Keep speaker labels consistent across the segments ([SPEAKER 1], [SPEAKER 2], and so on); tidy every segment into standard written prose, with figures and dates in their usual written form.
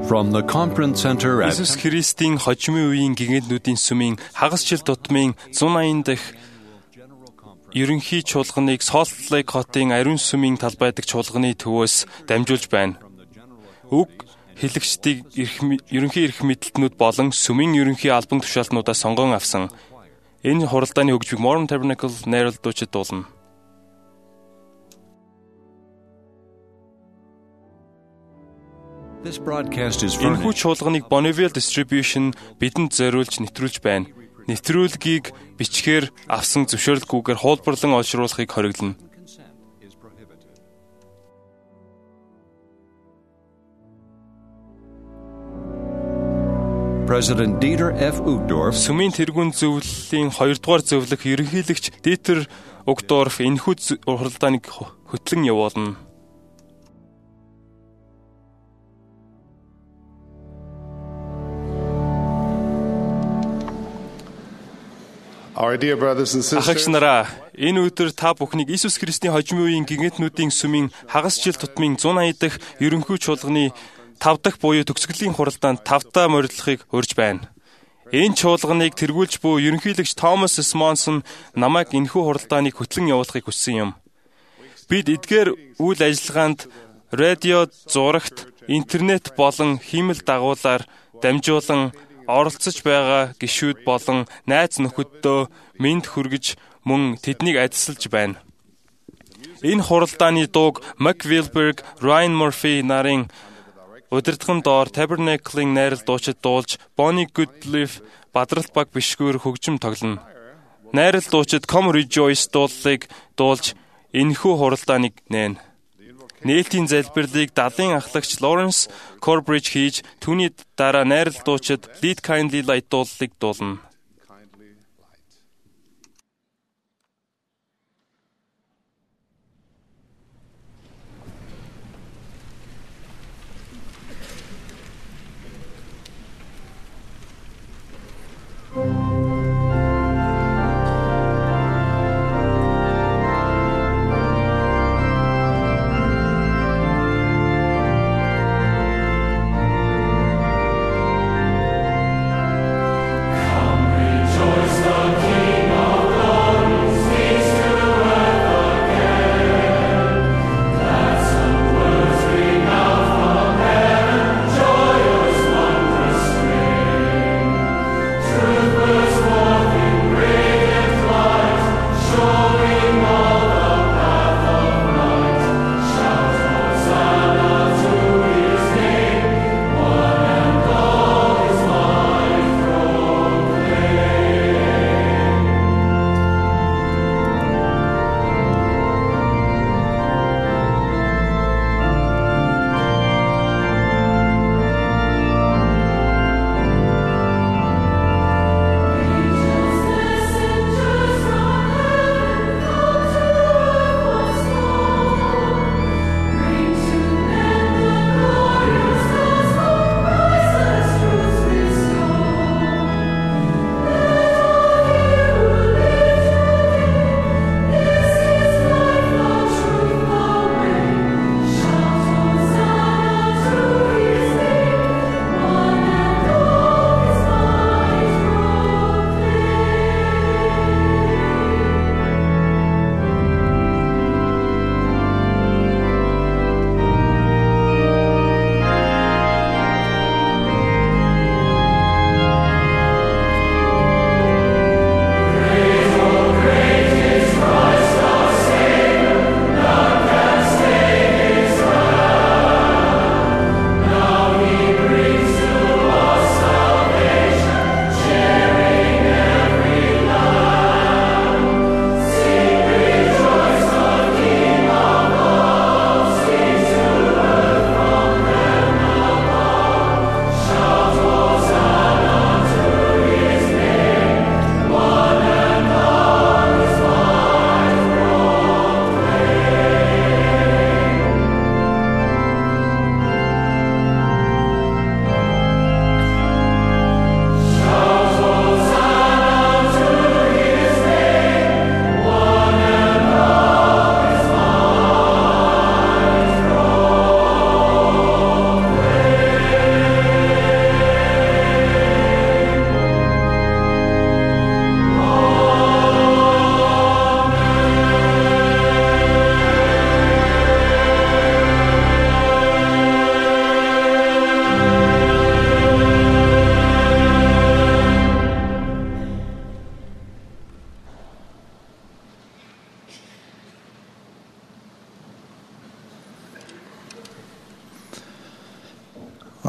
[SPEAKER 1] From the conference center at
[SPEAKER 2] Иесус Христийн хожимын үеийн гигантнүүдийн сүмийн хагас жил тутмын 180 дахь ерөнхий чуулганыг Солт Лейк хотын ариун сүмийн талбайдаг чуулганы төвөөс дамжуулж байна. Уг хэлэгчдийг ерөнхий эрх мэдэлтнүүд болон сүмийн ерөнхий албан тушаалтнуудаас сонгон авсан. Энэ хуралдааны хөгжмийг Mormon Tabernacle найруулагчид дуулна. Энэхүү чуулганыг Bonneville Distribution бидэнд зориулж нэвтрүүлж байна. Нэвтрүүлгийг бичгээр авсан зөвшөөрлгүйгээр хуулбарлан олшруулахыг хориглоно.
[SPEAKER 1] President Dieter F. Uchtdorf,
[SPEAKER 2] Сүмийн тэргүүн зөвлөлийн 2 дугаар зөвлөх ерөнхийлөгч Dieter Uchtdorf энэхүү хуралдааныг хөтлөн явуулна. Ахагч нараа, энэ өдөр та бүхнийг Иесус Христийн хожимын үеийн гигантнүүдийн сүмийн хагас жил тутмын 180 дахь ерөнхий чуулганы 5 дахь буюу төгсгөлийн хуралдаанд тавтаа морилдохыг урьж байна. Энэ чуулганыг тэргүүлж буй ерөнхийлөгч Томас Смонсон намайг энэхүү хуралдааныг хөтлөн явуулахыг хүссэн юм. Бид эдгээр үйл ажиллагаанд радио, зурагт, интернет болон хиймэл дагуулаар дамжуулан оролцож байгаа гишүүд болон найз нөхөддөө мэнд хүргэж мөн тэднийг адисалж байна. Энэ хуралдааны дууг Mac Wilberg, Ryan Murphy нарын удирдлагын доор Tabernacle-ийн найрал дуучид дуулж, Bonnie Goodleaf бадралт баг бишгүүр хөгжим тоглоно. Найрал дуучид Come Rejoice дуулыг дуулж энэхүү хуралдааныг нээн. Нээлтийн залбирлыг далайн ахлагч Lawrence Corbridge хийж, түүний дараа найрал дуучид Lead Kindly Light дуулыг дуулна.
[SPEAKER 3] Come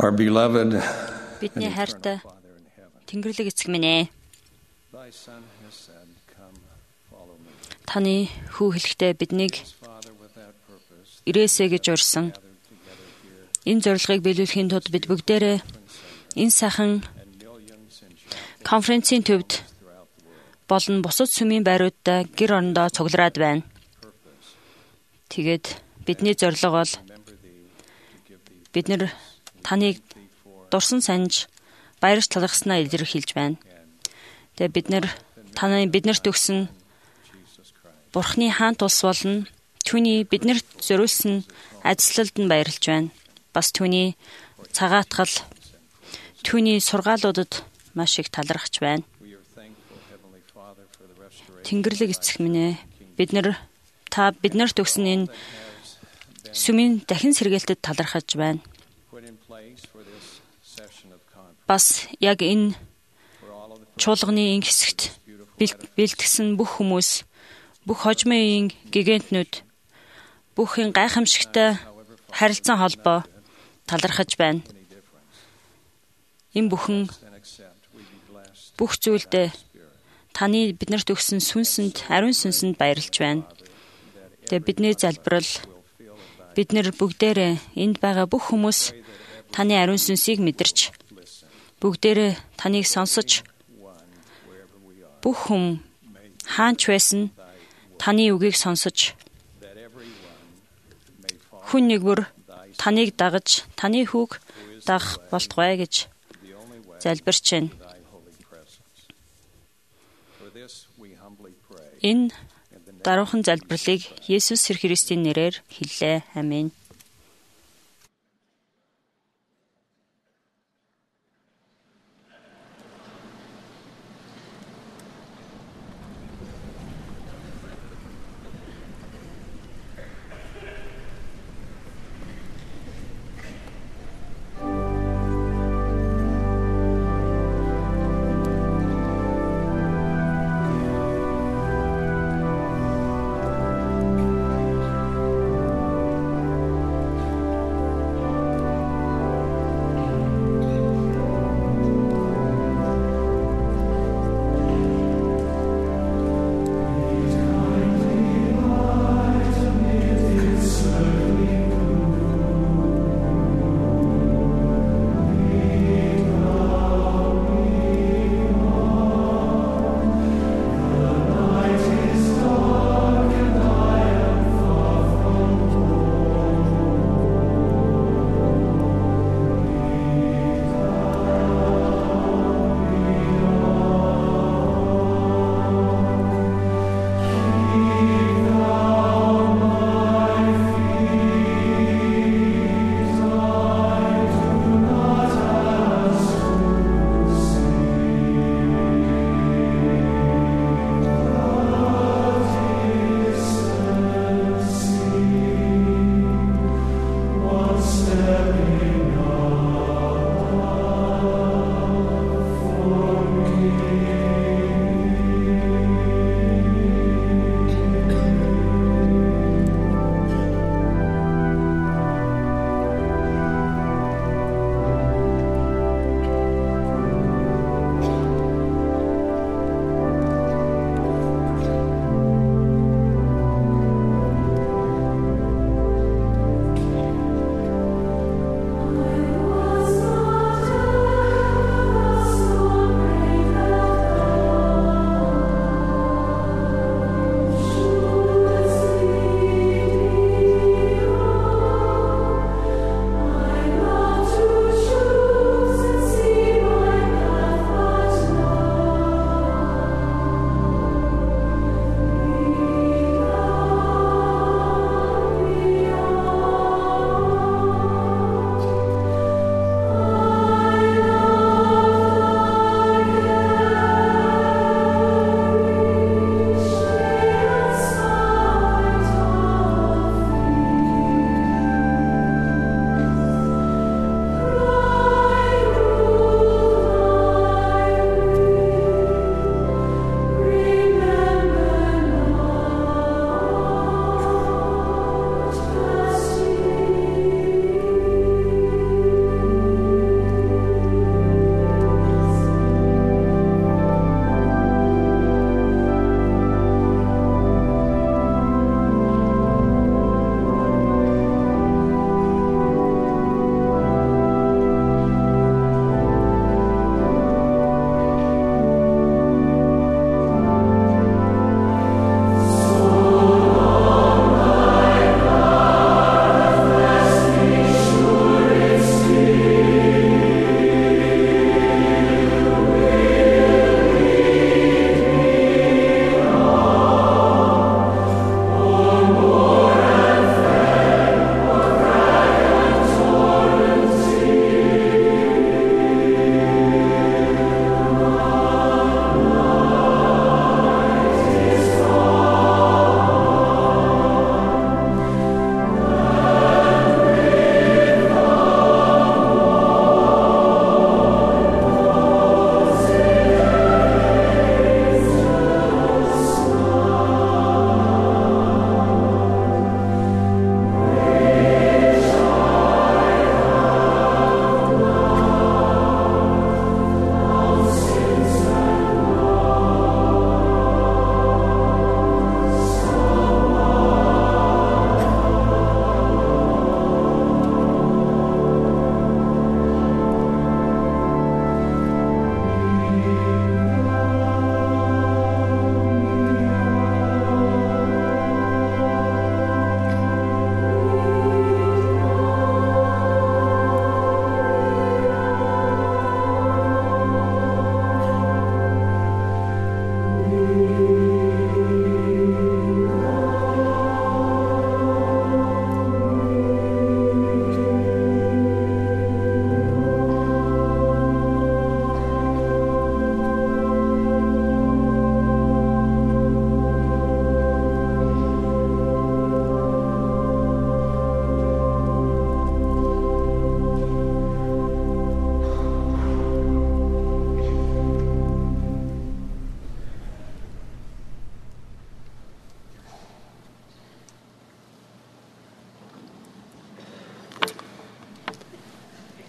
[SPEAKER 1] Our beloved
[SPEAKER 3] Бидний хайртай Тэнгэрлэг эцэг минь ээ. Таны хүү хэлэхдээ биднийг ирээсэй гэж урьсан. Энэ зорилгыг биелүүлэхийн тулд бид бүгдээрээ энэ сайхан конференцийн төвд болон бусад сүмийн байруудаа гэр орондоо цуглараад байна. Тэгээд бидний зорилго бол бид нар таныг дурсан санж баярч талархснаа илэрхийлж байна. Тэгээд биднэрт өгсөн Бурхны хаант улс болон түүний биднэрт зориулсан ажлалд нь баярлж байна. Бас түүний цагаатгал, түүний сургаалуудад маш их талархаж байна. Тэнгэрлэг эцэг минь ээ, та биднэрт өгсөн энэ сүмийн дахин сэргээлтэд талархаж байна. Бас яг энэ чуулганы энэ хэсэгт бэлтгэсэн бүх хүмүүс, бүх хожим үеийн гигантнүүд, бүх энэ гайхамшигтай харилцан холбоо талархаж байна. Энэ бүхэн бүх зүйлдээ таны биднэрт өгсөн сүнсэнд, ариун сүнсэнд баярлж байна. Тэгээ бидний залбирал бид нар бүгдээрээ энд байгаа бүх хүмүүс таны ариун сүнсийг мэдэрч бүгдээрээ таныг сонсож бүх хүм хаанч байсан таны үгийг сонсож хүн нэгвэр таныг дагаж таны хүүг дагах болтугай гэж залбирч байна. Энэ даруухан залбирлыг Есүс Христийн нэрээр хэллээ. Аминь.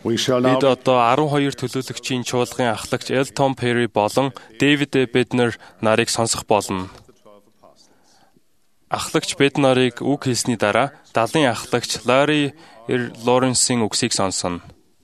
[SPEAKER 2] Бид одоо 12 төлөөлөгчийн чуулгын ахлагч Elton Perry болон David Bednar нарыг сонсох болно. Ахлагч Bednar-ыг үг хэлсний дараа далайн ахлагч Larry Lawrence-ийн үгсийг сонсно.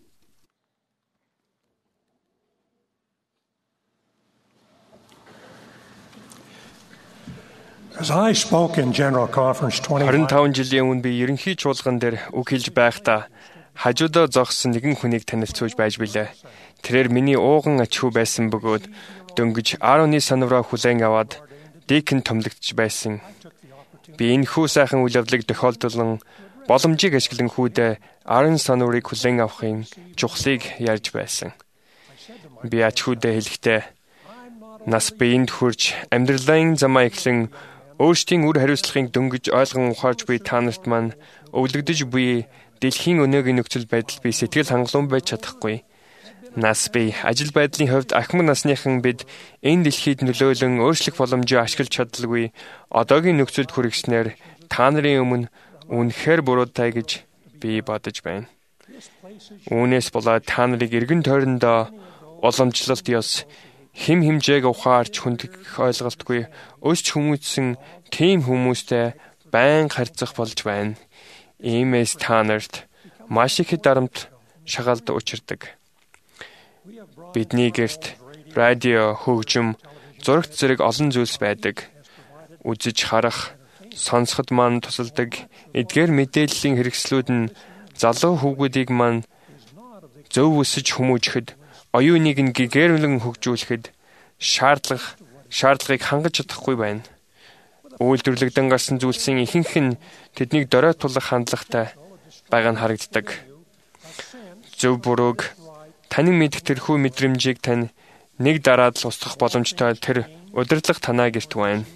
[SPEAKER 4] As I spoke in General Conference
[SPEAKER 5] 25 жилийн өмнө би ерөнхий чуулган дээр үг хэлж байхдаа хажуудаа зогссон нэгэн хүнийг танилцуулж байж билээ. Тэрээр миний ууган ачхүү байсан бөгөөд дөнгөж Аароны санавраа хүлээн аваад Дикэн томлогдож байсан. Би энэ хүү сайхан үйл явдлыг тохиолдуулан боломжийг ашиглан хүүдээ Аарон санаврыг хүлээн авахын чухлыг ярьж байсан. Би ачхүүдээ хэлэхдээ нас биеинд хүрч амьдралын замаа эхлэн өөрсдийн үр хариуцлагыг дөнгөж ойлгон ухаарч буй та нарт маань өвлөгдөж буй дэлхийн өнөөгийн нөхцөл байдал би сэтгэл хангалуун байж чадахгүй. Нас би ажил байдлын хувьд ахмад насныхан бид энэ дэлхийд нөлөөлөн өөрчлөх боломжийг ашиглаж чадалгүй одоогийн нөхцөлд хүргэснээр та нарын өмнө үнэхээр буруутай гэж би бодож байна. Үүнээс болоод та нарыг эргэн тойрондоо уламжлалт ёс хим хэмжээг ухаарч хүндэх ойлголтгүй өсч хүмүүжсэн тийм хүмүүстэй байн харьцах болж байна. Иймээс та нарт маш их дарамт шагалд учирдаг. Бидний гэрт радио, хөгжим, зурагт зэрэг олон зүйлс байдаг. Үзэж харах, сонсоход маань тусалдаг эдгээр мэдээллийн хэрэгслүүд нь залуу хүүгүүдийг маань зөв өсөж хүмүүжихэд оюуныг нь гэгэрүүлэн хөгжүүлэхэд шаардлагыг хангаж чадахгүй байна. Үйлдвэрлэгдэн гарсан зүйлсийн ихэнх нь тэднийг дорой тулах хандлагатай байгаа нь харагддаг. Зөв бурууг танин мэдэх тэрхүү мэдрэмжийг тань нэг дараад л устгах боломжтой тэр удирдлага танаа гэрт байна.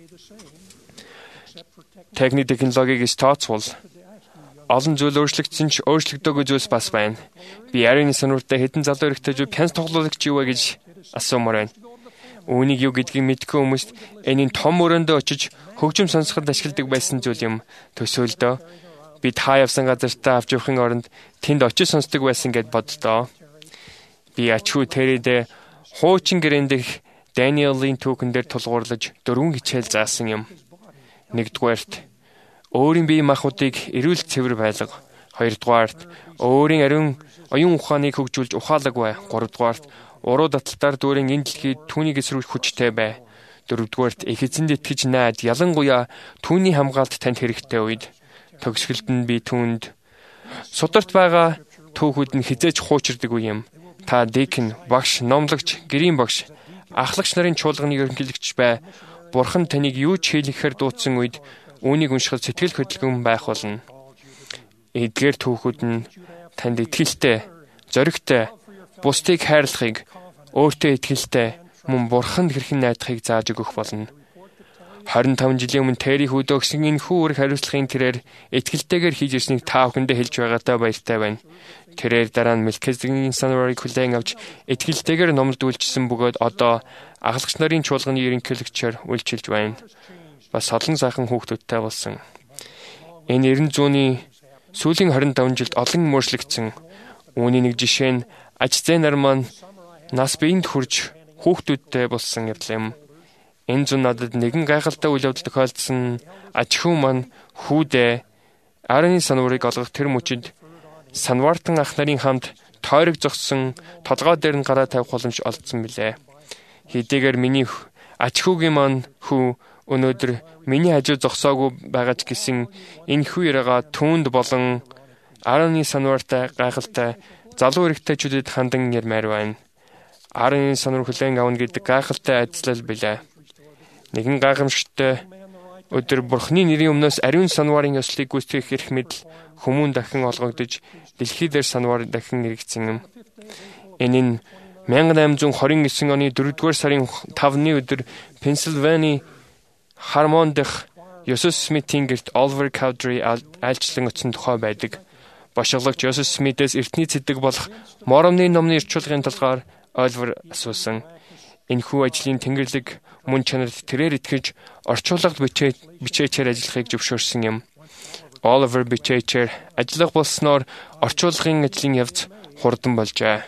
[SPEAKER 5] Техник технологиг тооцвол олон зүйл өөрчлөгдсөн ч өөрчлөгдөөгүй зүйлс бас байна. Би Аароны санвартай хэдэн залуу эрэгтэйчүүд пянс тоглоулагч юу вэ гэж асуумаар байна. Үүнийг юу гэдгийг мэдгүй хүмүүст энэ том өрөөндөө очиж хөгжим сонсоход ашигладаг байсан зүйл юм. Төсөөлдөө би та явсан газартаа авч явахын оронд тэнд очиж сонсдог байсан гэд боддоо. Би ачхүү тэрэдээ хуучин гэрэн дэх Даниэлийн түүхэн дээр тулгуурлаж 4 хичээл заасан юм. Нэгдүгээрт өөрийн бие махбодыг эрүүл цэвэр байлга. Хоёрдугаарт өөрийн оюун ухааныг хөгжүүлж ухаалаг бай. Гуравдугаарт уруу даталтаар дүүрэн энэ дэлхийд түүнийг эсрүүл хүчтэй бай. Дөрөвдүгээрт их эзэнд итгэж найд ялангуяа түүний хамгаалт танд хэрэгтэй үед. Төгсгөлд нь би түүнд сударт байгаа түүхүүд нь хизээж хуучирдаг үе юм. Та Дикэн, багш, номлогч, гэрийн багш, ахлагч нарын чуулганы ерөнхийлөгч бай. Бурхан таныг юу ч хийлгэхээр дуудсан үед үүнийг уншихад сэтгэл хөдлөмж байх болно. Эдгээр түүхүүд нь танд итгэлтэй, зоригтой, бусдыг хайрлахыг, өөртөө итгэлтэй, мөн Бурханд хэрхэн найдахыг зааж өгөх болно. 25 жилийн өмнө Терри хүүдөө гисэн энэ хүү үрг хариуцлагын тэрээр итгэлтэйгээр хийж ирснийг та бүхэндээ хэлж байгаатай баяртай байна. Тэрээр дараа нь Мелхизедекийн санварыг хүлээн авч итгэлтэйгээр номлод үйлчилсэн бөгөөд одоо ахлагч нарын чуулганы ерөнхийлөгчөөр үйлчилж байна. Бас олон сайхан хүүхдүүдтэй болсон. Энэ 90 зууны сүүлийн 25 жилд олон мөршлөгдсөн. Үүний нэг жишээ нь аж зээнар маань нас биеинд хүрж хүүхдүүдтэй болсон явдал юм. Энэ зүүн надад нэгэн гайхалтай үйл явдал тохиолдсон. Ачхүү маань хүүдээ Аароны санварыг олгох тэр мөчид санвартан ах нарын хамт тойрог зогссон толгой дээр нь гараа тавих боломж олдсон билээ. Хэдийгээр миний ачхүүгийн маань хүү өнөөдөр миний хажуу зогсоогүй байгаа ч гэсэн энэ хүү яриагаа түүнд болон Аароны санвартай гайхалтай залуу эрэгтэйчүүдэд хандан ярмаар байна. Аароны санвар хүлээн авна гэдэг гайхалтай айдслал билээ. Нэгэн гайхамшигтай өдөр Бурхны нэрийн өмнөөс ариун санварын ёслыг гүйцэтгэх эрх мэдэл хүмүүн дахин олгогдож дэлхий дээр санвар дахин нэрэгдсэн юм. Энэ нь 1829 оны 4-р сарын 5-ны өдөр Пенсильвани Хармон дэх Йосеф Смитийн гэрт Oliver Cowdery айлчлан очсон тухай байдаг. Бошгоологч Йосеф Смитээс эртний цэдэг болох Моромны номны ирчүүлгын талгаар Oliver асуусан. Энэхүү ажлын тэнгэрлэг мөн чанарт тэрээр итгэж орчуулагд бичээчээр ажиллахыг зөвшөөрсөн юм. Oliver бичээчээр ажиллах болсноор орчуулагын ажлын явц хурдан болжээ.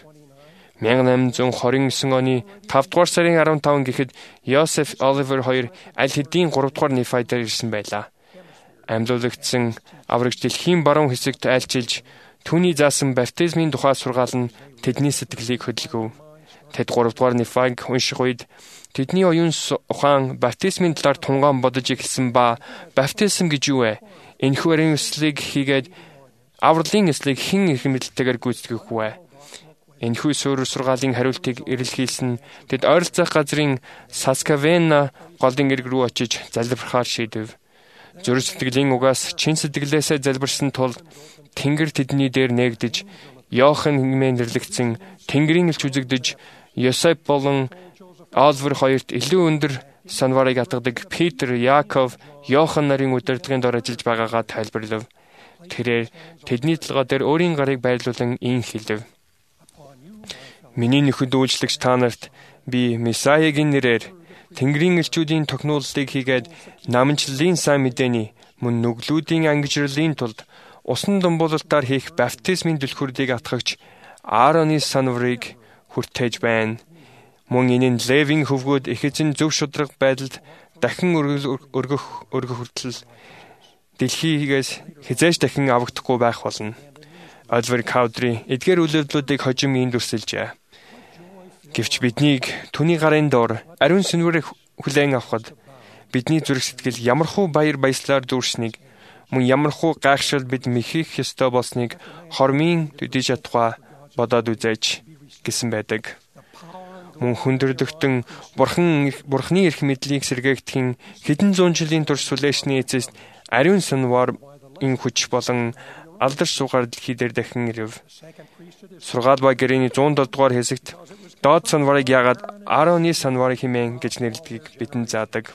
[SPEAKER 5] 1829 оны 5 дугаар сарын 15 гэхэд Йосеф Оливер хоёр аль хэдийн 3 дугаар Нефайдаар ирсэн байлаа. Амьлуулагдсан аврагч дэлхийн баруун хэсэгт айлчилж түүний заасан баптизмын тухай сургаал нь тэдний сэтгэлийг хөдөлгөв. Тэд 3 дугаар Нефайг унших үед тэдний оюун ухаан баптизмын талаар тунгаан бодож эхэлсэн ба баптизм гэж юу вэ? Энэхүү ариун ёслолыг хийгээд авралын ёслыг хэн их мэдлэлтэйгээр гүйцэтгэх вэ? Энэхүү сургаалын хариултыг эрэлхийлсэн тэд ойролцоох газрын Саскавена голын ирэг рүү очиж залбирахаар шийдэв. Зүрх сэтгэлийн угаас чин сэтгэлээсээ залбирсан тул Тэнгэр тэдний дээр нээгдэж, Йохан хэмээн нэрлэгдсэн Тэнгэрийн элч үзэгдэж, Йосеф болон Оливер хоёрт илүү өндөр санварыг атгадаг Питер, Яаков, Йохан нарын удирдлагын дор ажиллаж байгаагаа тайлбарлав. Тэрээр тэдний толгой дээр өөрийн гарыг байрлуулан ийн хэлв. Миний нөхөд үйлчлэгч та нарт би Месаягийн нэрээр Тэнгэрийн элчүүдийн тогтнуулалтыг хийгээд наманчлалын сайн мэдээний мөн нүглүүдийн ангижралын тулд усан думбуулалтаар хийх баптизмын түлхүүрдийг атгагч Аароны санварыг хүртээж байна. Мөн энэ нь Левийн хөвгүүд их эзэн зөв шударга байдалд дахин өргөх хүртэл дэлхийгээс хизээж дахин авагдахгүй байх болно. Оливер Каудри эдгээр үйлдэлүүдийг хожим дүрсэлжээ. Гэвч биднийг түүний гарын доор ариун сүнвэр хүлээн авахад бидний зүрх сэтгэл ямархуу баяр баясгалаар дүүрснийг мөн ямархуу гайхшил бид мэхих ёстой болсныг хормын төдий чадхаа бодоод үзээч гэсэн байдаг. Мөн хүндрэлтэн бурхны эрх мэдлийг сэргээхдгийн хэдэн зуун жилийн турш сүлээшний эцэст ариун санварын хүч болон алдар сугаар дэлхий дээр дахин ирэв. Сургаал ба гэрээний 107 дугаар хэсэгт доод санварыг яагаад Аароны санвар хэмээн гэж нэрлэдэг бидэнд заадаг.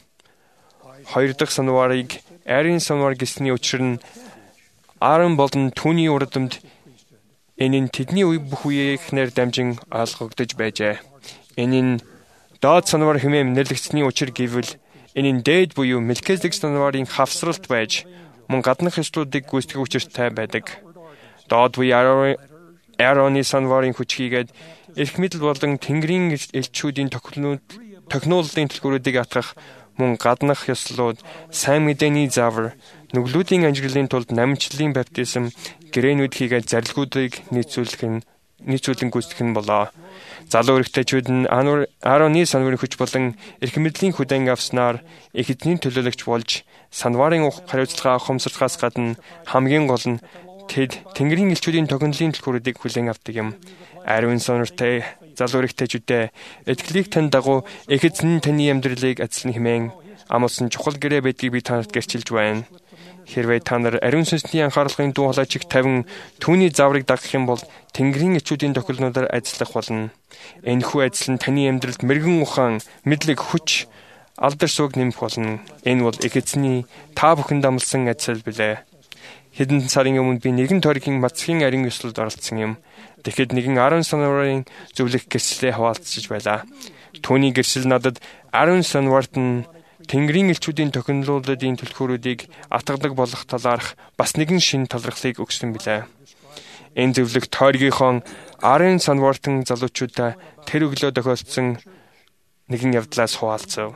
[SPEAKER 5] Хоёр дахь санварыг Арийн санвар гэсний учир нь Аарон болон түүний урдамд энэ нь тэдний бүх үеийнхнэр дамжин ойлгогдож байжээ. Энэ нь доод санвар хэмээн нэрлэгдсэний учир гэвэл энэ нь дээд буюу Мелкизедек санварын хавсралт байж мөн гаднах ёслуудыг гүйцэтгэх учиртай байдаг. Доод буюу Аароны санварын хүчийгээд эрх мэдэл болон Тэнгэрийн элчүүдийн тохиолдлын төлхөрүүдийг атгах мөн гаднах ёслууд, сайн мэдээний заавар, нүглүүдийн анжиглалын тулд намжлалын баптизм, гэрээнүүд хийгээд зарилгуудыг нийцүүлэн гүйцэтгэх нь болоо. Залуу эрэгтэйчүүд нь Аароны санварын хүч болон эрх мэдлийн хүлээн авснаар их эзний төлөөлөгч болж санварын хариуцлага ухамсарлахаас гадна хамгийн гол нь тэд Тэнгэрийн элчүүдийн тохиолдлын төлхөрүүдийг хүлээн авдаг юм. Ариун сонортой залуу эрэгтэйчүүдээ этгэлийг тань дагуу их эзэн таны амьдралыг эзлэн хэмээн амласан чухал гэрээ байдгийг би танарт гэрчилж байна. Хэрвээ та нар ариун сүнсний анхаарлын дуу хоолойчиг тавин түүний зааврыг дагах юм бол Тэнгэрийн элчүүдийн тохиолнуудаар ажиллах болно. Энэхүү ажил нь таны амьдралд мэрэгэн ухаан, мэдлэг, хүч, алдар сууг нэмэх болно. Энэ бол их эзний та бүхэнд амласан ажил билээ. Хэдэн сарын өмнө би нэгэн тойргийн мацхийн ариун ёслолд оролцсон юм. Тэгэхэд нэгэн 10 санварын зөвлөх гэрчлэлээ хаваалцж байлаа. Түүний гэрчлэл надад 10 санварт нь Тэнгэрийн элчүүдийн тохиолдлуудын төлхөрүүдийг атгадаг болох талаарх бас нэгэн шинэ талархлыг өгсөн билээ. Энэ зөвлөх тойргийнхоо 10 санвартан залуучуудаа тэр өглөө тохиолдсон нэгэн явдлаас хуваалцав.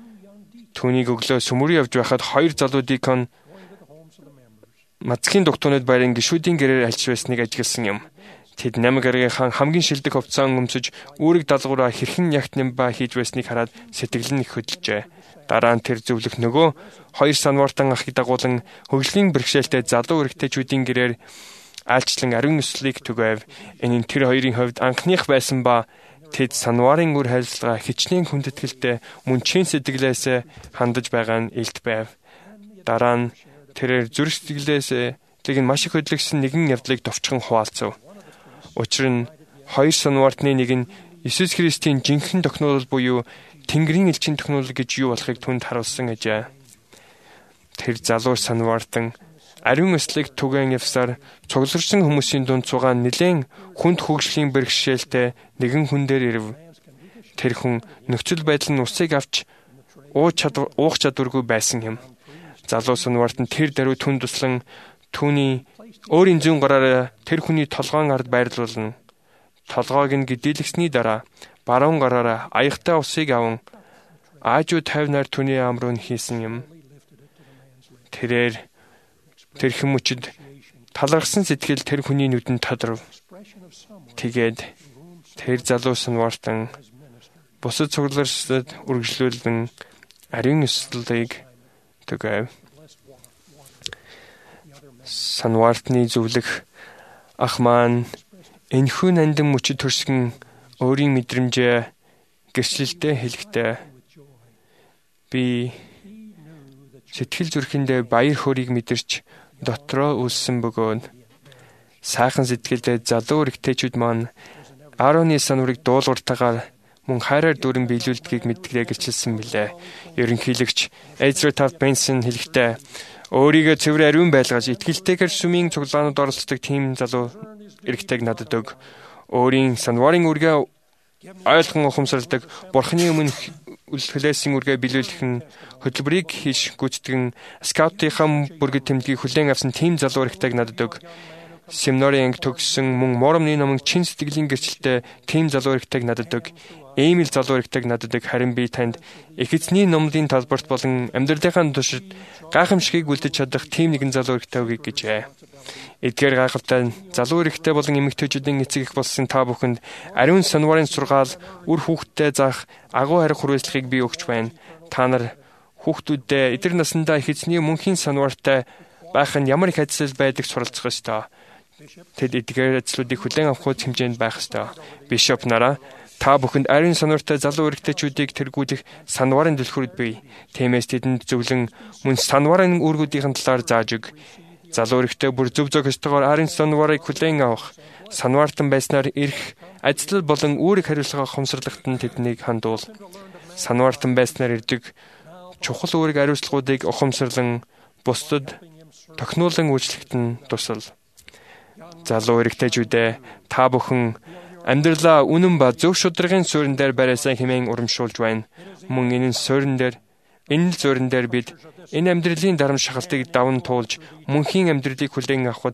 [SPEAKER 5] Түүнийг өглөө сүмүрэн явж байхад хоёр залуудыг мацхийн дугтуунууд байрын гишүүдийн гэрээр альж байсныг ажигласан юм. Тэд намаг аргийнхаа хамгийн шилдэг хувцас өмсөж үүрэг даалгавраа хэрхэн ягт нэмба хийж байсныг хараад сэтгэл нь их хөдөлжээ. Дараа нь тэр зөвлөх нөгөө хоёр санвартан ахыг дагуулan хөгжлийн бэрхшээлтэй залуу эрэгтэйчүүдийн гэрээр айлчлан ариун ёслолыг түгээв. Энэ нь тэр хоёрын хувьд анхных байсан ба тэд санварын үр харилцаа хичнээн хүндэтгэлтэй мөн чин сэтгэлээсээ хандаж байгаа нь илт байв. Дараа нь тэрээр зүрх сэтгэлээсээ тэг нь маш их хөдлөгсөн нэгэн явдлыг товчхон хуваалцав. Учир нь хоёр санвартны нэг нь Иесус Христийн жинхэнэ тохиолдол буюу Тэнгэрийн элчийн тохиолдол гэж юу болохыг түнд харуулсан ажээ. Тэр залуу санвартан ариун ёслолыг түгээн явсаар цугларсан хүмүүсийн дунд цугаа нэлээн хүнд хөгжлийн бэрхшээлтэй нэгэн хүн дээр ирэв. Тэр хүн нөхцөл байдал нь усыг авч уух чадваргүй байсан юм. Залуу санвартан тэр даруй түн туслан түүний өөрийн зүүн гараараа тэр хүний толгойн ард байрлуулна. Толгойг нь гидэлгсний дараа баруун гараараа аягтай усыг аван аажуу тайвнаар түүний ам руу хийсэн юм. Тэр хүмүүчид талархсан сэтгэл тэр хүний нүдэнд тодров. Тэгээд тэр залуу санвартан бусад цугларсад үргэлжлүүлэн ариун өсөлтийг түгэв. Санвартны зөвлөх ах маань энэхүү нандин мөчөд төрсгөн өөрийн мэдрэмжээ гэрчлэлтэй хэлэхдээ би сэтгэл зүрхэндээ баяр хөөргийг мэдэрч дотроо үлсэн бөгөөд сайхан сэтгэлдээ залуу эрэгтэйчүүд маань Аароны санварыг дуулууртаагаар мөн хайраар дүрэн биелүүлдгийг мэддгээ гэрчилсэн билээ. Ерөнхийлөгч Ezra Taft Benson хэлэхдээ өөрийгөө цэвэр ариун байлгаж итгэлтэйгээр сүмийн цуглаанууд оролцдог тийм залуу эрэгтэйг надад өг. Өөрийн санварын үргээ ойлгон ухамсарладаг, бурхны өмнө үлхлээсийн үргээ биелүүлэх хөтөлбөрийг хийж гүйцэтгэн скаутынхаа бүргэд тэмдгийг хүлээн авсан тийм залуу эрэгтэйг надад өг. Семинарын анги төгссөн мөн Моромны номын чин сэтгэлийн гэрчлэлтэй тийм залуу эрэгтэйг надад өг. Ийм л залуу эрэгтэйг надад өг. Харин би танд их эзний номлын талбарт болон амьдралынхаа туршид гайхамшигыг үлдэж чадах тийм нэгэн залуу эрэгтэй өгье гэжээ. Эдгээр гайхалтай залуу эрэгтэй болон эмэгтэйчүүдийн эцэг эх болсон та бүхэнд ариун санварын сургаал үр хүүхдтэй заах агуу харих хүрээлцлийг би өгч байна. Та нар хүүхдүүддээ эдгээр насндаа их эзний мөнхийн санвартай байх нь ямар их ажил байдаг суралцах ёстой. Тэд эдгээр ажлуудыг хүлээн авах хэмжээнд байх ёстой. Бишоп нараа та бүхэнд ариун санвартай залуу эрэгтэйчүүдийг тэргүүлэх санварын түлхүүрд бий. Тиймээс тэдэнд зөвлөн мөн санварын үүргүүдийн талаар зааж өг. Залуу эрэгтэй бүр зөв зохистойгоор ариун санварыг хүлээн авах, санваартан байснаар ирэх ажил болон үүрэг хариуцлага ухамсарлагт нь тэднийг хандуул. Санваартан байснаар ирдэг чухал үүрэг хариуцлагуудыг ухамсарлан бусдад тохинулан үйлчлэхэд нь тусал. Залуу эрэгтэйчүүдээ та бүхэн амьдралаа үнэн ба зөв шударгын суурин дээр бариасаа хэмээн урамшуулж байна. Мөн энэ суурин дээр бид энэ амьдралын дарамт шахалтыг даван туулж мөнхийн амьдралыг хүлээн авахд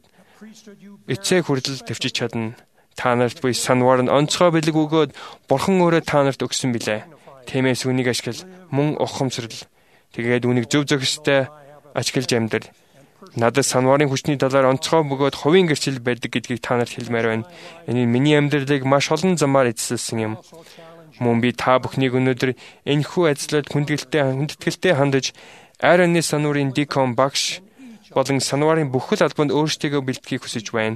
[SPEAKER 5] эцэг хүртэл төвчж чадна. Та нарт буй санвар нь онцгой бэлэг өгөөд бурхан өөрөө та нарт өгсөн билээ. Тиймээс үнийг ашигла мөн ухамсарл. Тэгээд үнийг зөв зохистой ашиглаж амьдрал. Надад санварын хүчний талаар онцгой бөгөөд хувийн гэрчил байдаг гэдгийг та нарт хэлмээр байна. Энэ миний амьдралыг маш олон замаар эзэлсэн юм. Мөн би та бүхнийг өнөөдөр энэхүү ажлууд хүндэтгэлтэй хандаж Аароны санварын дикон багш болон санварын бүхэл албанд өөрсдийгөө бэлтгэхийг хүсэж байна.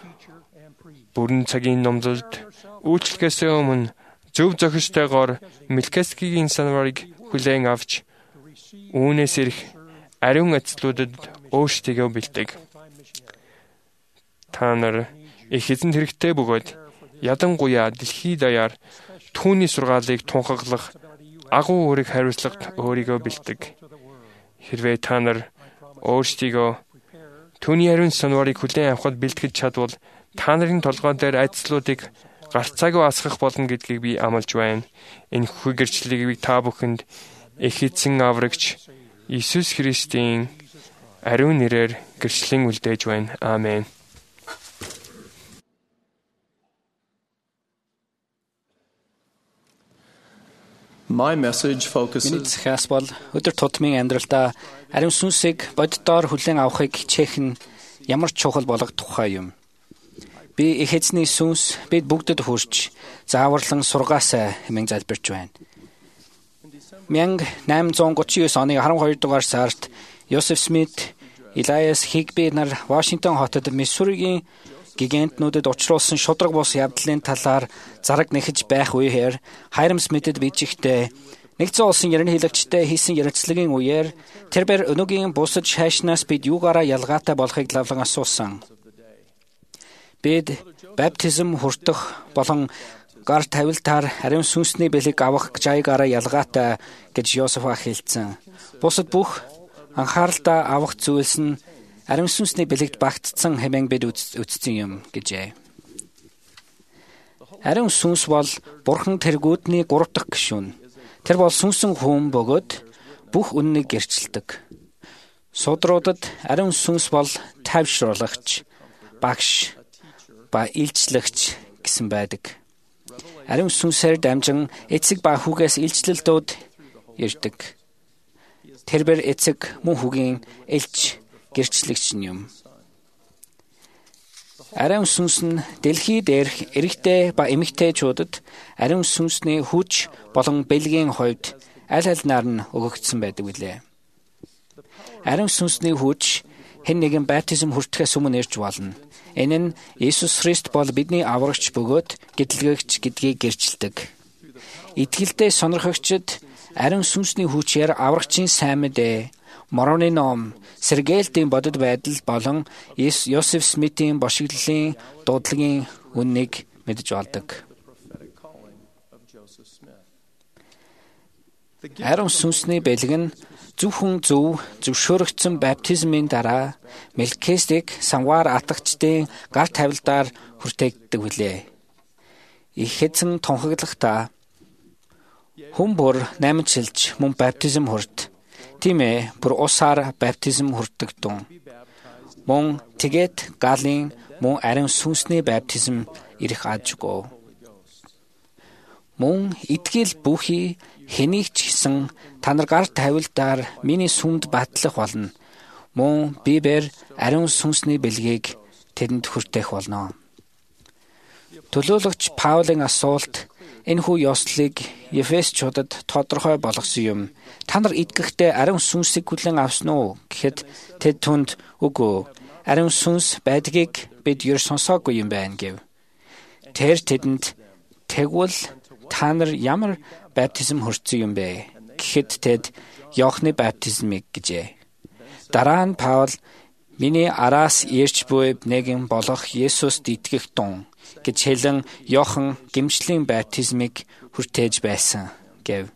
[SPEAKER 5] Бүрэн цагийн номлолд үйлчлэхээс өмнө зөв зохистойгоор Мелкиседекийн санварыг хүлээн авч үүнээс ирэх ариун ажлуудад өөрсдийгөө бэлтэг. Та нар их эзэнд хэрэгтэй бөгөөд ядангуяа дэлхийд даяар түүний сургаалыг тунхаглах агуу үүрэг хариуцлагт өөрийгөө бэлтэг. Хэрвээ та нар өөрсдийгөө түүний ариун санварыг хүлээн авахд бэлтгэж чадвал та нарын толгой дээр ажлуудыг гарцаагүй асгах болно гэдгийг би амлаж байна. Энэ хүгэрчлэлийг та бүхэнд их эзэн аврагч Иесус Христийн ариун нэрээр гэрчлэн үлдээж байна. Аамен.
[SPEAKER 6] Миний захиас бол өдөр тутмын амьдралдаа ариун сүнсийг боддоор хүлээн авахыг хичээх нь ямар чухал болгох тухай юм. Би их эзний сүнс бид бүгдэд хүрч зааварлан сургаасай хэмээн залбирч байна. 1839 оны 12 дугаар сард Йосеф Смит, Elias Higby нар Вашингтон хотод Миссуригийн гигантнүүдэд учруулсан шудраг бус явдлын талаар зараг нэхэж байх үеэр Хайрам Смитэд бичихтэй нэгдсэн улсын ерөнхийлөгчтэй хийсэн ярилцлагын үеэр тэрээр өнөөгийн бусад шашнаас бид юугаараа ялгаатай болохыг лавлан асуусан. Бид баптизм хүртэх болон гар тавилтаар ариун сүнсний бэлэг авах жайгаараа ялгаатай гэж Йосеф ах хэлсэн. Бусад бүх анхааралтай авах зүйлс нь ариун сүнсний бэлэгт багтцсан хэмээн бид үзсэн юм гэжээ. Ариун сүнс бол Бурхан тэргүүдний 3 дахь гишүүн. Тэр бол сүнсэн хүн бөгөөд бүх үннийг гэрчилдэг. Судруудад ариун сүнс бол тайвшруулагч, багш ба илчлэгч гэсэн байдаг. Ариун сүнсээр дамжин эцэг ба хүүгээс илчлэлтүүд ирдэг. Тэрбэр эцэг мөн хүүгийн элч гэрчлэгч юм. Ариун сүнс нь дэлхий дээрх эрэгтэй ба эмэгтэйчүүдэд ариун сүнсний хүч болон бэлгийн хувьд аль алинаар нь өгөгдсөн байдаг билээ. Ариун сүнсний хүч хэн нэгэн баптизм хүртэхээс өмнө ирж болно. Энэ нь Иесус Христ бол бидний аврагч бөгөөд гэтлэгч гэдгийг гэрчилдэг. Итгэлдээ сонирхогчид ариун сүнсний хүчээр аврагчийн сайн мэдээ, Мороны ном, Сергиэлтийн бодит байдал болон Йосеф Смитийн бошиглолын дуудлагын үннийг мэдж болдог. Ариун сүнсний бэлэг нь зөвхөн зөвшөөрөгдсөн баптизмын дараа Мелкиседек самгаар атгачдын гар тавилдаар хүртээгддэг билээ. Их хэзэн тунхаглахдаа хүн бүр 8 жилч мөн баптизм хүрт. Тийм ээ, бүр усаар баптизм хүртэгдэн. Мөн тэгээд галын мөн ариун сүнсний баптизм ирэх ажгүй. Мөн итгэл бүхий хэнийг ч гэсэн та нар гар тавилдаар миний сүмд батлах болно. Мөн бибээр ариун сүнсний бэлгийг тэдэнд хүртэх болно. Төлөөлөгч Паулын асуулт энэхүү ёслыг Ефесчуудад тодорхой болгосон юм. Та нар итгэхдээ ариун сүнсийг хүлээн авсан уу гэхэд тэд түнд үгүй. Ариун сүнс байдгийг бид ер сонсоогүй юм байна гэв. Тэр тэдэнд тэгвэл та нар ямар баптизм хүртсэн юм бэ гэхэд тэд Иохны баптизмыг гэжээ. Дараа нь Паул миний араас ирж буй нэгэн болох Есүст итгэх тун гэж хэлэн Иохан гимшлийн баптизмыг хүртээж байсан гэв.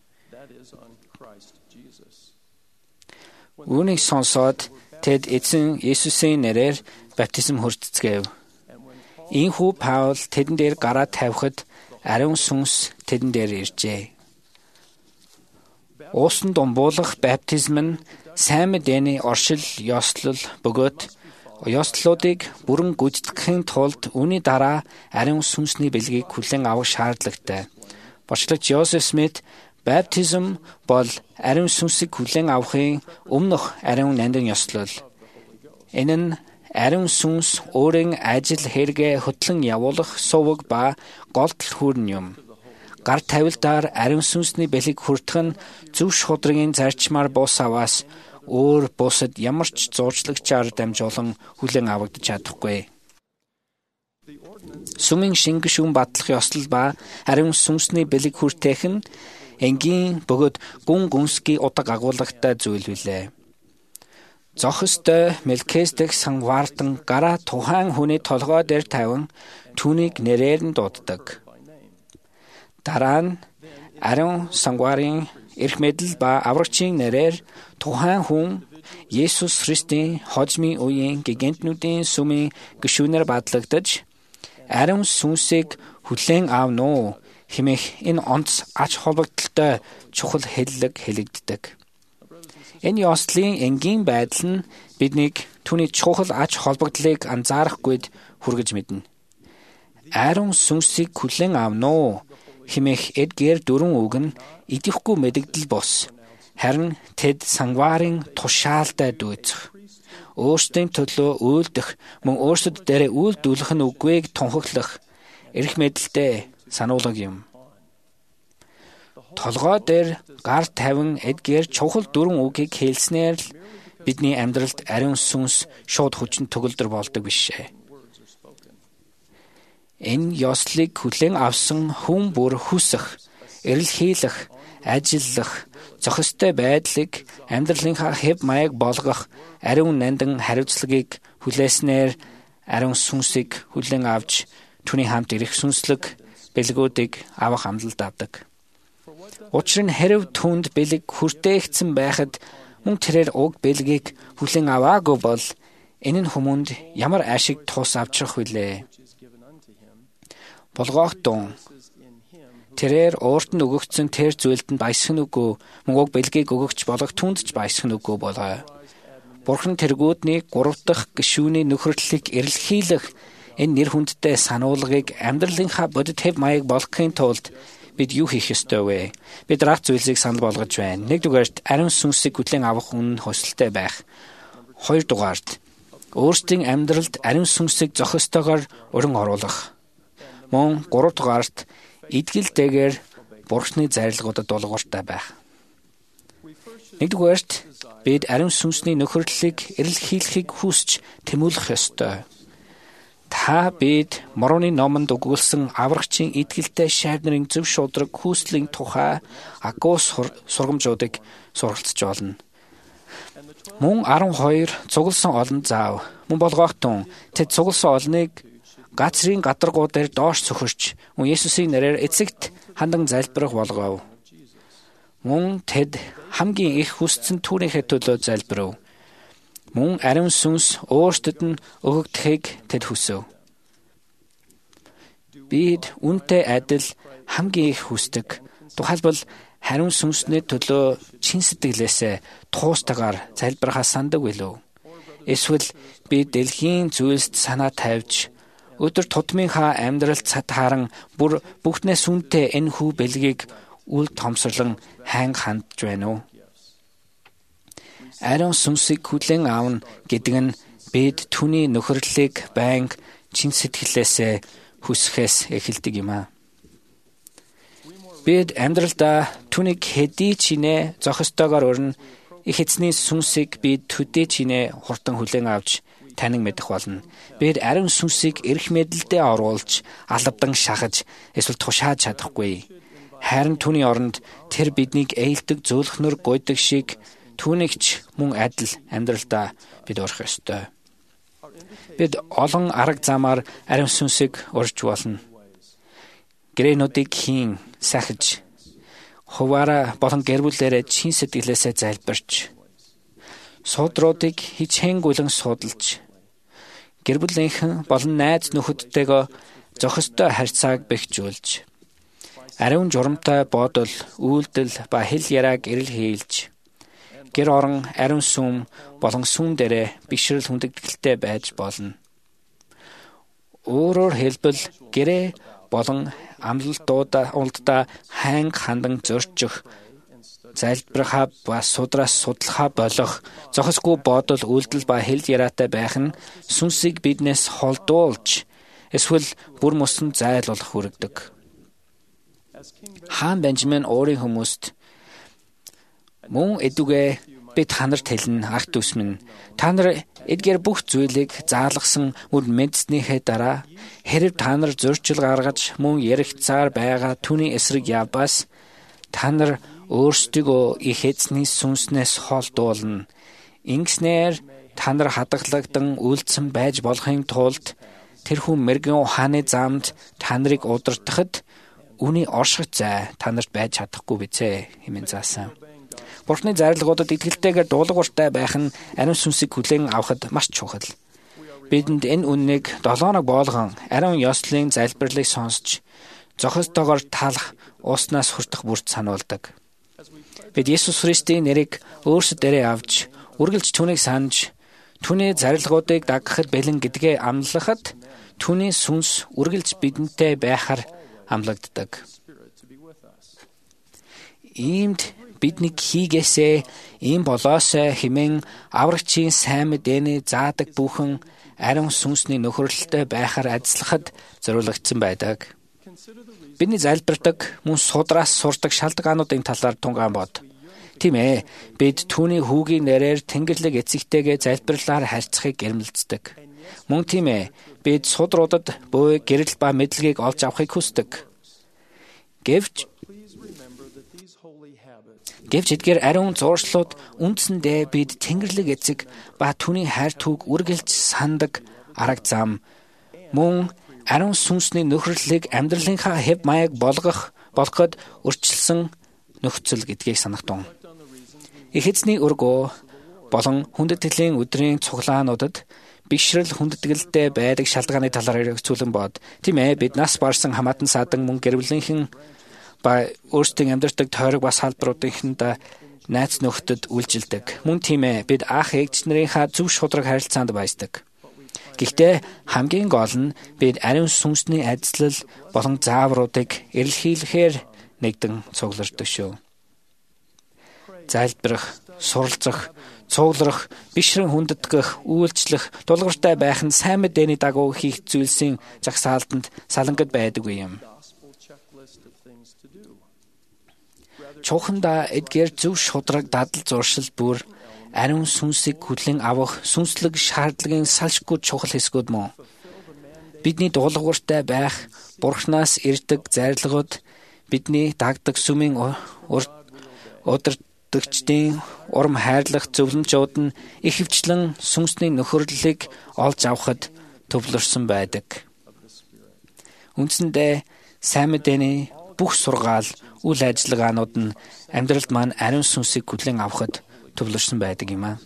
[SPEAKER 6] Үүнийг сонсоод тэд эзэн Есүсийн нэрээр баптизм хүртцгээв. Ийхүү Паул тэдэн дээр гараа тавихад ариун сүнс тэдэн дээр иржээ. Уусан думбуулах баптизм нь сайн мэдээний оршил ёслол бөгөөд ёслолуудыг бүрэн гүйцэтгэхийн тулд үүний дараа ариун сүнсний бэлгийг хүлээн авах шаардлагатай. Бочлогч Йосеф Смит баптизм бол ариун сүнсийг хүлээн авахын өмнөх ариун нандин ёслол. Энэ нь ариун сүнс өөрийн ажил хэрэгэ хөтлөн явуулах суваг ба голдол хүрн юм. Гар тавилдаар ариун сүнсний бэлгийг хүртэх нь зөв шударгын зарчмаар бус аваас өөр бусад ямар ч зуурчлагчаар дамжуулан хүлээн авагдаж чадахгүй. Сүмийн шингэшүүн батлах ёслол ба ариун сүнсний бэлэг хүртээх нь энгийн бөгөөд гүн гүнсгий удаг агуулгатай зүйл билээ. Зох ёстой Мелкиседек сангвартан гараа тухайн хүний толгой дээр тавин түүнийг нэрээр нь дууддаг. Дараа нь ариун сангварын эрх мэдэл ба аврагчийн нэрээр тухайн хүн Есүс Христийн хожмын үеийн гигантнуудын сүмийн гишүүнээр бадлагдаж ариун сүнсийг хүлээн аавна уу хэмээх энэ онц ач холбогдолтой чухал хэллэг хэлэгддэг. Энэ ёслолын энгийн байдал нь биднийг түүний чухал ач холбогдлыг анзаарахгүйд хүргэж мэднэ. Ариун сүнсийг хүлээн аавна уу хэмээх эдгээр дөрвөн үг нь идэвхгүй мэдэгдэл бус. Харин тэд сангварын тушаалтай дүүцэх. Өөрсдийн төлөө үйлдэх, мөн өөрсдөд дээрээ үйлдүүлэх нь үгүйг тунхаглах эрх мэдэлтэй сануулга юм. Толгой дээр гар тавин эдгээр чухал дөрвөн үгийг хэлснээр л бидний амьдралд ариун сүнс шууд хүчин төгөлдөр болдог бишээ. Энэ ёслыг хүлээн авсан хүн бүр хүсэх, эрэлхийлэх, ажиллах, зохистой байдлыг амьдралынхаа хэв маяг болгох ариун нандин хариуцлагыг хүлээснээр ариун сүнсийг хүлээн авч түүний хамт ирэх сүнслэг бэлгүүдийг авах амлалт авдаг. Учир нь хэрв түнд бэлэг хүртээгдсэн байхад мөн тэрээр уг бэлгийг хүлээн аваагүй бол энэ нь хүмүүнд ямар ашиг тус авчрах вүлээ. Болгоохтун тэрээр өөрт нь өгөгдсөн тэр зүйлд нь баясах нь үгүй, мөн уг бэлгийг өгөгч болох түнд ч баясах нь үгүй болоо. Бурхан тэргүүдний 3 дахь гишүүний нөхөрлөлийг эрэлхийлэх энэ нэр хүндтэй сануулгыг амьдралынхаа бодит хэв маяг болгохын тулд бид юу хийх ёстой вэ? Бид рах зүйлсийг санал болгож байна. 1-дүгээрт ариун сүнсийг хүлээн авах үнэн хөсөлтэй байх. 2-дугаарт өөрсдийн амьдралд ариун сүнсийг зохистойгоор уран оруулах. Мөн 3-дугаарт идгэлтэйгээр Бурханы зарилгуудад дуулууртай байх. 1-дүгээрт бид ариун сүнсний нөхөрлөлийг эрэлхийлэхийг хүсч тэмүүлэх ёстой. Та бид Морооны номонд өгүүлсэн аврагчийн идгэлтэй шайр нарын зөв шударга хүслийн тухай агуу сургамжуудыг суралцж болно. Мөн 12 цугласан олон заав. Мөн болгоохтун тэд цугласан олныг газрын гадаргуу дээр доош цөхөрч мөн Есүсийн нэрээр эцэгт хандан залбирах болгов. Мөн тэд хамгийн их хүссэн түүнийхээ төлөө залбирав. Мөн ариун сүнс өөртөд нь өгөгдөхийг тэд хүсэв. Бид үнтэй адил хамгийн их хүсдэг. Тухайлбал ариун сүнсний төлөө чин сэтгэлээсээ туустайгаар залбирахаас сандаг билүү? Эсвэл би дэлхийн зүйлсд санаа тавьж өдөр тутмынхаа амьдралд цатааран бүр бүхнээс үнтэй энэ хүү бэлгийг үл томсорлон ханг хандж байна уу? Ариун сүнсийг хүлээн аавна гэдэг нь бид түүний нөхөрлөлийг байнга чин сэтгэлээсээ хүсэхээс эхэлдэг юм аа. Бид амьдралдаа түүнийг хэдий ч инээ зохистойгоор өрнө их эзний сүнсийг бид төдий ч инээ хурдан хүлээн авч танин мэдэх болно. Бид ариун сүнсийг эрх мэдэлдээ оруулж алавдан шахаж эсвэл тушааж чадахгүй. Харин түүний оронд тэр биднийг ээлдэг зөөлхнөр гуйдаг шиг түүнийгч мөн адил амьдралдаа бид урах ёстой. Бид олон арга замаар ариун сүнсийг урьж болно. Гэрээнүүдийг хийн, сахиж, хуваараа болон гэр бүлээрээ чин сэтгэлээсээ залбирч, суудруудыг хичээнгүйлэн судалж, гэр бүлийнхэн болон найз нөхөдтэйгөө зохистой харьцааг бэхжүүлж, ариун журамтай бодол, үйлдэл ба хэл яриаг эрэлхийлж, гэр орон ариун сүм болон сүм дээрээ бишрэл хүндэтгэлтэй байж болно. Өөрөөр хэлбэл гэрээ болон амлалтуудаа ханг хандан зорчих, залбирахаа ба судраас судлахаа болох зохисгүй бодол, үйлдэл ба хэл яриатай байх нь сүнсийг биднээс холдуулж эсвэл бүр мөсөн зайлуулах хүргэдэг. Хаан Бенжамин өөрийн хүмүүст мөн эдүгэ би танарт хэлнэ арт үс минь. Та нар эдгээр бүх зүйлийг заалгасан үр мэдснийхээ дараа хэрэг та нар зөрчил гаргаж мөн ярих цаар байгаа түүний эсрэг явбас та нар өөрсдийгөө их эзний сүнснээс холдуулна. Ингэснээр та нар хадгалагдсан үйлдсэн байж болохын тулд тэрхүү мэрэгэн ухааны замд та нарыг удирдахад үүний орших зай та нарт байж чадахгүй бизээ хэмээн заасан. Бурхны зарилгуудад итгэлтэйгээр дуулууртай байх нь ариун сүнсийг хүлээн авахд маш чухал. Бидэнд энэ үннийг 7 хоног болгон ариун ёслолын залбирлыг сонсч зохистойгоор талах ууснаас хүртэх бүрт сануулдаг. Бид Есүс Христийн нэрийг өөрсдөө авч үргэлж түүнийг санаж түүний зарилгуудыг дагахад бэлэн гэдгээ амлахад түүний сүнс үргэлж бидэнтэй байхаар амлагддаг. Иймд бидний хийгээсээ ийм болоосоо хэмээн аврагчийн сайн мэдээний заадаг бүхэн ариун сүнсний нөхөрлөлтөй байхаар ажиллахад зориулагдсан байдаг. Бидний залбирдаг мөн судраас сурдаг шалтгаануудын талаар тунгаан бод. Тийм ээ, бид түүний хүүгийн нэрээр Тэнгэрлэг эцэгтэйгээ залбирлаар харьцахыг эрмэлздэг. Мөн тийм ээ, бид судруудад буй гэрэл ба мэдлэгийг олж авахыг хүсдэг. Гэвч эдгээр ариун зуршлууд үндсэндээ бид Тэнгэрлэг эцэг ба түүний хайр түүг үргэлж сандаг арга зам мөн ариун сүнсний нөхөрлөлийг амьдралынхаа хэв маяг болгоход өрчлсөн нөхцөл гэдгийг санахтун. Их эзний өргөө болон хүндэтгэлийн өдрийн цуглаануудад бишрэл хүндэтгэлтэй байдаг шалтгааны талаар хэрэгцүүлэн бод. Тийм ээ, бид нас барсан хамаатан садан мөн гэр бүлийнхэн ба өөрсдийн амьдардаг тойрог бас салбаруудынханд найз нөхдөд үйлчилдэг. Мөн тийм ээ, бид ах эгч нарынхаа зөв шударга харилцаанд баясдаг. Гэхдээ хамгийн гол нь бид ариун сүнсний ажиллал болон заавруудыг эрэлхийлэхээр нэгдэн цуглардаг шүү. Залбирах, суралцах, цугларах, бишрэн хүндэтгэх, үйлчлэх, тулгартай байх нь сайн мэдээний дагуу хийх зүйлсийн жагсаалтанд салангад байдаггүй юм. Чухандаа эдгээр зөв шударга дадал зуршил бүр ариун сүнсийг хүлээн авах сүнслэг шаардлагын салшгүй чухал хэсгүүд мөн. Бидний дуулууртай байх, Бурханаас ирдэг зарилгууд бидний дагдаг сүмийн удирдагчдын урам хайрлах зөвлөмжүүд нь ихэвчлэн сүнсний нөхөрлөлийг олж авахд төвлөрсөн байдаг. Үндсэндээ сайн мэдээний бүх сургаал, үйл ажиллагаанууд нь амьдралд маань ариун сүнсийг хүлээн авахд төвлөрсөн байдаг юм аа.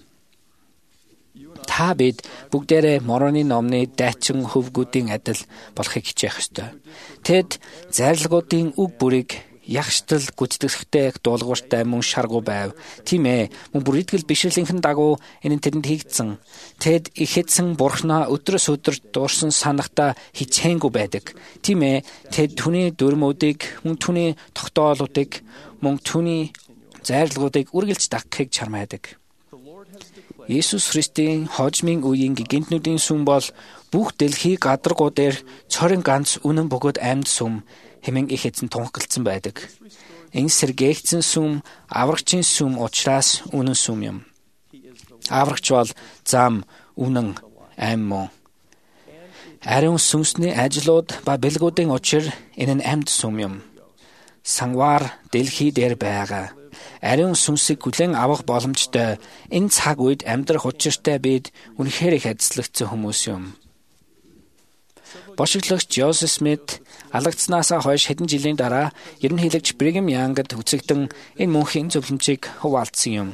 [SPEAKER 6] Та бид бүгдээрээ Мороны номны дайчин хөвгүүдийн адил болохыг хичээх ёстой. Тэд зарилгуудын үг бүрийг ягштал гүйцэтгэхтэй дуулууртай мөн шаргуу байв. Тийм ээ, мөн бүр итгэл бишрэлийнхэн дагуу энэ нь тэдэнд хийгдсэн. Тэд ихэдсэн Бурхнаа өдрөөс өдөрт дуурсан санахта хичээнгүй байдаг. Тийм ээ, тэд түүний дүрмүүдийг, мөн түүний тогтоолуудыг, мөн түүний зарилгуудыг үргэлж дагахыг чармайдаг. Есүс Христийн хожмын үеийн гинтнүүдийн сүм бол бүх дэлхийг гадаргуу дээр цорын ганц үнэн бөгөөд амьд сүм хэмээн их эзэн тунхагласан байдаг. Энэ сэргээгдсэн сүм аврагчийн сүм учраас үнэн сүм юм. Аврагч бол зам, үнэн, ам мөн. Ариун сүнсний ажлууд ба бэлгүүдийн учир энэ нь амьд сүм юм. Сангвар дэлхий дээр байгаа. Ариун сүнсийг хүлээн авах боломжтой энэ цаг үед амьдрах учиртай бид үнэхээр их ажиллагдсан хүмүүс юм. Бошиглагч Жозеф Смит алгацснаасаа хойш хэдэн жилийн дараа ерөнхийлөгч Бригхэм Янгад үзэгдэн энэ мөнхийн зөвлөмжийг хуваалцсан юм.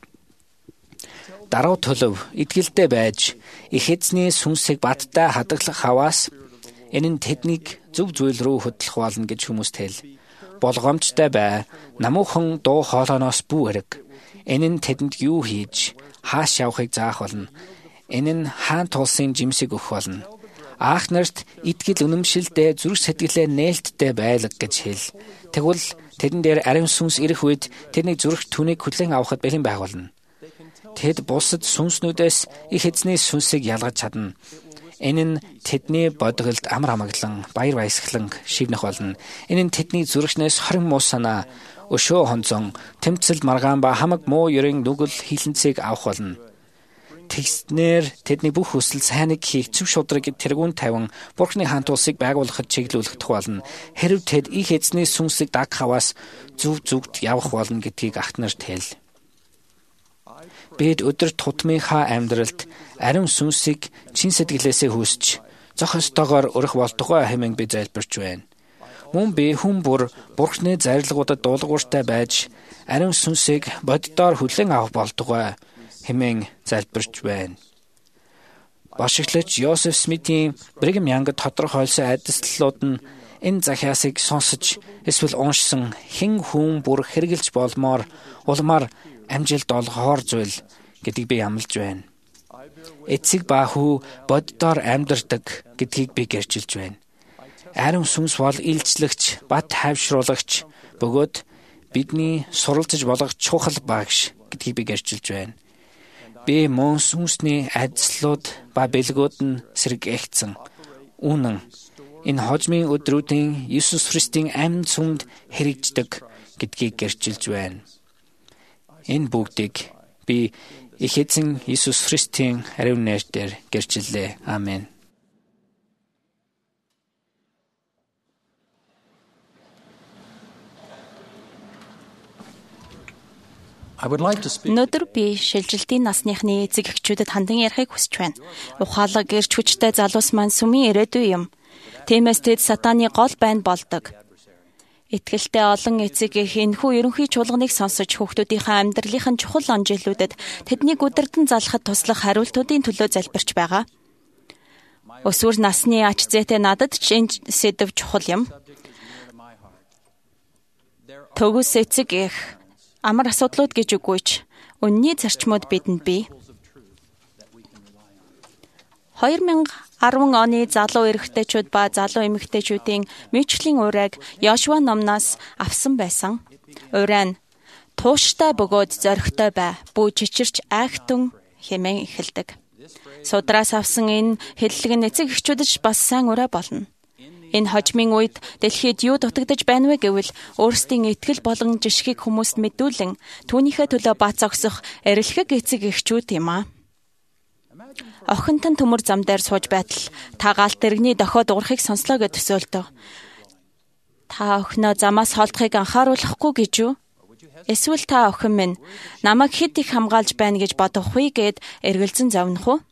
[SPEAKER 6] Даруй төлөв итгэлтэй байж их эзний сүнсийг баттай хадгалах хаваас энэ нь тэднийг зөв зүйл рүү хөтлөх болно гэж хүмүүст хэл. Болгоомжтой бай, намуухан дуу хоолойноос бүү хэрэг. Энэ нь тэдэнд юу хийж, хааш явахыг заах болно. Энэ нь хаан тулсын жимсийг өгөх болно. Аах нарт итгэл үнэмшилдээ зүрх сэтгэлээ нээлттэй байлг гэж хэл. Тэгвэл тэдэн дээр ариун сүнс ирэх үед тэдний зүрх түүнийг хүлээн авахд бэлэн байгуулна. Тэд бусад сүнснүүдээс их эзний сүнсийг ялгаж чадна. Энэ нь тэдний бодголд амар амгалан, баяр баясгалан шивнэх болно. Энэ нь тэдний зүрхнээс хорин муу санаа, өшөө хонзон, тэмцэл маргаан ба хамаг муу ерийн нүгэл хилэнцгийг авах болно. Тэгснээр тэдний бүх хүсэл сайныг хийх зөв шударгыг тэргүүн тавин Бурхны хаан тулсыг байгуулахад чиглүүлэгдэх болно. Хэрв тэд их эзний сүнсийг дагах хаваас зөв зүгт явах болно гэдгийг агт нарт хэл. Бид өдөр тутмынхаа амьдралд ариун сүнсийг чин сэтгэлээсээ хүсч зох ёстойгоор өрөх болтугай хэмээн би залбирч байна. Мөн би хүн бүр Бурхны зарилгуудад дуулууртай байж ариун сүнсийг боддоор хүлээн авах болтугай хэмээн залбирч байна. Бошиглагч Жозеф Смитийн Бригхэм Янгад тодорхойлсон айдаслууд нь энэ захиасыг сонсож эсвэл уншсан хэн хүн бүр хэрэгжилж болмоор улмаар амжилт олгохоор зүйл гэдгийг би амлаж байна. Эцэг ба хүү боддоор амьдардаг гэдгийг би гэрчилж байна. Ариун сүнс бол илчлэгч, бат хайвшруулагч бөгөөд бидний суралцж болох чухал багш гэдгийг би гэрчилж байна. Би мөн сүнсний ажлууд ба бэлгүүд нь сэргээгдсэн. Үнэн энэ хожмын өдрүүдийн Есүс Христийн амьд сүмд хэрэгждэг гэдгийг гэрчилж байна. Энэ бүгдийг би их эзэн Есүс Христийн ариун нэрээр гэрчиллээ. Амен.
[SPEAKER 7] Өнөөдөр би шилжилтийн насныхны эцэг эхчүүдэд хандан ярихыг хүсэж байна. Ухаалаг эрч хүчтэй залуус маань сүмийн ирээдүй юм. Тиймээс тэд сатааны гол байн болдог. Итгэлтэй олон эцэг эх энэхүү ерөнхий чуулганыг сонсож хүүхдүүдийнхээ амьдралын чухал он жилүүдэд тэднийг удирдан залахад туслах хариултуудын төлөө залбирч байгаа. Өсвөр насны ач зээтэй надад ч энэ сэдв чухал юм. Төгс эцэг эх амар асуудлууд гэж үгүйч үнний зарчмууд бидэнд бий. 2010 оны залуу эрэгтэйчүүд ба залуу эмэгтэйчүүдийн мичлийн урайг Йошуа номноос авсан байсан. Урай нь тууштай бөгөөд зоригтой бай, бүү чичирч айхтун хэмээн эхэлдэг. Судраас авсан энэ хэллэг нь эцэг эхчүүдэд бас сайн урай болно. Энэ хожмын үед дэлхийд юу дутагдж байна вэ гэвэл өөрсдийн итгэл болон жишгийг хүмүүст мэдүүлэн түүнийхээ төлөө бац огсох эрэлхэг эцэг эхчүүд юм аа. Охинтон төмөр зам дээр сууж байтал та галт дэргэний дохиод уурахыг сонслоо гэж төсөөлдөг. Та охиноо замаас холдохыг анхааруулахгүй гэж юу? Эсвэл та охин минь намайг хэд их хамгаалж байна гэж бодох вэ гэд эргэлзэн зовнох уу?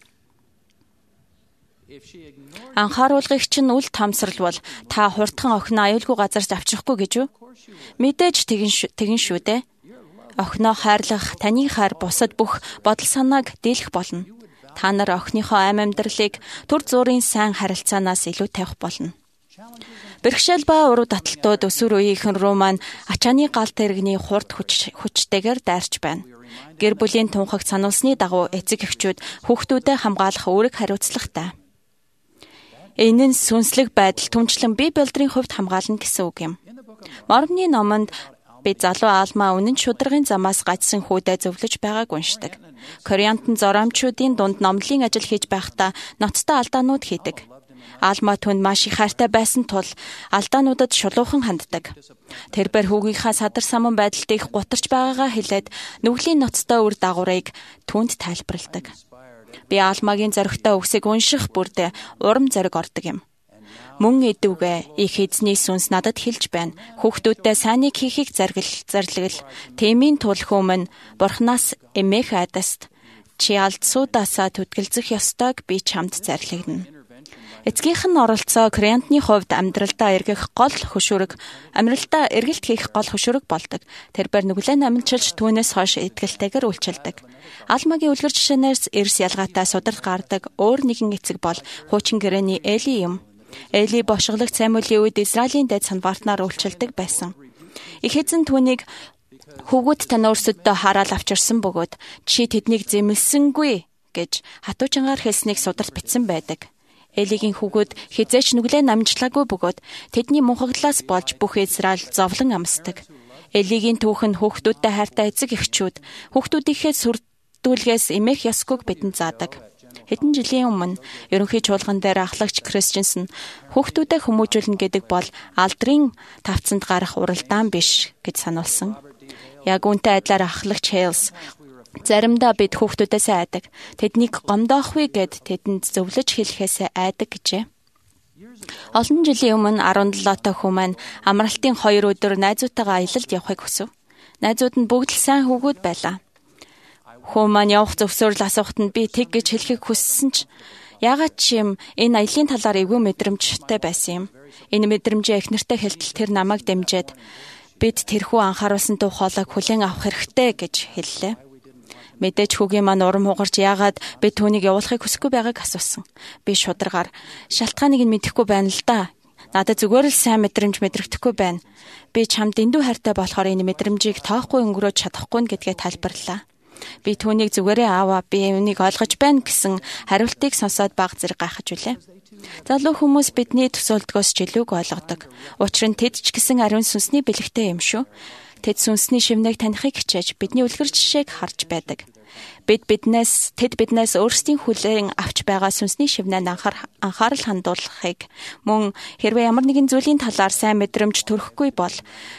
[SPEAKER 7] Анхааруулгыг чинь үл тамсралвал та хурдхан охиноо аюулгүй газарт авчихгүй гэж юу? Мэдээж тэгин шүү дээ. Охиноо хайрлах таны хайр бусад бүх бодол санааг дийлэх болно. Та нар охиныхоо амь амьдралыг түр зуурын сайн харилцаанаас илүү тавих болно. Бэрхшээл ба уруу таталтууд өсвөр үеийнхэн рүү маань ачааны галт тэрэгний хурд хүчтэйгээр дайрч байна. Гэр бүлийн тунхагт сануулсны дагуу эцэг эхчүүд хүүхдүүдэд хамгаалах үүрэг хариуцлагатай. Энэ нь сүнслэг байдал түнчлэн бие бэлдрийн хувьд хамгаална гэсэн үг юм. Мормны номонд би залуу Алмаа үнэн шударгын замаас гажсан хүүдээ зөвлөж байгааг уншдаг. Кориантын зороомчуудын дунд номлын ажил хийж байхдаа ноцтой алдаанууд хийдэг. Алмаа түнд маш их хайртай байсан тул алдаануудад шулуухан ханддаг. Тэрбээр хүүгийнхаа садар саман байдалд их гутарч байгаагаа хэлээд нүглийн ноцтой үр дагаврыг түнд тайлбарладаг. Би Алмагийн зоригтой үгсийг унших бүрдээ урам зориг ордог юм. Мөн эдүгэ их эзний сүнс надад хэлж байна. Хүүхдүүдтэй сайныг хийхийг зарлагал. Тэмийн тул хүмүн Бурханаас эмээх айдаст чи алдсуудаасаа түтгэлзэх ёстойг би чамд зарлагна. Эцгийнх нь оролцоо Кориантны хувьд амьдралдаа эргэлт хийх гол хөшүүрэг болдог. Тэрбээр нүглэн амжилж түүнээс хойш итгэлтэйгээр үйлчилдэг. Алмагийн үлгэр жишээнээс эрс ялгаатай сударт гардаг өөр нэгэн эцэг бол хуучин гэрээний Эли юм. Эли бошголог цаймуулын үед Израилийн дэд санбартнаар үйлчилдэг байсан. Их эзэн түүнийг хөвгүүд тань өөрсөддөө хараад авчирсан бөгөөд чи тэднийг зэмлсэнгүй гэж хатуучингаар хэлснийг сударт бичсэн байдаг. Элигийн хүүгүүд хизээч нүглээ намжлаагүй бөгөөд тэдний мунхаглаас болж бүх Израиль зовлон амсдаг. Элигийн түүх нь хүүхдүүдтэй хайртай эцэг эхчүүд хүүхдүүдийнхээ сүрдүүлгээс эмээх ёсгүйг бидэнд заадаг. Хэдэн жилийн өмнө ерөнхий чуулган дээр ахлагч Кристенсен хүүхдүүдэд хүмүүжүүлнэ гэдэг бол алдрын тавцанд гарах уралдаан биш гэж сануулсан. Яг үүнтэй адилаар ахлагч Хейлс заримдаа бид хүүхдүүдээс айдаг. Тэднийг гомдоохвэ гэд тэдэнд зөвлөж хэлэхээс айдаг гэжээ. Олон жилийн өмнө 17 хүн маань амралтын 2 өдөр найзуудтайгаа аялалд явахыг хүсв. Найзууд нь бүгд л сайн хүүгүүд байлаа. Хүн маань явах зөвсөрөл асуухад нь би тэг гэж хэлхийг хүссэн ч яагаад ч юм энэ аялын талаар эвгүй мэдрэмжтэй байсан юм. Энэ мэдрэмжээ эхнэртэй хэлтэл тэр намайг дэмжиэд бид тэрхүү анхааруулсан төв хоолойг хүлээн авах хэрэгтэй гэж хэллээ. Мэдээж хүүгийн маань урам хугарч яагаад би түүнийг явуулахыг хүсэхгүй байгааг асуусан. Би шударгаар шалтгааныг нь мэдэхгүй байна л да. Надад зүгээр л сайн мэдрэмж мэдрэгдэхгүй байна. Би чамд дэндүү хайртай болохоор энэ мэдрэмжийг тоохгүй өнгөрөөж чадахгүй гэдгээ тайлбарлаа. Би түүнийг зүгээрээ аваа, би үүнийг ойлгож байна гэсэн хариултыг сонсоод баг зэрэг гайхаж үлээ. Залуу хүмүүс бидний төсөөлдгөөс ч илүүг ойлгодог. Учир нь тэд ч гэсэн ариун сүнсний бэлэгтэй юм шүү. Тэд сүнсний шивнээг таних хичээж бидний үлгэр жишээг харж байдаг. Тэд биднээс өөрсдийн хүлээн авч байгаа сүнсний шивнэнд анхаарал хандуулахыг мөн хэрвээ ямар нэгэн зүйлийн талаар сайн мэдрэмж төрөхгүй бол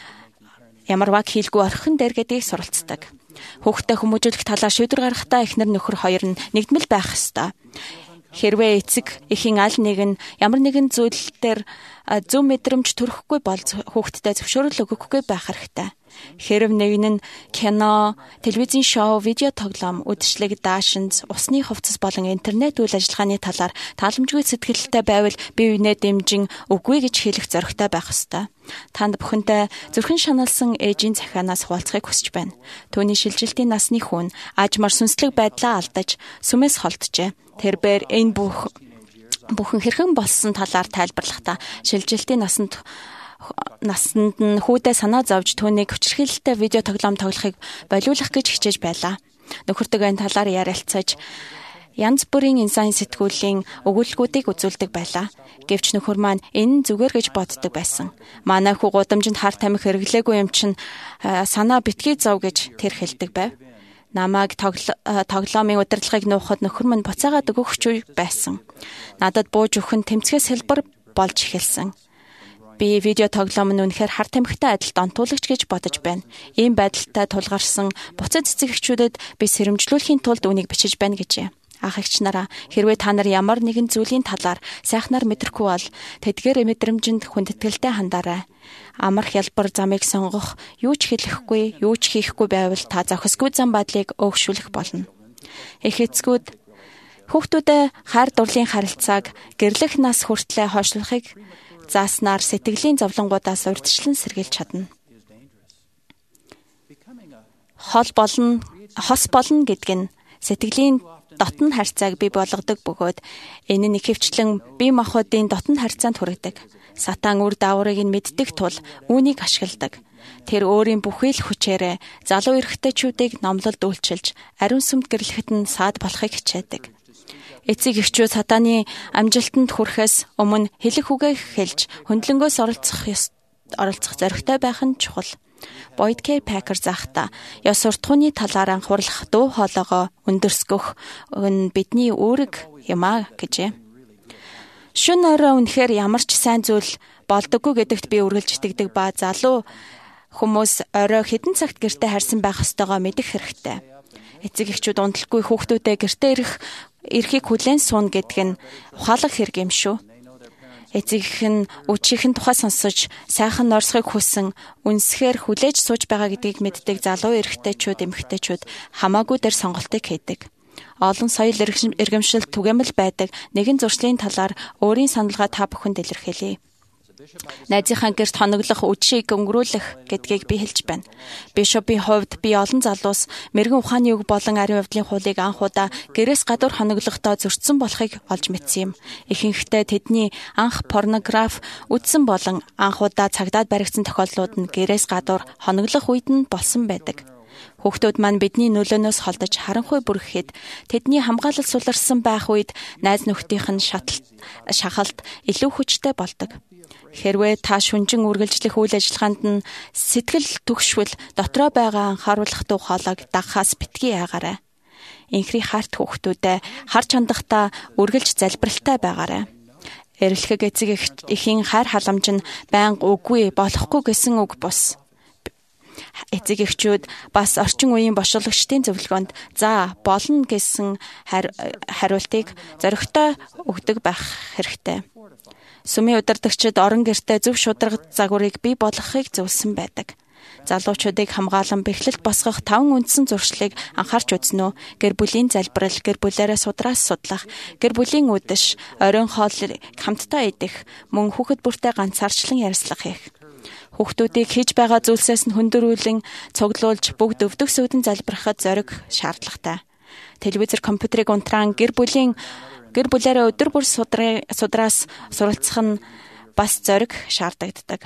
[SPEAKER 7] ямарваа хийлгүй орхин дээр гэдгийг суралцдаг. Хүүхдээ хүмүүжүүлэх талаар шийдвэр гаргахдаа эхнэр нөхөр хоёр нь нэгдмэл байх ёстой. Хэрвээ эцэг эхийн аль нэг нь ямар нэгэн зүйл дээр зөв мэдрэмж төрөхгүй бол хүүхдэд зөвшөөрөл өгөхгүй байх хэрэгтэй. Хэрв нэг нь кино, телевизийн шоу, видео тоглоом, үдшилэг, даашинз, усны хувцас болон интернет үйл ажиллагааны талаар тааламжгүй сэтгэлтэй байвал бие биенээ дэмжин үгүй гэж хэлэх зоригтой байх ёстой. Танд бүхэнтэй зүрхэн шаналсан ээжийн захианаас хуваалцахыг хүсэж байна. Түүний шилжилтийн насны хүн аажмаар сүнслэг байдлаа алдаж сүмээс холджээ. Тэрбээр энэ бүхэн хэрхэн болсон талаар тайлбарлахдаа шилжилтийн насанд насанд нь хүүдээ санаа зовж түүнийг хүчирхийлэлтэй видео тоглоом тоглохыг болиулах гэж хичээж байлаа. Нөхөртөө энэ талаар ярилцаж янз бүрийн инсан сэтгүүлийн өгүүлбэрүүдийг үзүүлдэг байлаа. Гэвч нөхөр маань энэ зүгээр гэж боддог байсан. Манай хүү гудамжинд хар тамхи хэрэглээгүй юм чинь санаа битгий зов гэж тэр хэлдэг байв. Намайг тоглоомын удирдлагыг нуухад нөхөр минь буцаагаад өгөх үе байсан. Надад бууж өгөх нь тэмцгээс хэлбэр болж эхэлсэн. Би видео тоглоом нь үнэхээр хар тамхитай адил донтуулагч гэж бодож байна. Ийм байдалтай тулгарсан буцаад цэцэгчүүдэд би сэрэмжлүүлэхийн тулд үнийг бичиж байна гэжээ. Ах эгч нараа, хэрвээ та нар ямар нэгэн зүйлийн талаар сайхнаар мэдрэхгүй бол тэдгээр мэдрэмжинд хүндэтгэлтэй хандаарай. Амар хялбар замыг сонгох, юу ч хэлэхгүй, юу ч хийхгүй байвал та зохисгүй зам бадлыг өөгшүүлэх болно. Их эцгүүд хүүхдүүдэд хайр дурлалын харилцааг гэрлэх нас хүртлээр хойшлуулахыг зааснаар сэтгэлийн зовлонгуудаас урьдчилан сэргийлж чадна. Хос болно гэдэг нь сэтгэлийн дотн харьцааг бий болгодог бөгөөд энэ нь ихэвчлэн бие махбодын дотн харьцаанд хүргэдэг. Сатан үр дааврыг нь мэддэг тул үүнийг ашигладаг. Тэр өөрийн бүхий л хүчээрээ залуу эрэгтэйчүүдийг номлолд үйлчилж ариун сүмд гэрлэхэд нь саад болохыг хичээдэг. Эцэг эхчүүд сатаны амжилтанд хүрэхээс өмнө хэлэх үгээ хэлж хөндлөнгөөс оролцох зоригтой байх нь чухал. Boyd K. Packer заахта ёс суртахууны талаар анхуурлах дуу хоолойгоо өндөрсгөх нь бидний үүрэг юм а гэжээ. Шүн орой үнэхээр ямар ч сайн зүйл болдоггүй гэдэгт би үргэлж итгэдэг ба залуу хүмүүс орой хэдэн цагт гэртээ харьсан байх ёстойгоо мэдэх хэрэгтэй. Эцэг эхчүүд унталгүй хүүхдүүдээ гэртээ ирэхийг хүлээн суун гэдэг нь ухаалаг хэрэг юм шүү. Эцэг эх нь үчихэн тухай сонсож сайхан норсохыг хүсэн үнсхээр хүлээж сууж байгаа гэдгийг мэддэг залуу эрэгтэйчүүд эмэгтэйчүүд хамаагүй дээр сонголтыг хийдэг. Олон соёл иргэмшил түгээмэл байдаг нэгэн зуршлын талаар өөрийн саналгаа та бүхэнд илэрхийлье. Найзынхаа гэрт хоноглох үдшийг өнгөрүүлэх гэдгийг би хэлж байна. Бишопийн хувьд би олон залуус мэрэгэн ухааны үг болон ариун явдлын хуулийг анхудаа гэрээс гадуур хоноглохдоо зөрчсөн болохыг олж мэдсэн юм. Ихэнхдээ тэдний анх порнограф үзсэн болон анхудаа цагдаад баригдсан тохиолдлууд нь гэрээс гадуур хоноглох үед нь болсон байдаг. Хүүхдүүд маань бидний нөлөөнөөс холдож харанхуй бүрхэхэд тэдний хамгаалал суларсан байх үед найз нөхдийнх нь шахалт илүү хүчтэй болдог. Хэрвээ та шүнжин үргэлжлэх үйл ажиллагаанд нь сэтгэл түгшвэл дотроо байгаа анхааруулах дуу хоолойг дагахаас битгий яагаарай. Инхри харт хүүхдүүдэд харж хандахдаа үргэлж залбиралтай байгаарай. Эрэлхэг эцэг эхийн хайр халамж нь байнга үгүй болохгүй гэсэн үг бус. Эцэг эхчүүд бас орчин үеийн бошуулагчдын зөвлөгөөнд за болно гэсэн хариултыг зоригтой өгдөг байх хэрэгтэй. Сүмийн удирдагчид орон гертэ зөв шударга загварыг бий болгохыг зөвлөсөн байдаг. Залуучуудыг хамгаалан бэхлэлт босгох 5 үндсэн зуршлыг анхаарч үзнэ үү? Гэр бүлийн залбирал, гэр бүлээрээ судраас судлах, гэр бүлийн үдэш, оройн хоол хамтдаа идэх, мөн хүүхэд бүртээ ганцаарчлан ярилцлах хийх. Хүүхдүүдийг хийж байгаа зүйлсээс нь хөндөрүүлэн цуглуулж бүгд өвдөг сүдэн залбирахад зориг шаардлагатай. Телевизэр, компьютерийг унтраан гэр бүлээрээ өдөр бүр судраас суралцах нь бас зориг шаардагддаг.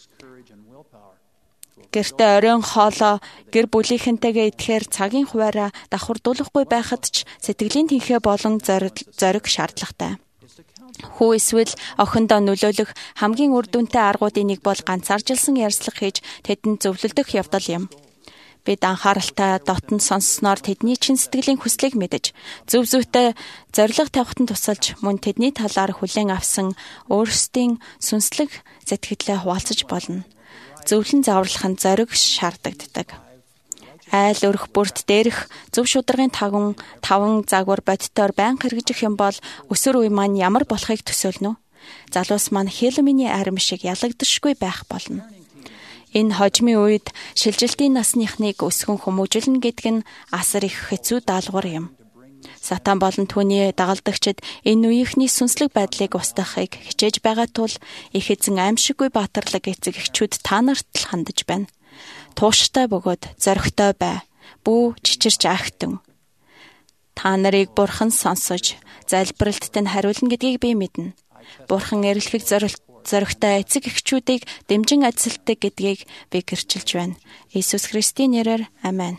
[SPEAKER 7] Гэртээ оройн хоолоо гэр бүлийнхэнтэйгээ идэхээр цагийн хуваараа давхардуулахгүй байхад ч сэтгэлийн тэнхээ болон зориг шаардлагатай. Хүү эсвэл охиндоо нөлөөлөх хамгийн үр дүнтэй аргуудын нэг бол ганцааржилсан ярилцлага хийж тэдэнд зөвлөлдөх явдал юм. Бид анхааралтай дотн сонссноор тэдний чин сэтгэлийн хүслийг мэдэж, зөв зүйтэй зориг тавихтан тусалж, мөн тэдний талаар хүлээн авсан өөрсдийн сүнслэг сэтгэлдээ хуваалцаж болно. Зөвлөн зааварлах нь зориг шаарддаг. Айл өрх бүрт дээрх зөв шударгын таван загвар бодтоор байнга хэрэгжих юм бол өсвөр үе маань ямар болохыг төсөөлнө. Залуус маань Хелминий арим шиг ялагдашгүй байх болно. Энэ хожимын үед шилжилтийн насныхныг өсгөн хүмүүжүүлнэ гэдэг нь асар их хэцүү даалгавар юм. Сатан болон түүний дагалдагчид энэ үеийнхний сүнслэг байдлыг устгахыг хичээж байгаа тул их эзэн аимшиггүй баатарлаг эцэг эхчүүд та нарт л хандаж байна. Тууштай бөгөөд зоригтой бай. Бүү чичирч агтэн. Та нарыг бурхан сонсож, залбиралтад нь хариулна гэдгийг би мэднэ. Бурхан эрэлхийг зоригтой эцэг эхчүүдийг дэмжин ажилладаг гэдгийг би гэрчилж байна. Иесус Христийн нэрээр амен.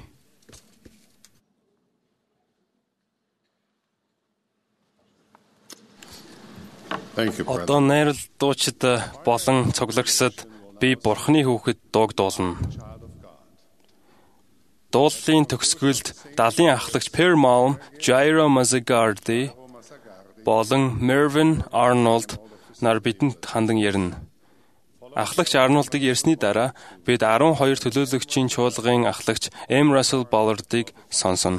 [SPEAKER 2] Одоо найрал дуучид болон цуглагчсад би Бурхны хүүхэд дуугдуулна. Дууллын төгсгөлд далийн ахлагч Permaum Jairo Mazzagardi болон Mervyn Arnold нар бидэнд хандан ярина. Ахлагч Арнолдыг ярьсны дараа бид 12 төлөөлөгчийн чуулгын ахлагч M. Russell Ballard-ыг сонсно.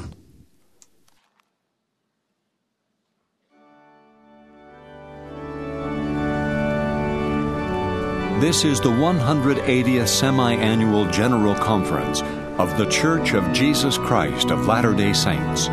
[SPEAKER 1] This is the 180th Semi-Annual General Conference of the Church of Jesus Christ of Latter-day Saints.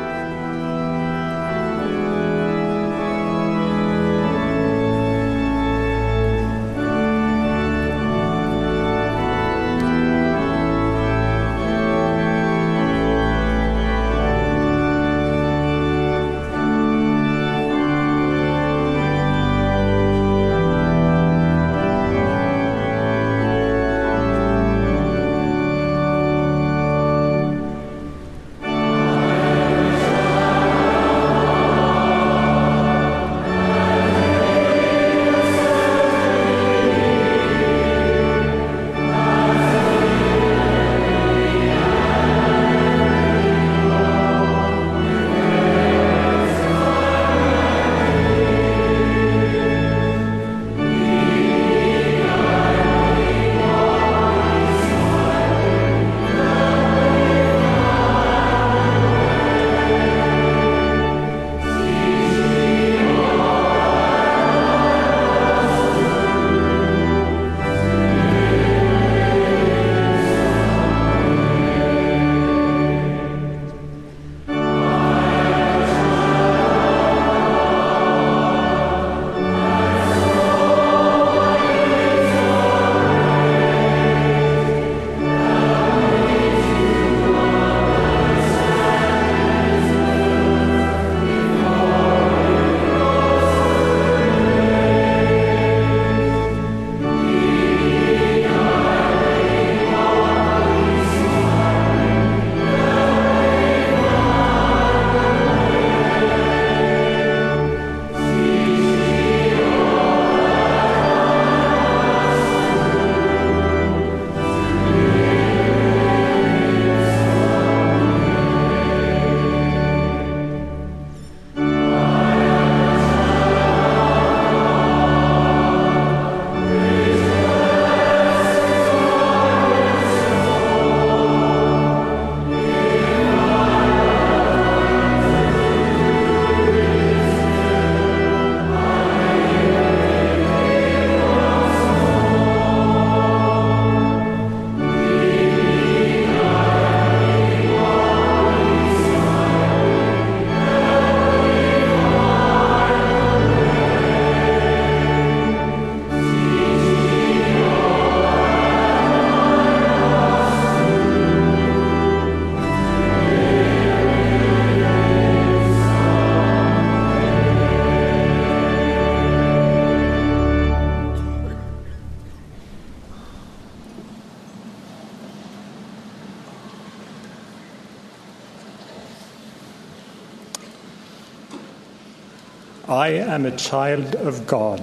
[SPEAKER 4] I am a child of God.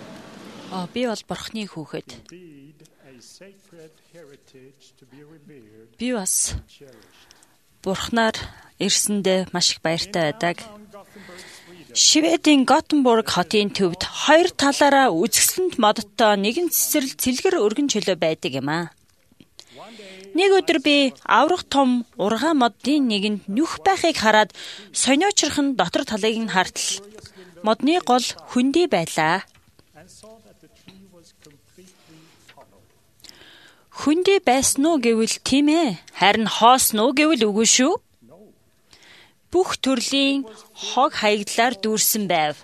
[SPEAKER 3] Би бол Бурхны хүүхэд. Би бас Бурхнаар ирсэндээ маш их баяртай байдаг. Шведийн Готенбург хотын төвд хоёр талаараа үзэсгэлэнт модтой нэгэн цэцэрлэг цэлгэр өргөн чөлөө байдаг юм аа. Нэг өдөр би аврах том ургаан модын нэгэнд нөх байхыг хараад сониочрхон дотор талыг нь хартал модны гол хөндөй байлаа. Хөндөй байсан уу гэвэл тийм ээ. Харин хоосон уу гэвэл үгүй шүү. Бүх төрлийн хог хаягдлаар дүүрсэн байв.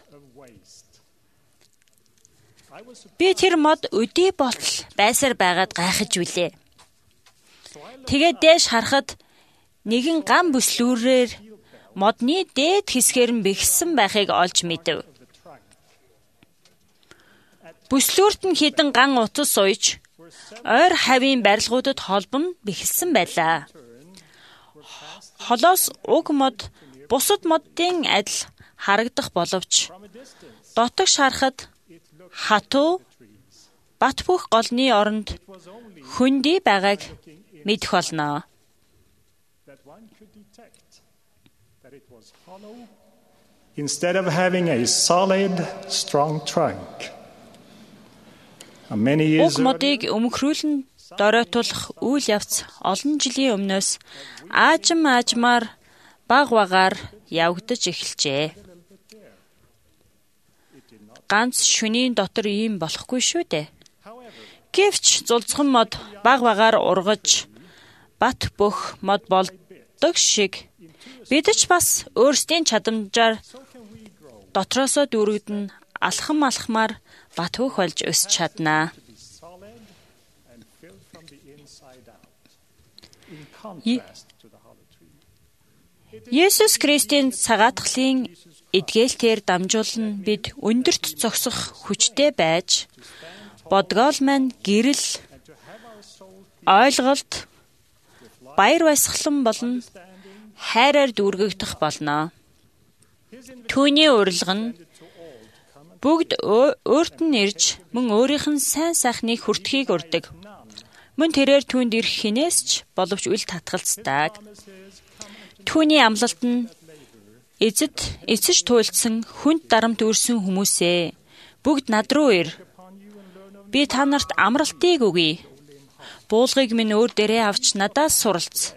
[SPEAKER 3] Би тэр мод өдий болтол байсаар байгаад гайхаж билээ. Тэгээд дээш харахад нэгэн гам бүслүүрээр модны дээд хэсгээр нь бэхсэн байхыг олж мэдэв. Бүслүүрт нь хідэн ган утас сууж, ойр хавийн барилгуудад холбон бэхэлсэн байлаа. Холоос уг мод бусад модын адил харагдах боловч дотогш харахад хатуу бат бөх голны оронд хөндөй байгааг мэдэх болно.
[SPEAKER 4] Instead of having a solid, strong trunk.
[SPEAKER 3] Уг модыг өмгрүүлэн доройтуулах үйл явц олон жилийн өмнөөс аажмаар баг багаар явагдаж эхэлжээ. Ганц шөнийн дотор ийм болохгүй шүү дээ. Гэвч зулцхан мод баг багаар ургаж бат бөх мод болдог шиг бид ч бас өөрсдийн чадамжаар дотроосоо дүүргдэн алхамаар бат бөх болж өсч чаднаа. Есүс Христийн цагаатгалын эдгээлтээр дамжуулан бид өндөрт зогсох хүчтэй байж бодгоол маань гэрэл, ойлголт, баяр баясгалан болон хайраар дүүргэгдэх болно. Түүний урилга нь бүгд өөрт нь ирж мөн өөрийнх нь сайн сайхныг хүртхийг урьдаг. Мөн тэрээр түүнд ирэх хинээс ч боловч үл татгалцдаг. Түүний амлалт нь эцэж туйлдсан хүнд дарамт өрсөн хүмүүсээ бүгд над руу ир. Би та нарт амралтыг өгье. Буулгыг минь өөр дээрээ авч надаас суралц.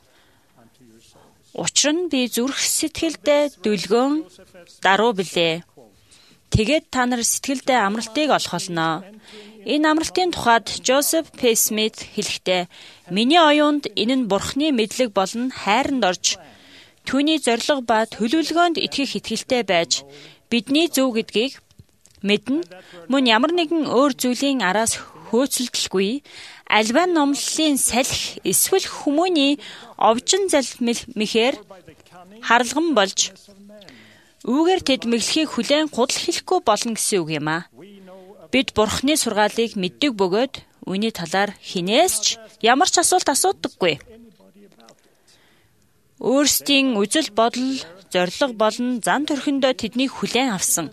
[SPEAKER 3] Учир нь би зүрх сэтгэлдээ дүлгөөн даруй билээ. Тэгээд та нар сэтгэлдээ амралтыг олох болно. Энэ амралтын тухайд Жозеф П. Смит хэлэхдээ миний оюунд энэ нь Бурхны мэдлэг болон хайранд орж түүний зориг ба төлөвлөгөөнд итгэх итгэлтэй байж бидний зөв гэдгийг мэднэ. Мөн ямар нэгэн өөр зүйлийн араас хөөцөлдөлгүй альва номлолын салхи эсвэл хүмүүний овжин залмихээр харалган болж үүгээр тэд мэглэхийг хүлээн гудал хэлэхгүй болно гэсэн үг юм а. Бид Бурхны сургаалыг мэддэг бөгөөд үүний талаар хинээс ч ямар ч асуулт асуудаггүй. Өөрсдийн үзэл бодол, зориг болон зан төрхөндөө тэднийг хүлээн авсан.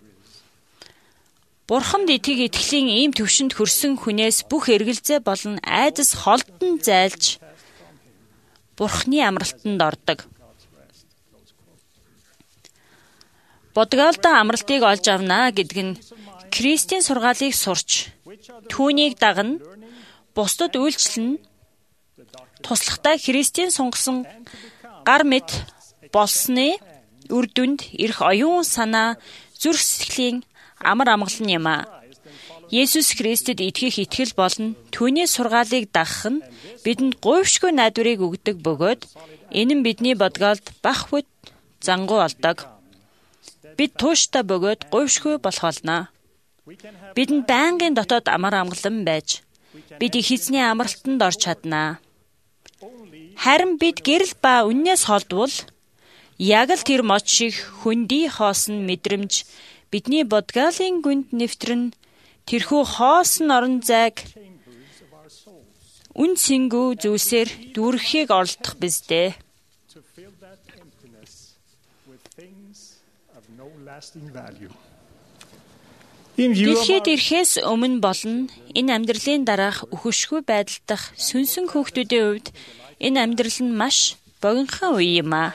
[SPEAKER 3] Бурханд итгэлийн ийм төвшөнд хүрсэн хүнээс бүх эргэлзээ болон айдас холдон зайлж Бурхны амралтанд ордог. Бодгоолдоо амралтыг олж авнаа гэдэг нь Христийн сургаалыг сурч, түүнийг дагна, бусдад үйлчлэн, туслахтаа Христийн сунгасан гар мэт болсны үр дүнд ирэх оюун санаа зүрх сэтгэлийн амар амгалан юм а. Есүс Христэд итгэх итгэл болон түүний сургаалыг дагах нь бидэнд гуйвшгүй найдварыг өгдөг бөгөөд энэ нь бидний бодгоолд бах бүт зангуу олдог. Бид тууштай бөгөөд гуйвшгүй болох болно. Бидэнд байнгын дотоод амар амгалан байж бид их эзний амралтанд орж чаднаа. Харин бид гэрэл ба үннээс холдвол яг л тэр мод шиг хөндөй хоосон мэдрэмж бидний бодгоолын гүнд нэвтрэн тэрхүү хоосон орон зайг үн цэнгүү зүйлсээр дүүргэхийг оролдох биздээ. Дэлхийд ирэхээс өмнө болон энэ амьдралын дараах үхшгүй байдал дах сүнсэн хүүхдүүдийн хувьд энэ амьдрал нь маш богинохан үе юм а.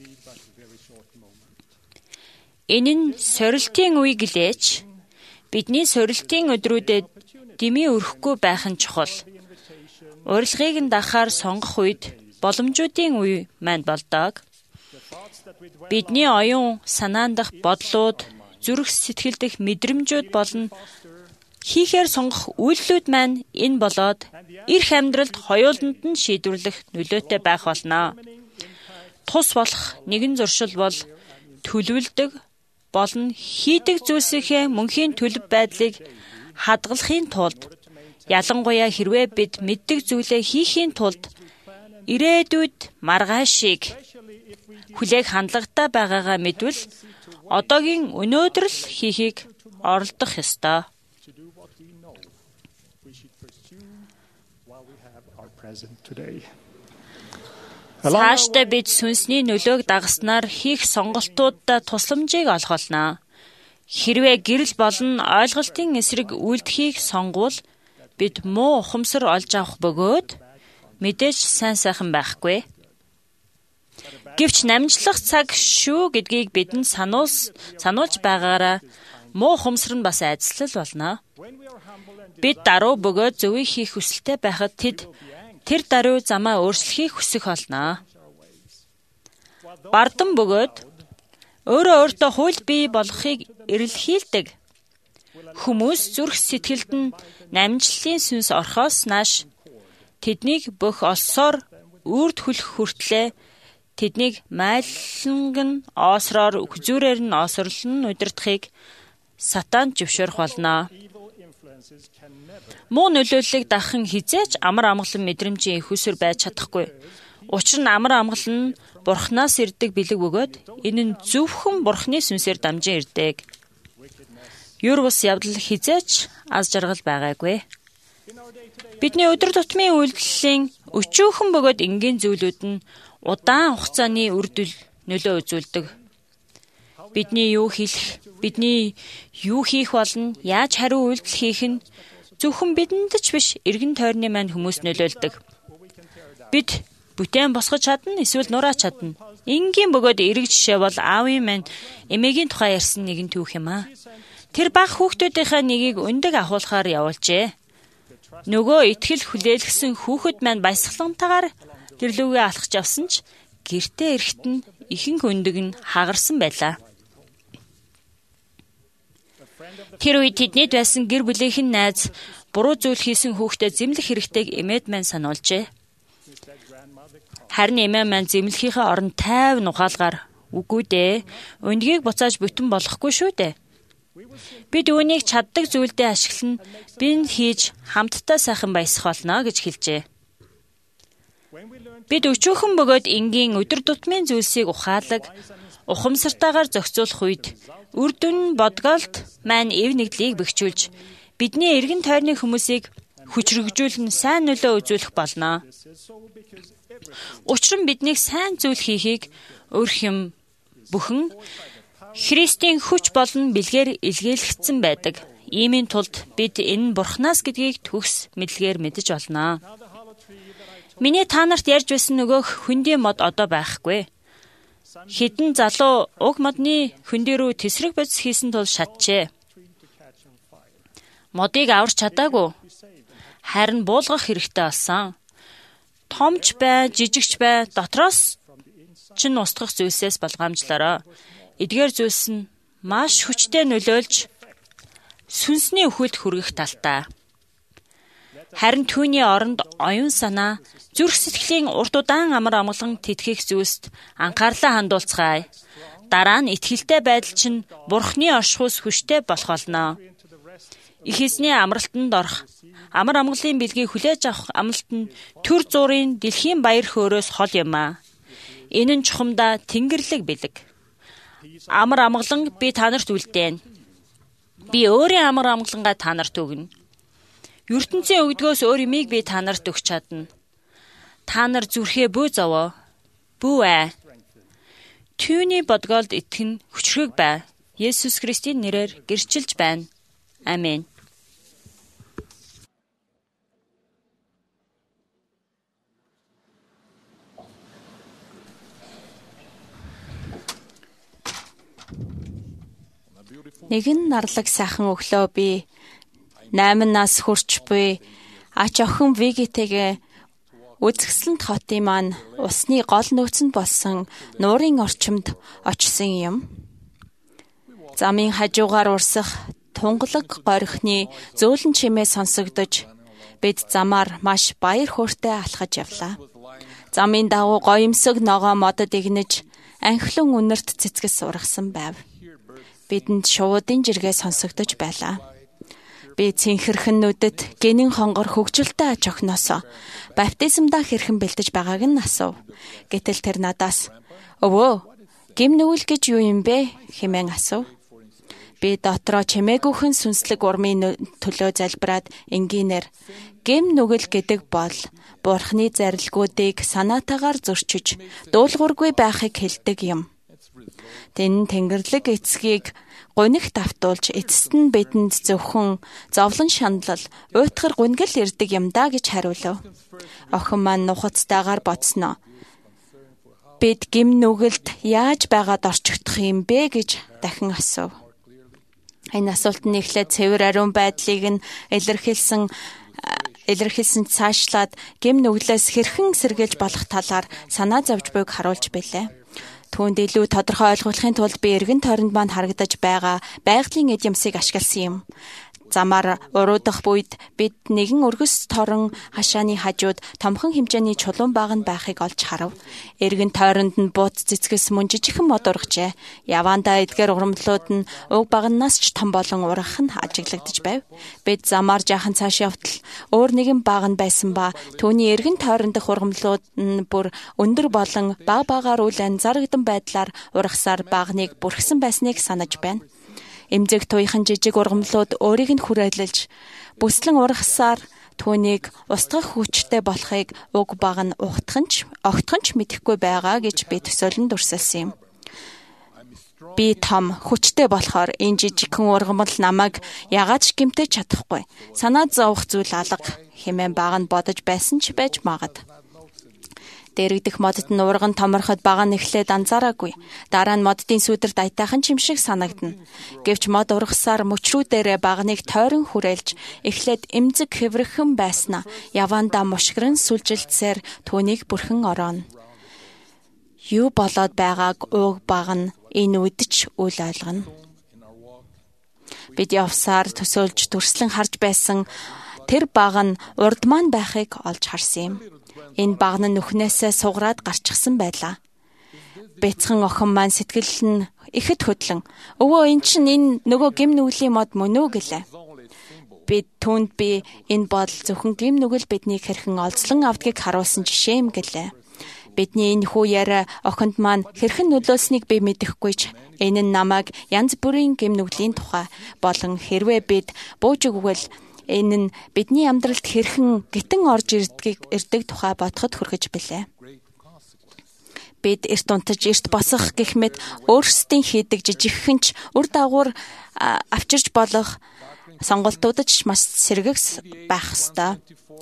[SPEAKER 3] Энэ нь сорилтын үе гэлээч бидний сорилтын өдрүүдэд дэмий өрөхгүй байх нь чухал. Урилгыг нь дахаар сонгох үед боломжуудын үе маань болдог. Бидний оюун санаан дах бодлууд, зүрх сэтгэл дэх мэдрэмжүүд болон хийхээр сонгох үйлдэлүүд маань энэ болоод эрх амьдралд хоёуланд нь шийдвэрлэх нөлөөтэй байх болно. Тус болох нэгэн зуршил бол төлөвлөдөг болон хийдэг зүйлсийнхээ мөнхийн төлөв байдлыг хадгалахын тулд ялангуяа хэрвээ бид мэддэг зүйлээ хийхийн тулд ирээдүйд маргаашийг хүлээх хандлагатай байгаагаа мэдвэл одоогийн өнөөдөр л хийхийг оролдох ёстой.
[SPEAKER 4] to do what we know we should pursue while we have our present today.
[SPEAKER 3] Цаашдаа бид сүнсний нөлөөг дагснаар хийх сонголтуудаа тусламжийг олох болно. Хэрвээ гэрэл болон ойлголтын эсрэг үйлдэхийг сонгуул бид муу ухамсар олж авах бөгөөд мэдээж сайн сайхан байхгүй. Гэвч намжлах цаг шүү гэдгийг бидэнд сануулж байгаараа муу ухамсар нь бас айдслал болно. Бид даруй бөгөөд зөвийг хийх хүсэлтэй байхад тэр даруй замаа өөрчлөхийг хүсэх болно. Бардан бөгөөд өөртөө хууль бий болгохыг эрэлхийлдэг хүмүүс зүрх сэтгэлд нь намжлалын сүнс орхоос нааш тэднийг бүх олсоор үрд хүлэх хүртлээр тэднийг майланган оосроор хүзүүрээр нь оосрлон удирдахыг сатан зөвшөөрөх болно. Муу нөлөөллийг дахин хизээч амар амгалан мэдрэмжийн ихүсвэр байж чадахгүй. Учир нь амар амгалан нь Бурханаас ирдэг бэлэг бөгөөд энэ нь зөвхөн Бурханы сүнсээр дамжин ирдэг. Юр бус явдал хизээч аз жаргал байгаагүй. Бидний өдөр тутмын үйлдэлийн өчүүхэн бөгөөд энгийн зүйлүүд нь удаан хугацааны үрдэл нөлөө үзүүлдэг. Бидний юу хийх болно, яаж хариу үйлдэл хийх нь зөвхөн бидэнд ч биш эргэн тойрны маань хүмүүс нөлөөлдөг. Бид бүтээн босгож чадна, эсвэл нураач чадна. Энгийн бөгөөд эрэг жишээ бол аавын маань эмээгийн тухай ярьсан нэгэн түүх юм аа. Тэр баг хүүхдүүдийнхээ нэгийг өндөг ахуулахаар явуулжээ. Нөгөө итгэл хүлээлгсэн хүүхэд маань баясгалантайгаар тэр лүгээ алхаж явсан ч гэртээ эрэхт нь ихэнх өндөг нь хагарсан байлаа. Тэр үед тэднийд байсан гэр бүлийнхэн найз буруу зүйл хийсэн хүүхдэд зэмлэх хэрэгтэйг эмээд маань сануулжээ. Харин эмээ маань зэмлэхийнхээ оронд тайван ухаалгаар үгүй дээ. Өндгийг буцааж бүтэн болохгүй шүү дээ. Бид үүнийг чаддаг зүйлдээ ашиглан бинд хийж хамтдаа сайхан баясах болно гэж хэлжээ. Бид өчүүхэн бөгөөд энгийн өдөр тутмын зүйлсийг ухамсартайгаар зохицуулах үед үр дүн бодголт маань эв нэгдлийг бэхжүүлж бидний эргэн тойрны хүмүүсийг хүчрэгжүүлэн сайн нөлөө үзүүлэх болно. Учир нь биднийг сайн зүйл хийхийг өрх юм бүхэн Христийн хүч болон бэлгээр илгээлэгдсэн байдаг. Иймийн тулд бид энэ Бурханаас гэдгийг төгс мэдлэгээр мэдэж олно. Миний та нарт ярьж байсан нөгөөх хөндийн мод одоо байхгүй. Хэдэн залуу уг модны хөндий рүү тесрэг бодис хийсэн тул шатжээ. Модыг аварч чадаагүй. Харин буулгах хэрэгтэй болсон. Томч бай, жижигч бай, дотроос чин устгах зүйлсээс болгоомжлороо. Эдгээр зүйлс нь маш хүчтэй нөлөөлж сүнсний өхөлд хүргэх талтай. Харин түүний оронд оюун санаа, зүрх сэтгэлийн урт удаан амар амгалан тэтгэх зүйлст анхаарлаа хандуулцгаая. Дараа нь итгэлтэй байдал чинь Бурхны оршихуйс хүчтэй болох болно. Их эзний амралтанд орох, амар амгалын бэлгийг хүлээж авах амлалт нь төр зуурын дэлхийн баяр хөөрөөс хол юм аа. Энэ нь чухамдаа Тэнгэрлэг бэлэг. Амар амгалан би та нарт үлдээн. Би өөрийн амар амгалангаа та нарт өгнө. ертөнцийн өгдгөөс өөр юмыг би та нарт өгч чадна. Та нар зүрхээ бүү зовоо. Бүү ээ. Түүний бодголд итгэн хүчрэг бай. Есүс Христийн нэрээр гэрчилж байна. Амен.
[SPEAKER 7] Нэгэн нарлаг сайхан өглөө би 8 нас хүрч буй ач охин Вигитэйгээ үзэсгэлэнт хотын маань усны гол нөөцөнд болсон нуурын орчимд очсон юм. Замын хажуугаар урсах тунгалаг горхины зөөлөн чимээ сонсогдож бид замаар маш баяр хөөртэй алхаж явлаа. Замын дагуу гоёмсог ногоо модод игнэж анхлан үнэрт цэцгэс ургасан байв. Бидэнд шуудын жиргээ сонсогдож байлаа. Би цэнхэрхэнүүдэд гинэн хонгор хөгжилтэй аж охиноосоо баптизмдаа хэрхэн бэлдэж байгааг нь асуув. Гэтэл тэр надаас "Өвөө, гим нүгэл гэж юу юм бэ?" хэмээн асуув. Би дотроо чимээгүйхэн сүнслэг урмын төлөө залбираад энгийнээр гэм нүгэл гэдэг бол Бурхны зарилгуудыг санаатаагаар зөрчиж дуулуургүй байхыг хэлдэг юм. Тэн тэнгэрлэг эцгийг гуниг давтуулж эцэст нь бидэнд зөвхөн зовлон шаналл, уйтгар гүнгэл ирдэг юм да гэж хариулв. Охин маань нухацтайгаар бодсноо. Бид гэм нүгэлд яаж байгаад орчигдох юм бэ гэж дахин асуув. Энэ асуулт нь эхлээд цэвэр ариун байдлыг нь илэрхийлсэн цаашлаад гэм нүглээс хэрхэн сэргийлж болох талаар санаа зовж буйг харуулж билээ. Түүнд илүү тодорхой ойлгуулахын тулд би эргэн тойронд маань харагдаж байгаа байгалийн эд юмсыг ашигласан юм. Замаар уруудах үед бид нэгэн өргөс торон хашааны хажууд томхон хэмжээний чулуун баган байхыг олж харав. Эргэн тойронд нь бууц цэцгэс мөн жижигхэн мод ургажээ. Яваандаа эдгээр урамлууд нь уг баганаас ч том болон ургах нь ажиглагдж байв. Бид замаар жаахан цааш явтал өөр нэгэн баган байсан ба түүний эргэн тойрондох ургамлууд нь бүр өндөр болон багаар үл анзаарагдан байдлаар ургасаар багныг бүрхсэн байсныг санаж байна. Эмзэг туйхан жижиг ургамлууд өөрийг нь хүрээлэлж бүслэн ургасаар түүнийг устгах хүчтэй болохыг уг баг нь огтхон ч мэдэхгүй байгаа гэж би төсөөлөн дүрсэлсэн юм. Би том хүчтэй болохоор энэ жижигхэн ургамал намайг ягаад ч гэмтэж чадахгүй. Санаа зовох зүйл алга хэмээн баг нь бодож байсан ч байж магад. Дэрэгдэх модод нь урган томорход бага нь эхлээд анзаараагүй. Дараа нь моддын сүдэрт аятайхан ч юм шиг санагдана. Гэвч мод ургасаар мөчрүүдээрээ багныг тойрон хүрээлж эхлээд эмзэг хэврэхэн байснаа яваандаа мушгиран сүлжилтсээр түүнийг бүрхэн орооно. Юу болоод байгааг уг баг нь энэ үдч үл ойлгоно. Бид явсаар төсөөлж дүрслэн харж байсан тэр баг нь урд маань байхыг олж харсан юм. Энэ баг нь нүхнээсээ сугараад гарчихсан байлаа. Бяцхан охин маань сэтгэл нь ихэд хөдлөн өвөө эн чинь энэ нөгөө гэм нүглийн мод мөн үү гэлээ. Би энэ бол зөвхөн гэм нүгэл биднийг хэрхэн олзлон авдгийг харуулсан жишээ юм гэлээ. Бидний энэ хүү яриа охинд маань хэрхэн нөлөөлснийг би мэдэхгүй ч энэ нь намайг янз бүрийн гэм нүглийн тухай болон хэрвээ бид бууж өгвөл энэ нь бидний амьдралд хэрхэн гитэн орж ирдэг тухай бодоход хүргэж билээ. Бид эрт унтаж эрт босох гэх мэт өөрсдийн хийдэг жижигхэн ч үр дагавар авчирч болох сонголтуудад ч маш сэргэгс байх ёстой.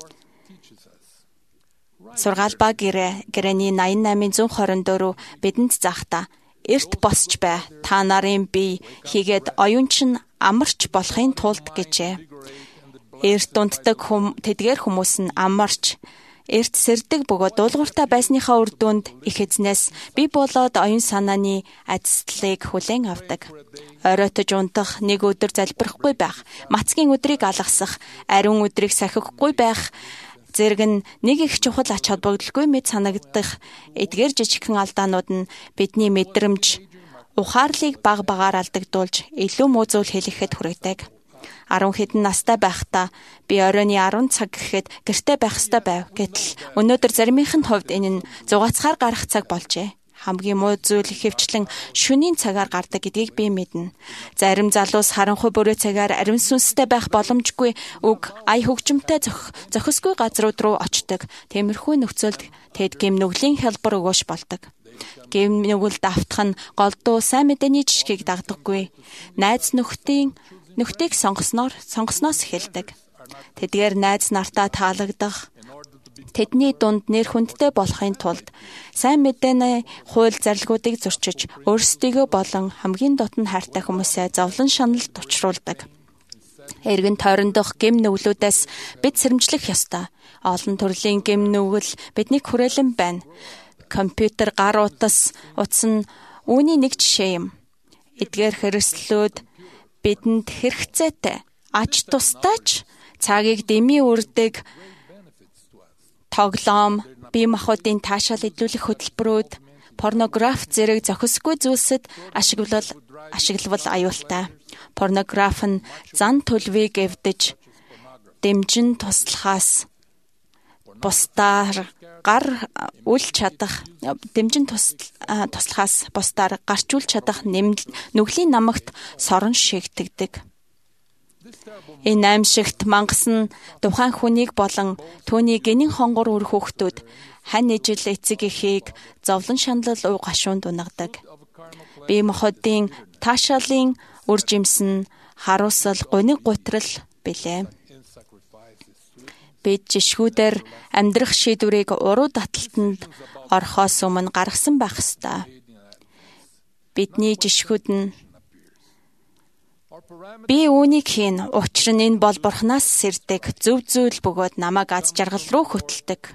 [SPEAKER 7] Сургаалбаа гэрэний 88-124 бидэнд заахта эрт босч бай. Та нарын бие хийгээд оюунчин амарч болохын тулд гэжээ. Эрт унтдаг тэдгээр хүмүүс нь амарч эрт сэрдэг бөгөөд дуулууртай байсныхаа үр дүнд их эзнээс бий болоод оюун санааны ажилтлыг хүлээн авдаг. Оройтож унтах, нэг өдөр залбирахгүй байх, мацгийн өдрийг алгасах, ариун өдрийг сахихгүй байх зэрэг нь нэг их чухал ач холбогдолгүй мэд санагдах эдгээр жижигхэн алдаанууд нь бидний мэдрэмж, ухаарлыг багаар алдагдуулж илүү муу зүйл хэлэхэд хүргэдэг. 10 хэдэн настай байхдаа би оройны 10 цаг гэхэд гэртээ байх ёстой байв. Гэтэл өнөөдөр заримынхын хувьд энэ нь зугаацгаар гарах цаг болжээ. Хамгийн муу зүйл хэвчлэн шөнийн цагаар гардаг гэдгийг би мэднэ. Зарим залуус харанхуй бүрээ цагаар ариун сүнстэй байх боломжгүй уг ая хөгжимтэй зохисгүй газрууд руу очдог. Тиймэрхүү нөхцөлд тэд гэм нүглийн хялбар өгөөш болдог. Гэм нүгэлд автах нь голдуу сайн мэдээний жишгийг дагдаггүй. Найз нөхдийг сонгосноос эхэлдэг. Тэдгээр найз нартаа таалагдах, тэдний дунд нэр хүндтэй болохын тулд сайн мэдээний хууль зарилгуудыг зөрчиж, өөрсдийгөө болон хамгийн дотн хайртай хүмүүсээ зовлон шаналд учруулдаг. Эргэн тойрондох гэм нүглүүдээс бид сэрэмжлэх ёстой. Олон төрлийн гэм нүгэл биднийг хүрээлэн байна. Компьютер гар утас нь үүний нэг жишээ юм. Эдгээр хэрэгслүүд бидэнд хэрэгцээтэй, ач тусдаач цагийг дэмий үрдэг тоглоом, бие махбодын таашаал идэвхжүүлэх хөтөлбөрүүд, порнограф зэрэг зохисгүй зүйлсэд ашиглавал аюултай. Порнограф нь зан төлөвийг эвдэж, дэмжин туслахаас бусдаар гар үл чадах дэмжин туслахаас бусдаар гарчулж чадах нүглийн намагт сорон шигтэгдэг. Энэ аимшигт мангасан тухайн хүнийг болон түүний гинэн хонгор үр хүүхдүүд хань ижил эцэг эхийг зовлон шаналл уу гашуунд унагадаг. Бие махбодын таашаалын үр жимсэн харуусал гуниг гутрал билээ. Бид жишгүүдээр амьдрах шийдвэрийг уруу таталтанд орохоос өмнө гаргасан байх ёстой. Бидний жишгүүд нь би үүнийг хийн, учир нь энэ бол Бурханаас сэрдэг зөв зүйл бөгөөд намайг аз жаргал руу хөтэлдэг.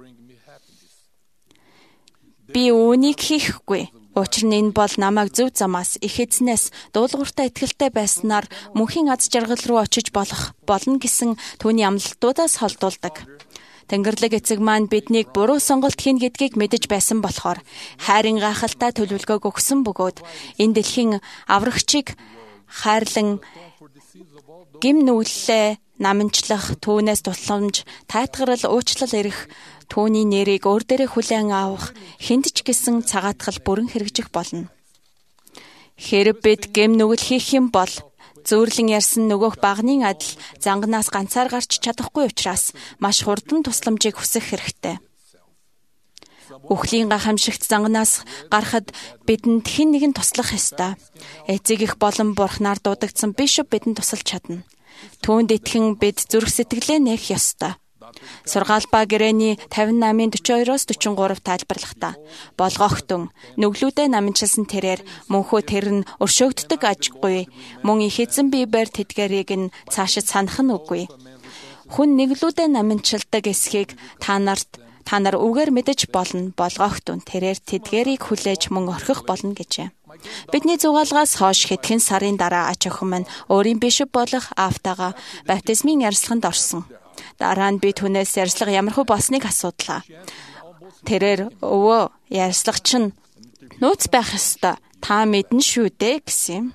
[SPEAKER 7] Би үүнийг хийхгүй, учир нь энэ бол намайг зөв замаас их эзнээс дуулууртай итгэлтэй байснаар мөнхийн аз жаргал руу очиж болно гэсэн түүний амлалтуудаас холдуулдаг. Тэнгэрлэг эцэг маань биднийг буруу сонголт хийн гэдгийг мэдэж байсан болохоор хайрын гайхалтай төлөвлөгөөг өгсөн бөгөөд энэ дэлхийн аврагчийг хайрлан гим нүглээ наманчлах, түүнээс тусламж, тайтгарал, уучлал ирэх, түүний нэрийг өөр дээрээ хүлээн авах хэнд ч гэсэн цагаатгал бүрэн хэрэгжих болно. Хэрэг бид гим нүгэл хийх юм бол зөөрлөн ярьсан нөгөөх багнын адил занганаас ганцаар гарч чадахгүй учраас маш хурдан тусламжийг хүсэх хэрэгтэй. Үхлийн гайхамшигт занганаас гарахад бидэнд хэн нэгэн туслах ёстой. Эцэг их болон Бурхнаар дуудагдсан бишоп бидэнд тусалж чадна. Түүнд итгэн бид зүрх сэтгэлээ нээх ёстой. Сургаалбаа гэрээний 58-42-оос 43 тайлбарлахдаа болгоохтун нүглүүдээ намжилсан тэрээр мөнхөө тэр нь өршөөгддөг ажгүй мөн их эзэн биебээр тэдгэрийг нь цаашид санах нь үгүй. Хүн нэглүүдээ намжилдаг эсхийг та нар үгээр мэдэж болно. Болгоохтун тэрээр тэдгэрийг хүлээж мөн орхих болно гэжээ. Бидний зугаалгаас хойш хэдхэн сарын дараа ач охин маань өөрийн бишоп болох Афтагаа баптизмын ярилцлаганд орсон. Дараа нь би түүнээс ярилцлага ямархуу болсныг асуудлаа. Тэрээр өвөө ярилцлага чинь нууц байх ёстой. Та мэднэ шүү дээ гэсэн юм.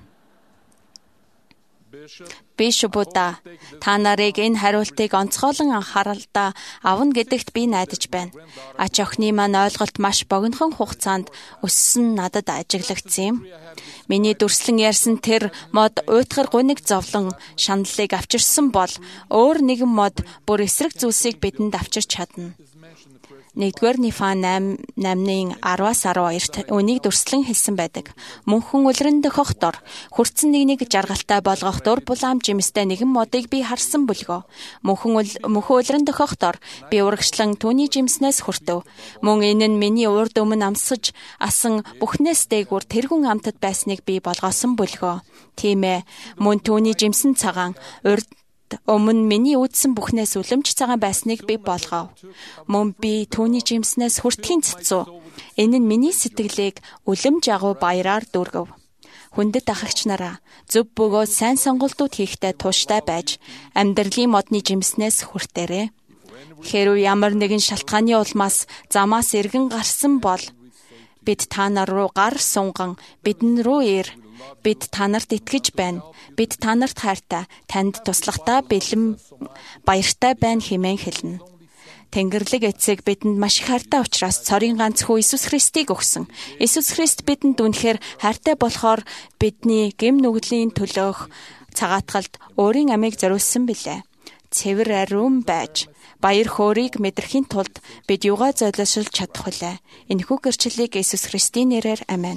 [SPEAKER 7] Бишопуда та нарыг энэ хариултыг онцгойлон анхааралдаа авна гэдэгт би найдаж байна. Ач охины маань ойлголт маш богинохон хугацаанд өссөн надад ажиглагдсан юм. Миний дүрслэн ярьсан тэр мод уйтгар гуниг зовлон шаналлыг авчирсан бол өөр нэгэн мод бүр эсрэг зүйлсийг бидэнд авчирч чадна. 1-р Нефа 8:10-12-т үнийг дүрслэн хэлсэн байдаг. Мөнхөн үлрэн дөхөх дор хүрцэн нэг жаргалтай болгох дур булаам жимстэй нэгэн модыг би харсан бүлгөө. Мөнхөн үлрэн дөхөх дор би урагшлан түүний жимснээс хүртэв. Мөн энэ нь миний урд өмнө амсаж асан бүхнээс дээгүүр тэргүүн амтад байсныг би болгоосон бүлгөө. Тийм ээ, мөн түүний жимсэн цагаан урд өмнө миний үүдсэн бүхнээс үлэмж цагаан байсныг би болгов. Мөн би түүний жимснээс хүртхийн цэцүү. Энэ нь миний сэтгэлийг үлэмж агуу баяраар дүүргэв. Хүндэт ахагч нараа, зөв бөгөөд сайн сонголтууд хийхдээ тууштай байж, амьдралын модны жимснээс хүртээрэй. Хэрв ямар нэгэн шалтгааны улмаас замаас эргэн гарсан бол бид та нар руу гар сунган бидэн рүү ир. Бид та нарт итгэж байна. Бид та нарт хайртай, танд туслахтаа бэлэн баяртай байна хэмээн хэлнэ. Тэнгэрлэг эцэг бидэнд маш их хайртай учраас цорын ганц хүү Иесус Христийг өгсөн. Иесус Христ бидэнд үнэхээр хайртай болохоор бидний гэм нүглийн төлөөх цагаатгалд өөрийн амийг зориулсан билээ. Цэвэр ариун байж баяр хөөргийг мэдрэхийн тулд бид юугаа золиослж чадах вүлээ. Энэхүү гэрчлэлийг Иесус Христийн нэрээр амен.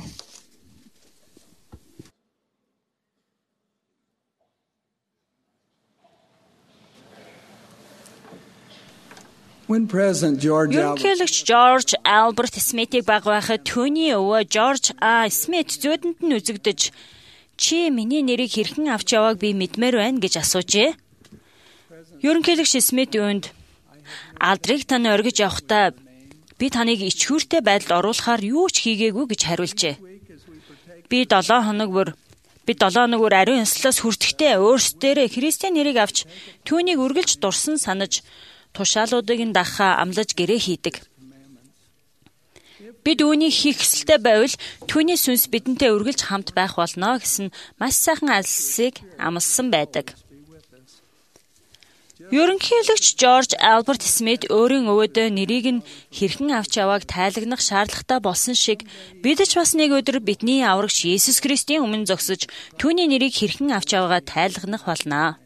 [SPEAKER 3] Ерөнхийлөгч Жорж Альберт Смитийг багвахад түүний өвөө Жорж А. Смит зүйдэнд нь үзэгдэж "Чи миний нэрийг хэрхэн авч явааг би мэдмээр байна" гэж асуужээ. Ерөнхийлөгч Смит үүнд "Алдрыг тань оргиж явахдаа би таныг ичхүүртэй байдалд оруулахаар юу ч хийгээгүй" гэж хариулжээ. Би 7 хоног бүр ариун ёслоос хүртэхдээ өөрсдөө Христийн нэрийг авч түүнийг үргэлж дурсан санаж тушаалуудыг нь дахаа амлаж гэрээ хийдэг. Бид үүнийг хийх хүсэлтэй байвал түүний сүнс бидэнтэй үргэлж хамт байх болно гэсэн маш сайхан альсыг амласан байдаг. Ерөнхийлөгч Жорж Альберт Смит өөрийн өвөдөө нэрийг нь хэрхэн авч явааг тайлагнах шаардлагатай болсон шиг бид ч бас нэг өдөр бидний аврагч Есүс Христийн өмнө зогсож түүний нэрийг хэрхэн авч яваагаа тайлагнах болно.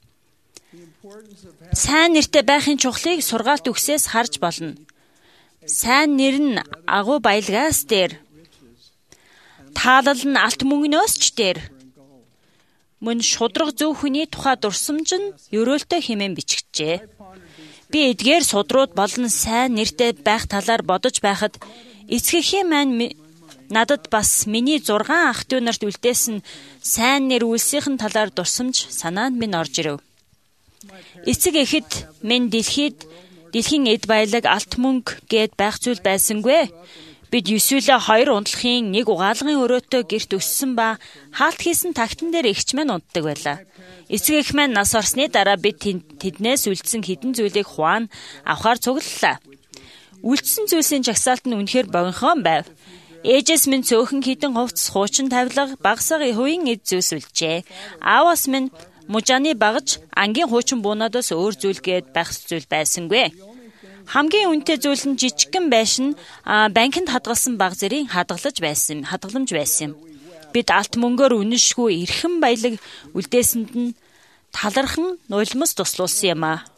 [SPEAKER 3] Сайн нэртэй байхын чухлыг сургаалт үгсээс харж болно. Сайн нэр нь агуу баялгаас дээр, таалал нь алт мөнгнөөс ч дээр, мөн шудраг зөв хүний тухай дурсамж нь ерөөлтөй хэмээн бичигджээ. Би эдгээр судрууд болон сайн нэртэй байх талаар бодож байхад эцгийн маань надад бас миний 6 ах トゥ нарт үлдээсэн сайн нэр үлсийн талаар дурсамж санаанд минь орж ирэв. Эцэг эхэд минь дэлхийн эд баялаг алт мөнгө гээд байх зүйл байсангүй. Бид Есүлээ 2 унтлахын 1 угаалгын өрөөтэй гэрт өссөн ба хаалт хийсэн тагтан дээр эгч маань унтдаг байлаа. Эцэг эх маань нас орсны дараа бид тэднээс үлдсэн хідэн зүйлийг хуваан авахар цуглаллаа. Үлдсэн зүйлсийн жагсаалт нь үнэхээр богинохон байв. Ээжээс минь цөөхөн хідэн хувцас, хуучин тавилга, багсаг хувийн эд зүйлс үлджээ. Ааваас минь мужааны багаж, ангийн хуучин буунадаас өөр зүйлгээд байх зүйл байсангүй. Хамгийн үнэтэй зүйл нь жижигхэн байшин банкнд хадгалсан баг зэрийн хадгаламж байсан юм. Бид алт мөнгөөр үнэшгүй эрхэм баялаг үлдээсэнд нь талархан нулимс туслуулсан юм аа.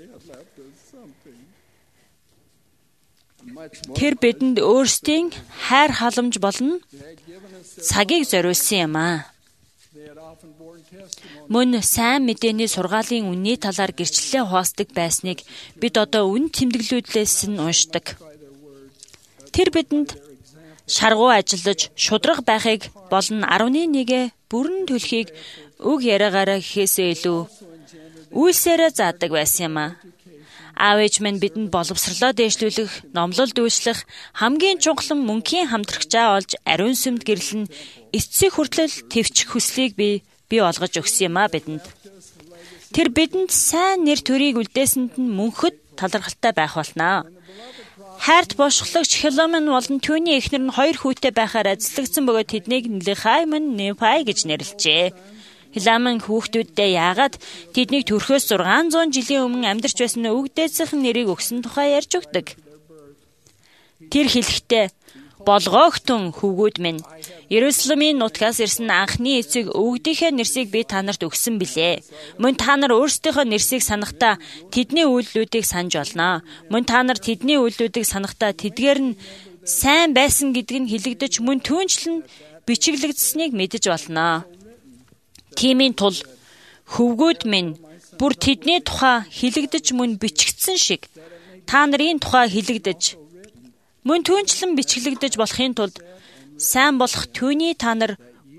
[SPEAKER 3] Тэр бидэнд өөрсдийн хайр халамж болон цагийг зориулсан юм аа. Мөн сайн мэдээний сургаалын үнний талаар гэрчлэлээ хуваалцдаг байсныг бид одоо үн тэмдэглүүлээс нь уншдаг. Тэр бидэнд шаргуу ажиллаж, шудраг байхыг болон 11-гээ бүрэн төлөхийг үг яриагаараа гэхээсээ илүү үйлсээрээ заадаг байсан юм аа. Аав ээж минь бидэнд боловсрлоо дээшлүүлэх, номлол дүүшлэх, хамгийн чухал мөнхийн хамтрагчаа олж ариун сүмд гэрлэн эцсийн хүртэл төвчих хүслийг би олгож өгсөн юм а бидэнд. Тэр бидэнд сайн нэр төрийг үлдээсэнд нь мөнхөд талархалтай байх болно. Хайрт бошголагч Хеломен болон түүний эхнэр нь 2 хүүтэй байхаар ажиллагдсан бөгөөд тэднийг Лихай мөн Нефай гэж нэрлэжээ. Хеломен хүүхдүүддээ яагаад тэднийг төрхөөс 600 жилийн өмнө амьдарч байсан өвгдээсийн нэрийг өгсөн тухай ярьж өгдөг. Тэр хэлэхдээ болгоогтун хүүгүүд минь, Иерусалимийн нутгаас ирсэн анхны эцэг өвгдийнхээ нэрсийг би та нарт өгсөн билээ. Мөн та нар өөрсдийнхөө нэрсийг санахдаа тэдний үйлдэлүүдийг санаж олноо. Мөн та нар тэдний үйлдэлүүдийг санахдаа тэдгээр нь сайн байсан гэдг нь хэлэгдэж мөн түүнчлэн бичиглэгдсэнийг мэдэж олноо. Тиймийн тул хөвгүүд минь бүр тэдний тухай хэлэгдэж мөн бичигдсэн шиг та нарын тухай хэлэгдэж мөн түүнчлэн бичиглэгдэж болохын тулд сайн болох түүнийг та нар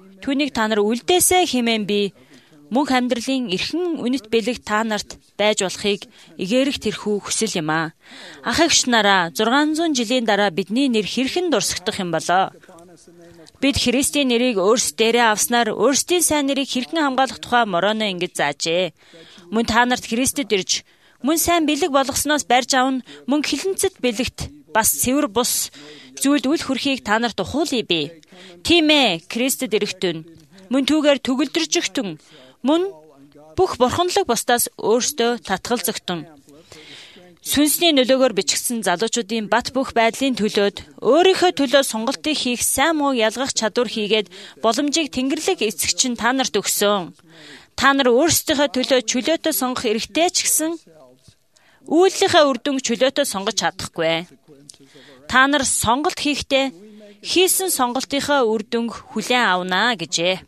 [SPEAKER 3] үлдээсэй хэмээн би мөнх амьдралын эрхэм үнэт бэлэг та нарт байж болохыг игээрх тэрхүү хүсэл юм аа. Ах эгч нараа 600 жилийн дараа бидний нэр хэрхэн дурсагдах юм болоо? Бид Христийн нэрийг өөрсдөө авснаар өөрсдийн сайн нэрийг хэрхэн хамгаалах тухай морооно ингэж заажээ. Мөн та нарт Христэд ирж мөн сайн бэлэг болгосноос барьж авна мөн хилэнцэд бэлэгт бас цэвэр бус зүйлд үл хүрхийг та нарт ухуулъя би. Тийм ээ, Христэд ирэхтэн мөн түүгээр төгөлдржигтэн мөн бүх бурханлаг бусдаас өөртөө татгалзагтэн. Сүнсний нөлөөгөөр бичигдсэн залуучуудын бат бөх байдлын төлөөд өөрийнхөө төлөө сонголтыг хийх сайн муу ялгах чадвар хийгээд боломжийг Тэнгэрлэг эцэгч нь та нарт өгсөн. Та нар өөрсдийнхөө төлөө чөлөөтэй сонгох эрхтэй ч гэсэн үйлдэлийнхээ үр дүнг чөлөөтэй сонгож чадахгүй. Та нар сонголт хийхдээ хийсэн сонголтынхаа үр дүнг хүлээн авнаа гэжээ.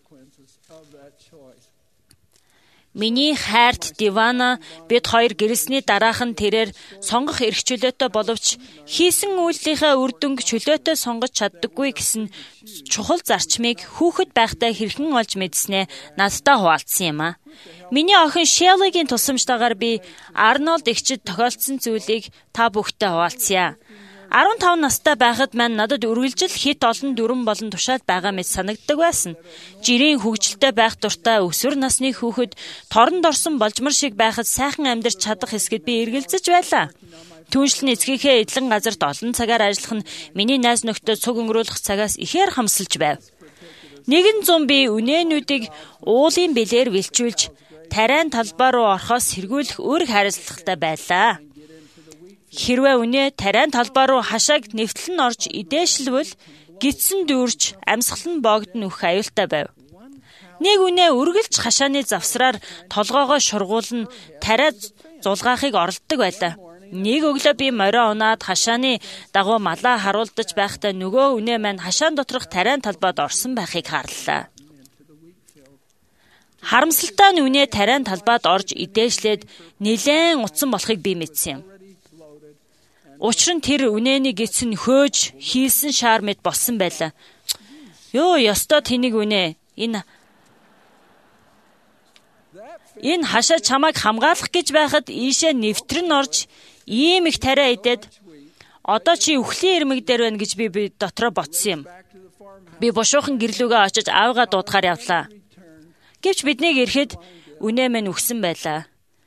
[SPEAKER 3] Миний хайрт Дивана бид хоёр гэрэлсний дараахан тэрээр сонгох эрх чөлөөтэй боловч хийсэн үйлдэлийнхээ үр дүнг чөлөөтэй сонгож чаддаггүй гэсэн чухал зарчмыг хүүхэд байхдаа хэрхэн олж мэдснээ надтай хуваалцсан юм а. Миний охин Шеллигийн тусламжтайгаар би Арнольд эгчид тохиолдсон зүйлийг та бүхтэй хуваалцъя. 15 настай байхад маань надад үргэлжил хит олон дүрэн болон тушаал байгаа мэт санагддаг байсан. Жирийн хөгжилтэй байх дуртай өсвөр насны хүүхэд торонд орсон болжмор шиг байхад сайхан амьдарч чадах хэсгэд би эргэлзэж байлаа. Түүнчлэн эцгийнхээ эдлэн газарт олон цагаар ажиллах нь миний найз нөхдөд цуг өнгөрүүлэх цагаас ихээр хамсалж байв. Нэгэн зам би үнээнүүдийг уулын бэлээр вэлчүүлж тариан талбай руу орохоос сэргүүлэх үүрэг хариуцлагатай байлаа. Хэрвээ үнэ тариан талбай руу хашааг нэвтлэн орж идээшилвэл гидсэн дүүрч амьсгал нь богдно үх аюултай байв. Нэг үнэ үргэлж хашааны завсраар толгоогоо шургуулна тариа зулгаахыг оролддог байлаа. Нэг өглөө би морио унаад хашааны дагуу малаа харуулдаж байхдаа нөгөө үнэ маань хашаан доторх тариан талбайд орсон байхыг харлаа. Харамсалтай нь үнэ тариан талбайд орж идээшлээд нэлээд утсан болохыг би мэдсэн юм. Учир нь тэр үнэний гиц нь хөөж хийсэн шаар мэд болсон байлаа. Ёстой тэнийг үнэ. Энэ хашаа чамайг хамгаалах гэж байхад ийшээ нэвтрэн орж ийм их тариа идээд одоо чи үхлийн ирмэг дээр байна гэж би дотроо ботсон юм. Би бушуухан гэрлүүгээ очиж аавгаа дуудахаар явлаа. Гэвч биднийг ирэхэд үнэ минь үхсэн байлаа.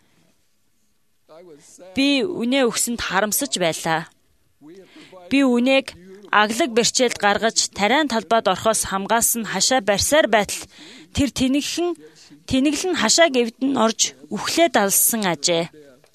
[SPEAKER 3] Би үнэ үхсэнд харамсаж байлаа. Би үнэг аглаг бэрчээлд гаргаж тариан талбайд орохоос хамгаалсан хашаа барьсаар байтал тэр тэнэглэн хашаа гэвдэн орж үхлээ далсан ажээ.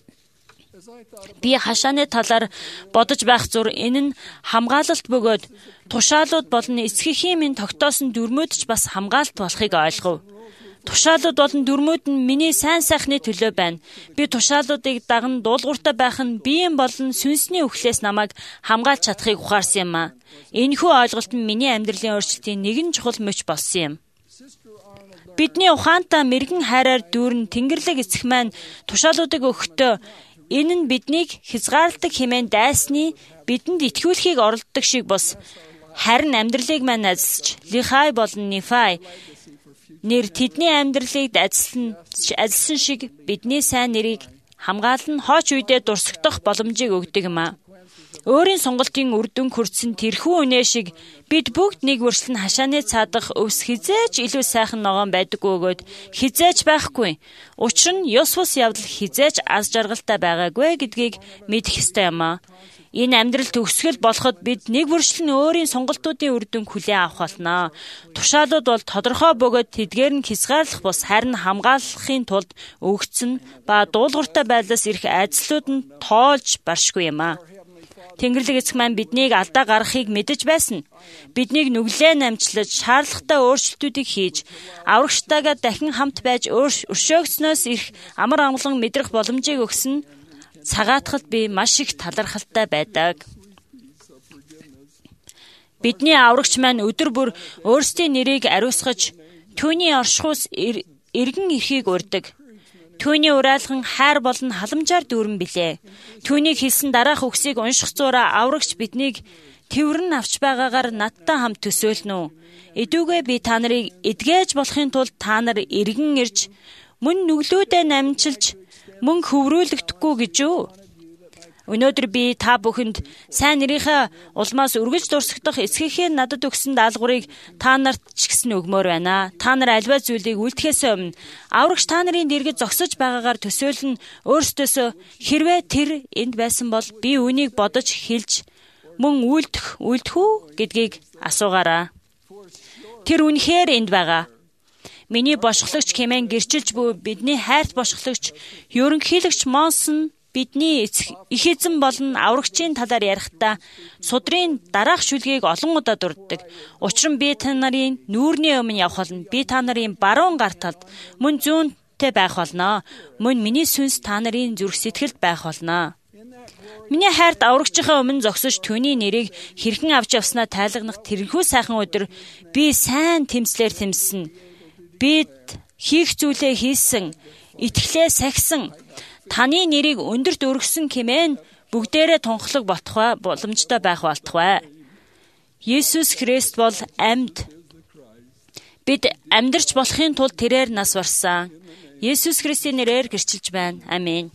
[SPEAKER 3] Би хашааны талаар бодож байх зур энэ нь хамгаалалт бөгөөд тушаалууд болон эцгийн минь тогтоосон дүрмүүд ч бас хамгаалт болохыг ойлгов. Тушаалууд болон дүрмүүд нь миний сайн сайхны төлөө байна. Би тушаалуудыг даган дуулууртай байх нь биеийн болон сүнсний үхлээс намайг хамгаалж чадахыг ухаарсан юм аа. Энэхүү ойлголт нь миний амьдралын өөрчлөлтийн нэгэн чухал мөч болсон юм. Бидний ухаантай мэрэгэн хайраар дүүрэн Тэнгэрлэг эцэг маань тушаалуудыг өгөхдөө энэ нь биднийг хязгаарладаг хэмээн дайсны бидэнд итгүүлэхийг оролддог шиг бос. Харин амьдралыг маань азсч Лихай болон Нифай нэр тэдний амьдралыг ажилласан шиг бидний сайн нэрийг хамгаалан хооч үедээ дурсагдах боломжийг өгдөг юм аа. Өөрийн сонголтын үр дүн хүрсэн тэрхүү үнэ шиг бид бүгд нэг бүрчлэн хашааны цаадах өвс хизээч илүү сайхан ногоон байдаггүй өгөөд хизээч байхгүй. Учир нь ёс бус явдал хизээч аз жаргалтай байгаагүй гэдгийг мэдэх ёстой юм аа. Энэ амьдрал төгсгөл болоход бид нэг бүрчлэн өөрийн сонголтуудын үр дүн хүлээн авах болно. Тушаалууд бол тодорхой бөгөөд тэдгээр нь хязгаарлах бус харин хамгаалахын тулд өгцөн ба дуулууртай байдлаас ирэх айдслууд нь тоолж баршгүй юм аа. Тэнгэрлэг эцэг маань биднийг алдаа гаргахыг мэдэж байсан. Биднийг нүглээ намжлаж, шаардлагатай өөрчлөлтүүдийг хийж, аврагчтайгаа дахин хамт байж өршөөгснөөс ирэх амар амгалан мэдрэх боломжийг өгсөн цагаатгалд би маш их талархалтай байдаг. Бидний аврагч маань өдөр бүр өөрсдийн нэрийг ариусгаж, түүний оршихуус эргэн эрхийг урьдаг. Түүний уриалган хайр болон халамжаар дүүрэн билээ. Түүнийг хэлсэн дараах үгсийг унших зураа аврагч биднийг тэврэн авч байгаагаар надтай хамт төсөөлнө. Эдүүгээ би та нарыг эдгэж болохын тулд та нар эргэн ирж мөн нүглүүдээ намжилж мөн хөврүүлэгдэхгүй гэж юу? Өнөөдөр би та бүхэнд сайн нэрийнхээ улмаас үргэлж дурсагдах эцгийнхээ надад өгсөн даалгаврыг та нарт ч гэсэн өгмөр байна. Та нар альва зүйлийг үлдэхээс өмнө аврагч та нарын дэргэд зогсож байгаагаар төсөөлн өөрсдөөсөө хэрвээ тэр энд байсан бол би үнийг бодож хэлж мөн үлдэх үү гэдгийг асуугаараа. Тэр үнэхээр энд байгаа. Миний бошголагч хэмээн гэрчилж буй бидний хайрт бошголагч ерөнхийлөгч Монсон бидний их эзэн болон аврагчийн талаар ярихдаа судрын дараах шүлгийг олон удаа дурддаг. Учир нь би та нарын нүүрний өмнө явах болно. Би та нарын баруун гар талд мөн зүүнтэй байх болно. Мөн миний сүнс та нарын зүрх сэтгэлд байх болно. Миний хайрт аврагчийнхаа өмнө зогсож түүний нэрийг хэрхэн авч явснаа тайлгнах тэрхүү сайхан өдөр би сайн тэмцлэр тэмцсэн. Бид хийх зүйлээ хийсэн, итгэлээ сахисан, таны нэрийг өндөрт өргөсөн хэмээн бүгдээрээ тунхлаг боломжтой байх болтугай. Есүс Христ бол амьд. Бид амьдарч болохын тулд тэрээр нас барсан. Есүс Христийн нэрээр гэрчилж байна. Аминь.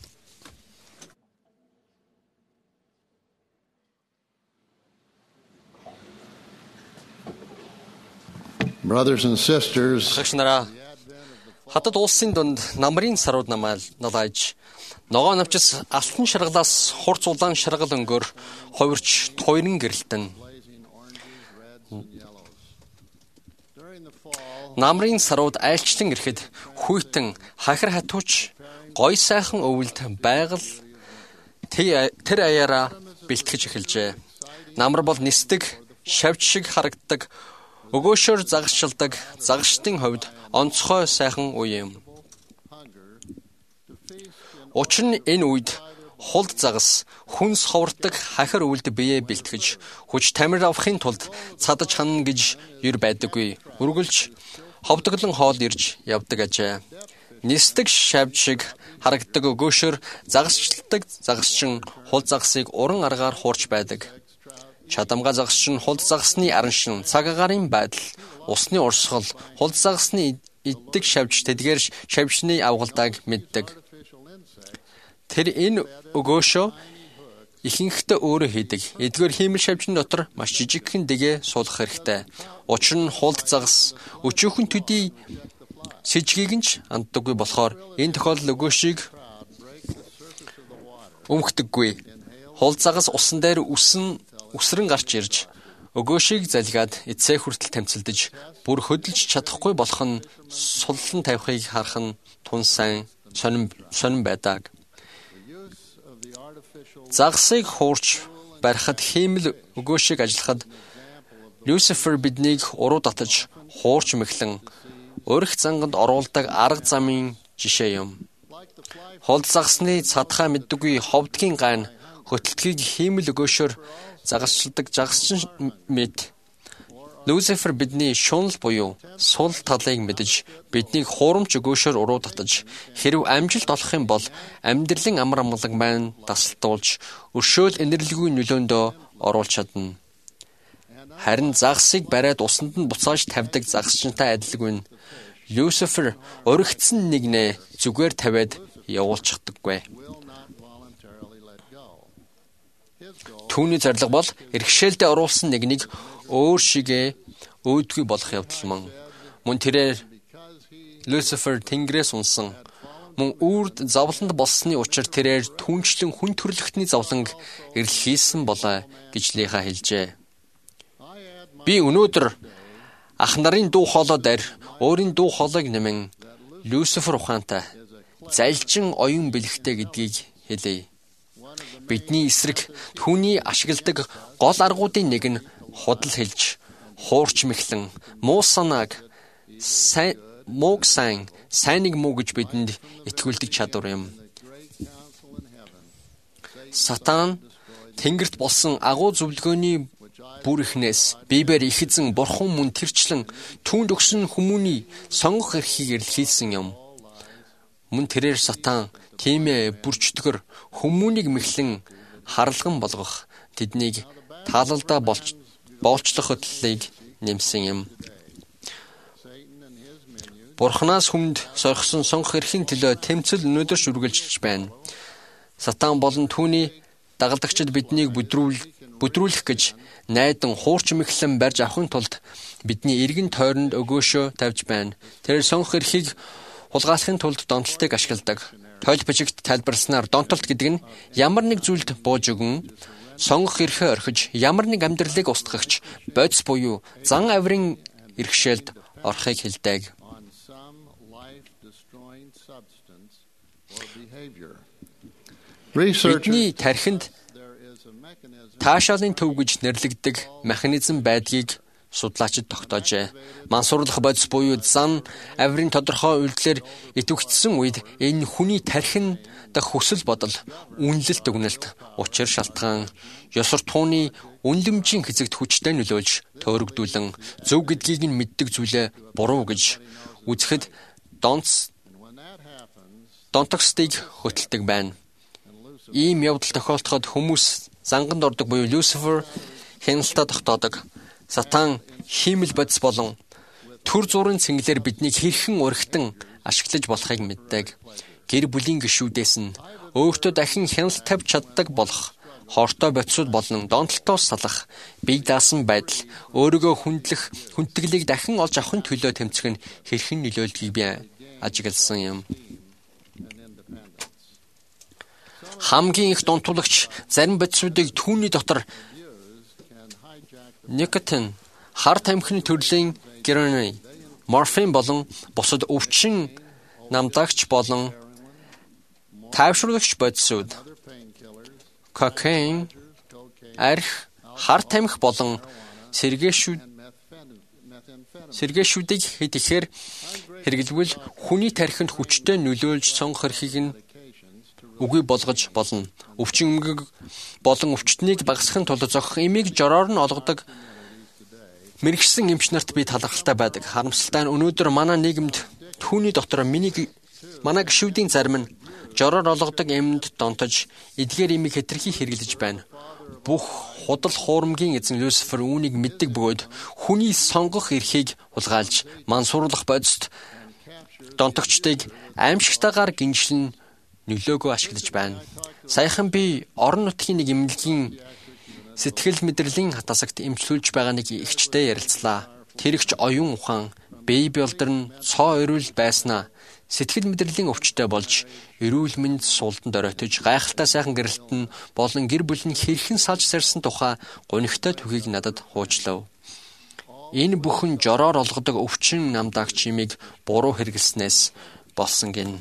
[SPEAKER 8] Brothers and sisters,
[SPEAKER 9] хатад улсын дунд намрын сарууд налайж ногоо навчис алтан шаргалаас хурц улаан шаргал өнгөөр хувирч туйран гэрэлтэн. Намрын сарууд айлчлан ирэхэд хүйтэн хахир хатууч гой сайхан өвөлд байгаль тэр аяараа бэлтгэж эхэлжээ. Намар бол нисдэг, шавж шиг харагддаг, өгөөшөөр загасчилдаг, загасчдын хувьд онцгой сайхан үе юм. Учир нь энэ үед хулд загас, хүнс ховордог хахир өвөлд биеэ бэлтгэж, хүч тамир авахын тулд цадаж ханна гэж юр байдаггүй. Үргэлж ховдоглон хоол ирж явдаг ажээ. Нисдэг шавж шиг харагддаг өгөөшөөр загасчилдаг загасчин хулд загасыг уран аргаар хуурч байдаг. Чадамга загасчин хулд загасны араншин, цаг агаарын байдал, усны урсгал, хулд загасны иддэг шавж тэдгээр шавжны авгалдааг мэддэг. Тэр энэ өгөөшөө ихэнхдээ өөрөө хийдэг. Эдгээр хиймэл шавжин дотор маш жижигхэн дэгээ суулгах хэрэгтэй. Учир нь хулд загас өчөөхөн төдий сэжгийг нь анддаггүй болохоор энэ тохиолдолд өгөөшийг өмгдөггүй. Хулд загас усан дээр үсрэн гарч ирж өгөөшийг залгаад эцээ хүртэл тамцилдаж бүр хөдөлж чадахгүй болох нь суллан тавихыг харах нь тун сайн сонирн байдаг. Загсыг хуурч барихад хиймэл өгөөшийг ажиллахад Люцифер биднийг уруу татаж хуурч мэхлэн өрх занганд оруулдаг арга замын жишээ юм. Хулд загсны цадхаа мэддэггүй ховдгийн гайн хөтөлтгийг хиймэл өгөөшөөр загасчилдаг загасчин мэд. Люцифер бидний шунал буюу сул талыг мэдэж биднийг хуурамч өгөөшөөр уруу татаж хэрв амжилт олох юм бол амьдралын амар амгалан маань тасалтуулж өршөөл энэрлэгүй нөлөөндөө оруулж чадна. Харин загсыг бариад усанд нь буцааж тавьдаг загасчинтай адилгүй. Люцифер уригдсан нэгнээ зүгээр тавиад явуулчихдаггүй. Түүний зорилго бол иргэшээлдээ оруулсан нэгнийг өөр шигээ өөдгүй болох явдал мөн. Мөн тэрээр Люцифер тэнгэрээс унсан. Мөн үрд зовлонд болсны учир тэрээр түнчлэн хүн төрлөختний зовлонг эрлхийсэн болоо гэж Лиха хэлжээ. Би өнөөдөр ах нарын дуу хоолой дээр өөрийн дуу хоолойг нэмэн Люцифер ухаантай залжин оюун бэлэгтэй гэдгийг хэлье. Бидний эсрэг түүний ашигладаг гол аргуудын нэг нь худал хэлж, хуурч мэхлэн, муу санааг мууг сайныг муу гэж бидэнд итгүүлдэг чадвар юм. Сатан тэнгэрт болсон агуу зөвлөгөөний бүр ихнээс бибээр их эзэн бурхан мөн тэрчлэн түүнд өгсөн хүмүүний сонгох эрхийг эрэлхийлсэн юм. Мөн тэрээр сатан тиймээ бүрчдгөр хүмүүнийг мэхлэн харалган болгох тэднийг таалалдаа боолчлох хөтлөлийг нэмсэн юм. Бурханаас хүнд соргосон сонгох эрхийн төлөө тэмцэл өнөөдөр үргэлжилж байна. Сатан болон түүний дагалдагчид биднийг бүдрүүлэх гэж найдан хуурч мэхлэн барьж авахын тулд бидний эргэн тойронд өгөөшөө тавьж байна. Тэр сонгох эрхийг хулгайлахын тулд донтолтыг ашигладаг. Тойл бичигт тайлбарласнаар донтолт гэдэг нь ямар нэг зүйлд бууж өгөн сонгох эрхээ орхиж ямар нэг амьдралыг устгахч бодис буюу зан авирын иргэшээлд орохыг хэлдэг. Бидний тархинд таашаалын төв гэж нэрлэгддэг механизм байдгийг судлаачид тогтоожээ. Мансуурлах бодис буюу зан авирын тодорхой үйлдэлээр идэвхжсэн үед энэ хүний тархин дах хүсэл бодол, үнэлэлт өгнөлт, учир шалтгаан, ёс суртахууны үнлэмжийн хэзэгт хүчтэй нөлөөлж төөрөгдүүлэн зөв гэдгийг нь мэддэг зүйлээ буруу гэж үзэхэд донтокстыг хөтэлдэг байна. Ийм явдал тохиолдоход хүмүүс занганд ордог буюу Люцифер хяналтаа тогтоодог. Сатан хиймэл бодис болон төр зургийн цэнгэлээр биднийг хэрхэн урагтан ашиглаж болохыг мэддэг. Гэр бүлийн гишүүдээс нь өөртөө дахин хяналт тавьж чаддаг болох, хортой бодисууд болон донтолтоос салах, бие даасан байдал, өөрийгөө хүндэтгэлийг дахин олж авахын төлөө тэмцэх нь хэрхэн нөлөөлдгийг би ажигласан юм. Хамгийн их донтуулагч зарим бодисуудыг түүний дотор никотин, хар тамхины төрлийн героин, морфин болон бусад өвчин намдагч болон тайвшруулагч бодисууд, кокаин, арх, хар тамхи болон сэргээшүүдийг хэд ихээр хэрэглэвэл хүний тархинд хүчтэй нөлөөлж сонгох эрхийг нь үгүй болгож болно. Өвчин өмгөг болон өвчтнийг багасгахын тулд зохих эмийг жороор нь олгодог мэрэгсэн эмч нарт би талархалтай байдаг. Харамсалтай нь өнөөдөр манай нийгэмд түүний дотор манай гишүүдийн зарим нь жороор олгодог эмд донтож эдгээр эмийг хэтэрхий хэрэглэж байна. Бүх худал хуурмгийн эзэн Люцифер үүнийг мэддэг бөгөөд хүний сонгох эрхийг хулгайлж мансууруулах бодисд донтогчдыг аимшигтайгаар гинжлэн нөлөөгөө ашиглаж байна. Саяхан би орон нутгийн нэг эмнэлгийн сэтгэл мэдрэлийн хатасагт эмчлүүлж байгаа нэг эгчтэй ярилцлаа. Тэр эгч оюун ухаан, бэби болдор нь цоо өрөөл байснаа сэтгэл мэдрэлийн өвчтөй болж эрүүл мэнд суултанд оройтож гайхалтай сайхан гэрэлт нь болон гэр бүл нь хэрхэн салж сарсан тухай гунигтай түүхийг надад хуужлав. Энэ бүхэн жороор олгодог өвчин намдагч имийг буруу хэрэглэснээс болсон гин.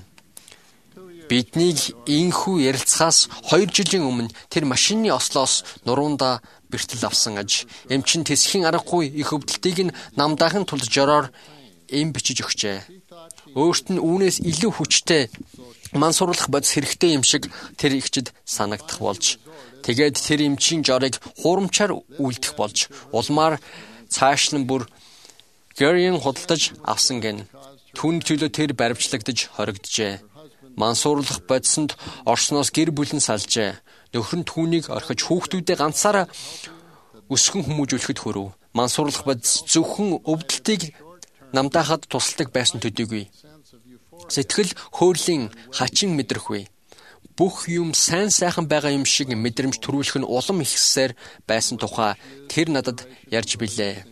[SPEAKER 9] Биднийг инхүү ярилцахаас 2 жилийн өмнө тэр машины ослоос нуруундаа бэртэл авсан аж эмчин тэсхийн аргагүй их өвдөлтийг нь намдаахын тулд жороор эм бичиж өгчээ. Өөрт нь үүнээс илүү хүчтэй мансууруулах бодис хэрэгтэй юм шиг тэр ихчэд санагдах болж тэгээд тэр эмчийн жорыг хуурамчаар үлдэх болж улмаар цаашлан бүр гэрийн худалдаж авсан гэн. Түүний төлөө тэр баримтлагдаж хоригджээ. Мансууруулах бодисонд орсноос гэр бүл нь салжээ. Нөхөр нь түүнийг орхиж хүүхдүүдээ ганцаараа өсгөн хүмүүжүүлэхэд хүрв. Мансууруулах бодис зөвхөн өвдөлтийг намдаахад тусалдаг байсан төдийгүй сэтгэл хөөрлийн хачин мэдрэхгүй. Бүх юм сайн сайхан байгаа юм шиг мэдрэмж төрүүлэх нь улам ихсээр байсан тухай тэр надад ярьж билээ.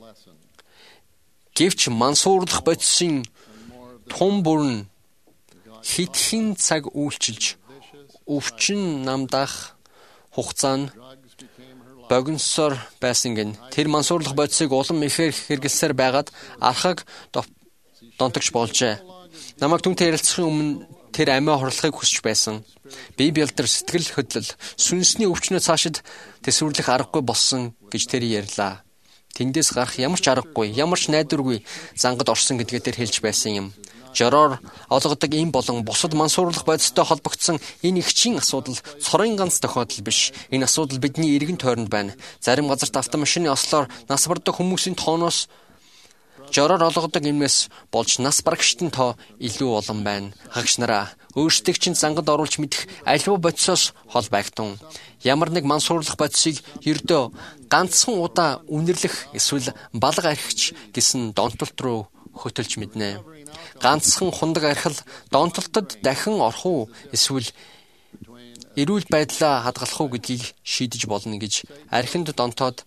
[SPEAKER 9] Гэвч мансууруулах бодисын тун бүрэн хитгэн цаг үйлчилж өвчин намдаах хугацаа нь богиносоор байсан гэн. Тэр мансууруулах бодисыг улам ихээр хэрэглэсээр байгаад архаг донтогч болжээ. Намайг түүнтэй ярилцахын өмнө тэр амиа хорлохыг хүсэж байсан. Библиэлд сэтгэл хөдлөл сүнсний өвчнөө цаашид төсвөрлөх аргагүй болсон гэж тэр ярьлаа. Тэндээс гарах ямар ч аргагүй, ямар ч найдваргүй зангад орсон гэдгээ тэр хэлж байсан юм. Жороор олгодог им болон бусад мансууруулах бодистой холбогдсон энэ ихчийн асуудал цорын ганц тохиолдол биш. Энэ асуудал бидний эргэн тойронд байна. Зарим газарт автомашины ослоор нас бардаг хүмүүсийн тооноос жороор олгодог имнээс болж нас барагчдын тоо илүү олон байна. Хагш нараа өөрсдийг чинь зангад оруулж мэдэх альва бодисоос хол байгтун. Ямар нэг мансууруулах бодисыг ердөө ганцхан удаа үнэрлэх эсвэл балга архич гэсэн донтолт руу хөтөлж мэднэ. Ганцхан хундаг архил донтолтод дахин орох уу эсвэл эрүүл байдлаа хадгалах уу гэдгийг шийдэж болно гэж архинд донтоод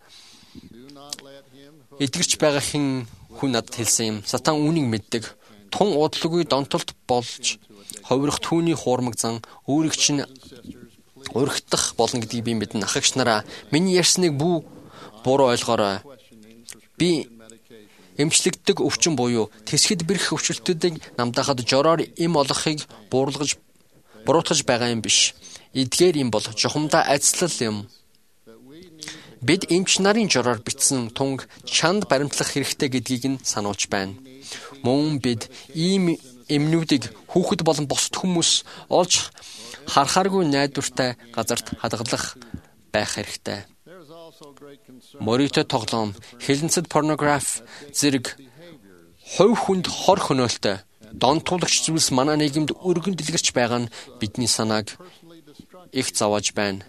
[SPEAKER 9] эдгэрч байгаа хүн надад хэлсэн юм. Сатан үүнийг мэддэг. Тун удалгүй донтолт болж ховрох түүний хуурмаг зан өөрийг чинь урагдах болно гэдгийг би мэднэ. Ахагч нараа миний ярьсныг буруу ойлгоорой. Би эмчлэгддэг өвчин буюу тэсгэд бэрх өвчлөлтүүдийг намдаахад жороор им олохыг буруутгаж байгаа юм биш. Эдгээр юм бол жухамдаа ажислал юм. Бид эмч нарын жороор бичсэн тунг чанд баримтлах хэрэгтэй гэдгийг нь сануулж байна. Мөн бид ийм эмнүүдийг хүүхэд болон бусад хүмүүс олж харахааргүй найдвартай газарт хадгалах байх хэрэгтэй. Морito тоглоом, хилэнцэд порнографи зэрэг хувь хүнд хор хөнөөлтөй донтуулагч зүйлс манай нийгэмд өргөн дэлгэрч байгаа нь бидний санааг их зовоож байна.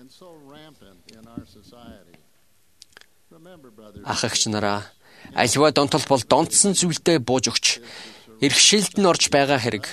[SPEAKER 9] Ахагч нараа, аливаа донтолт бол донтсон зүйлдээ бууж өгч эрхшээлд нь орж байгаа хэрэг.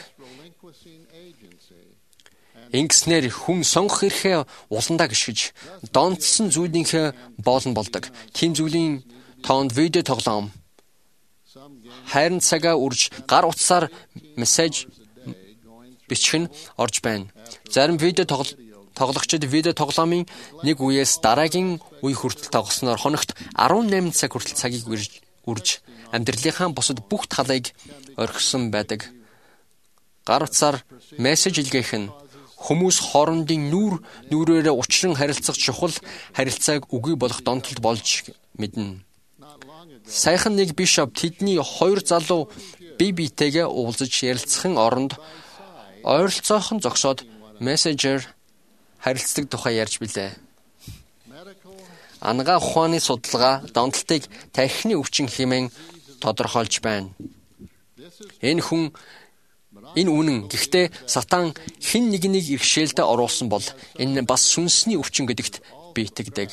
[SPEAKER 9] Ингэснээр хүн сонгох эрхээ уландаа гიშгэж донтсон зүйлийнхээ боолн болдог. Тийм зүйлийн тоонд видео тоглоом, хайрын цагаа үрж гар утсаар мессеж бичих нь орж байна. Зарим видео тоглогчид видео тоглоомын нэг үеэс дараагийн үе хүртэл тоглосноор хоногт 18 цаг хүртэл цагийг үрж амьдралынхаа бусад бүх талыг орхисон байдаг. Гар утсаар мессеж илгээх нь хүмүүс хоорондын нүрээр учран харилцах чухал харилцааг үгүй болох донтолд болж мэднэ. Сайхан нэг бишоп тэдний хоёр залуу бие биетэйгээ уулзаж ярилцахын оронд ойролцоохон зогсоод мессежээр харилцдаг тухай ярьж билээ. Ангаа ухааны судалгаа донтолтыг тархины өвчин хэмээн тодорхойлж байна. Энэ үнэн. Гэхдээ Сатан хэн нэгнийг иргэшээлдэ оруулсан бол энэ бас сүнсний өвчин гэдэгт би итгэдэг.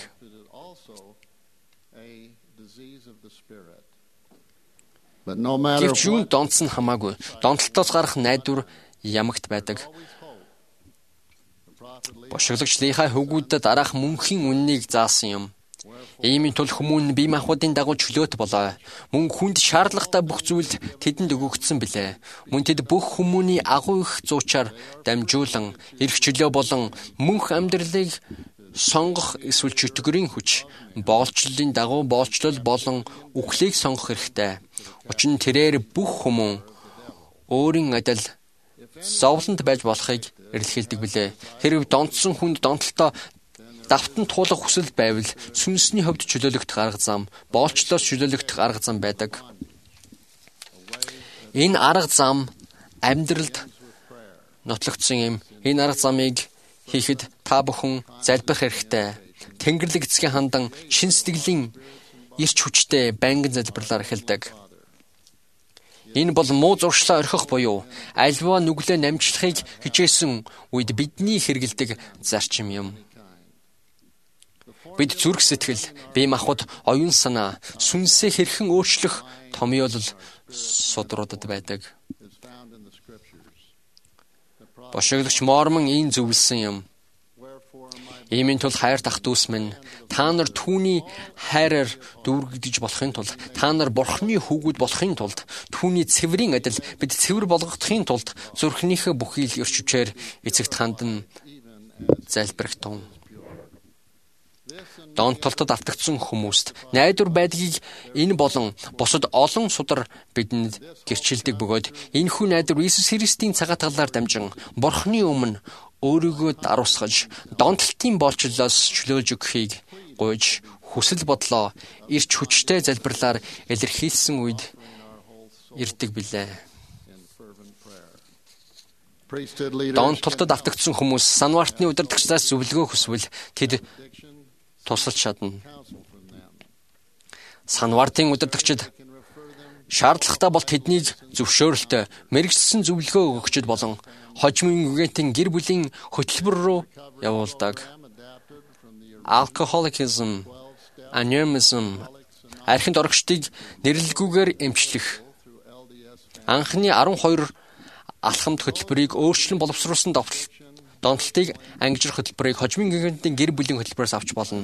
[SPEAKER 9] Гэвч юунд донтсон хамаагүй. Донтолтоос гарах найдвар ямагт байдаг. Бошиглагч Лихай хөвгүүдэд дараах мөнхийн үннийг заасан юм. Иймийн тул хүмүүн бие махбодын дагуу чөлөөт болоо. Мөн хүнд шаардлагатай бүх зүйлд тэдэнд өгөгдсөн билээ. Мөн тэд бүх хүмүүний агуу их зуучаар дамжуулан, эрх чөлөө болон мөнх амьдралыг сонгох эсвэл чөтгөрийн хүч, боолчлолын дагуу боолчлол болон үхлийг сонгох хэрэгтэй. Учир нь тэрээр бүх хүмүүн өөрийн адил зовлонд байж болохыг эрэлхийлдэг билээ. Хэрв донтсон хүнд донтолтоо давтан туулах хүсэл байвал сүнсний хувьд чөлөөлөгдөх арга зам, боолчлоос чөлөөлөгдөх арга зам байдаг. Энэ арга зам амьдралд нотлогдсон юм. Энэ арга замыг хийхэд та бүхэн залбирах хэрэгтэй. Тэнгэрлэг эцгийн хандан чин сэтгэлийн эрч хүчтэй байнгын залбирлаар эхэлдэг. Энэ бол муу зуршлаа орхих буюу альва нүглээ намжлахыг хичээсэн үед бидний хэрэгэлдэг зарчим юм. Бид зүрх сэтгэл, бие махбод, оюун санаа, сүнсээ хэрхэн өөрчлөх томьёолол судруудад байдаг. Бошиглагч Мормон ийм зөвлөсөн юм. Иймийн тул хайр тах дүүс минь, та нар түүний хайраар дүүргэж болохын тулд, та нар Бурхны хүүгүүд болохын тулд, түүний цэврийн адил бид цэвэр болгохдохын тулд зүрхнийхээ бүхий л эрч хүчээр эцэгт хандан залбирах тун. Донтолтод автагдсан хүмүүст найдвар байдгийг энэ болон бусад олон судар бидэнд гэрчилдэг бөгөөд энэхүү найдвар Иесус Христийн цагаатгалаар дамжин Бурхны өмнө өөрийгөө даруусгаж донтолтын боолчлолоос чөлөөлж өгөхийг гуйж хүсэл бодлоо эрч хүчтэй залбирлаар илэрхийлсэн үед ирдэг билээ. Донтолтод автагдсан хүмүүс санваартны удирдагчдаас зөвлөгөө хүсвэл тэд тусалж чадна. Санваартын удирдагчид шаардлагатай бол тэднийг зөвшөөрөлтөй мэрэгчсэн зөвлөгөө өгөгчд болон хожимын гүгэнтийн гэр бүлийн хөтөлбөр рүү явуулдаг. Alcoholism, aneurism, архинд орогчдыг нэрлэлгүйгээр эмчлэх. Анхны 12 алхамд хөтөлбөрийг өөрчлөн боловсруулсан донтолтыг ангижрах хөтөлбөрийг хожимын гүгэнтийн гэр бүлийн хөтөлбөрөөс авч болно.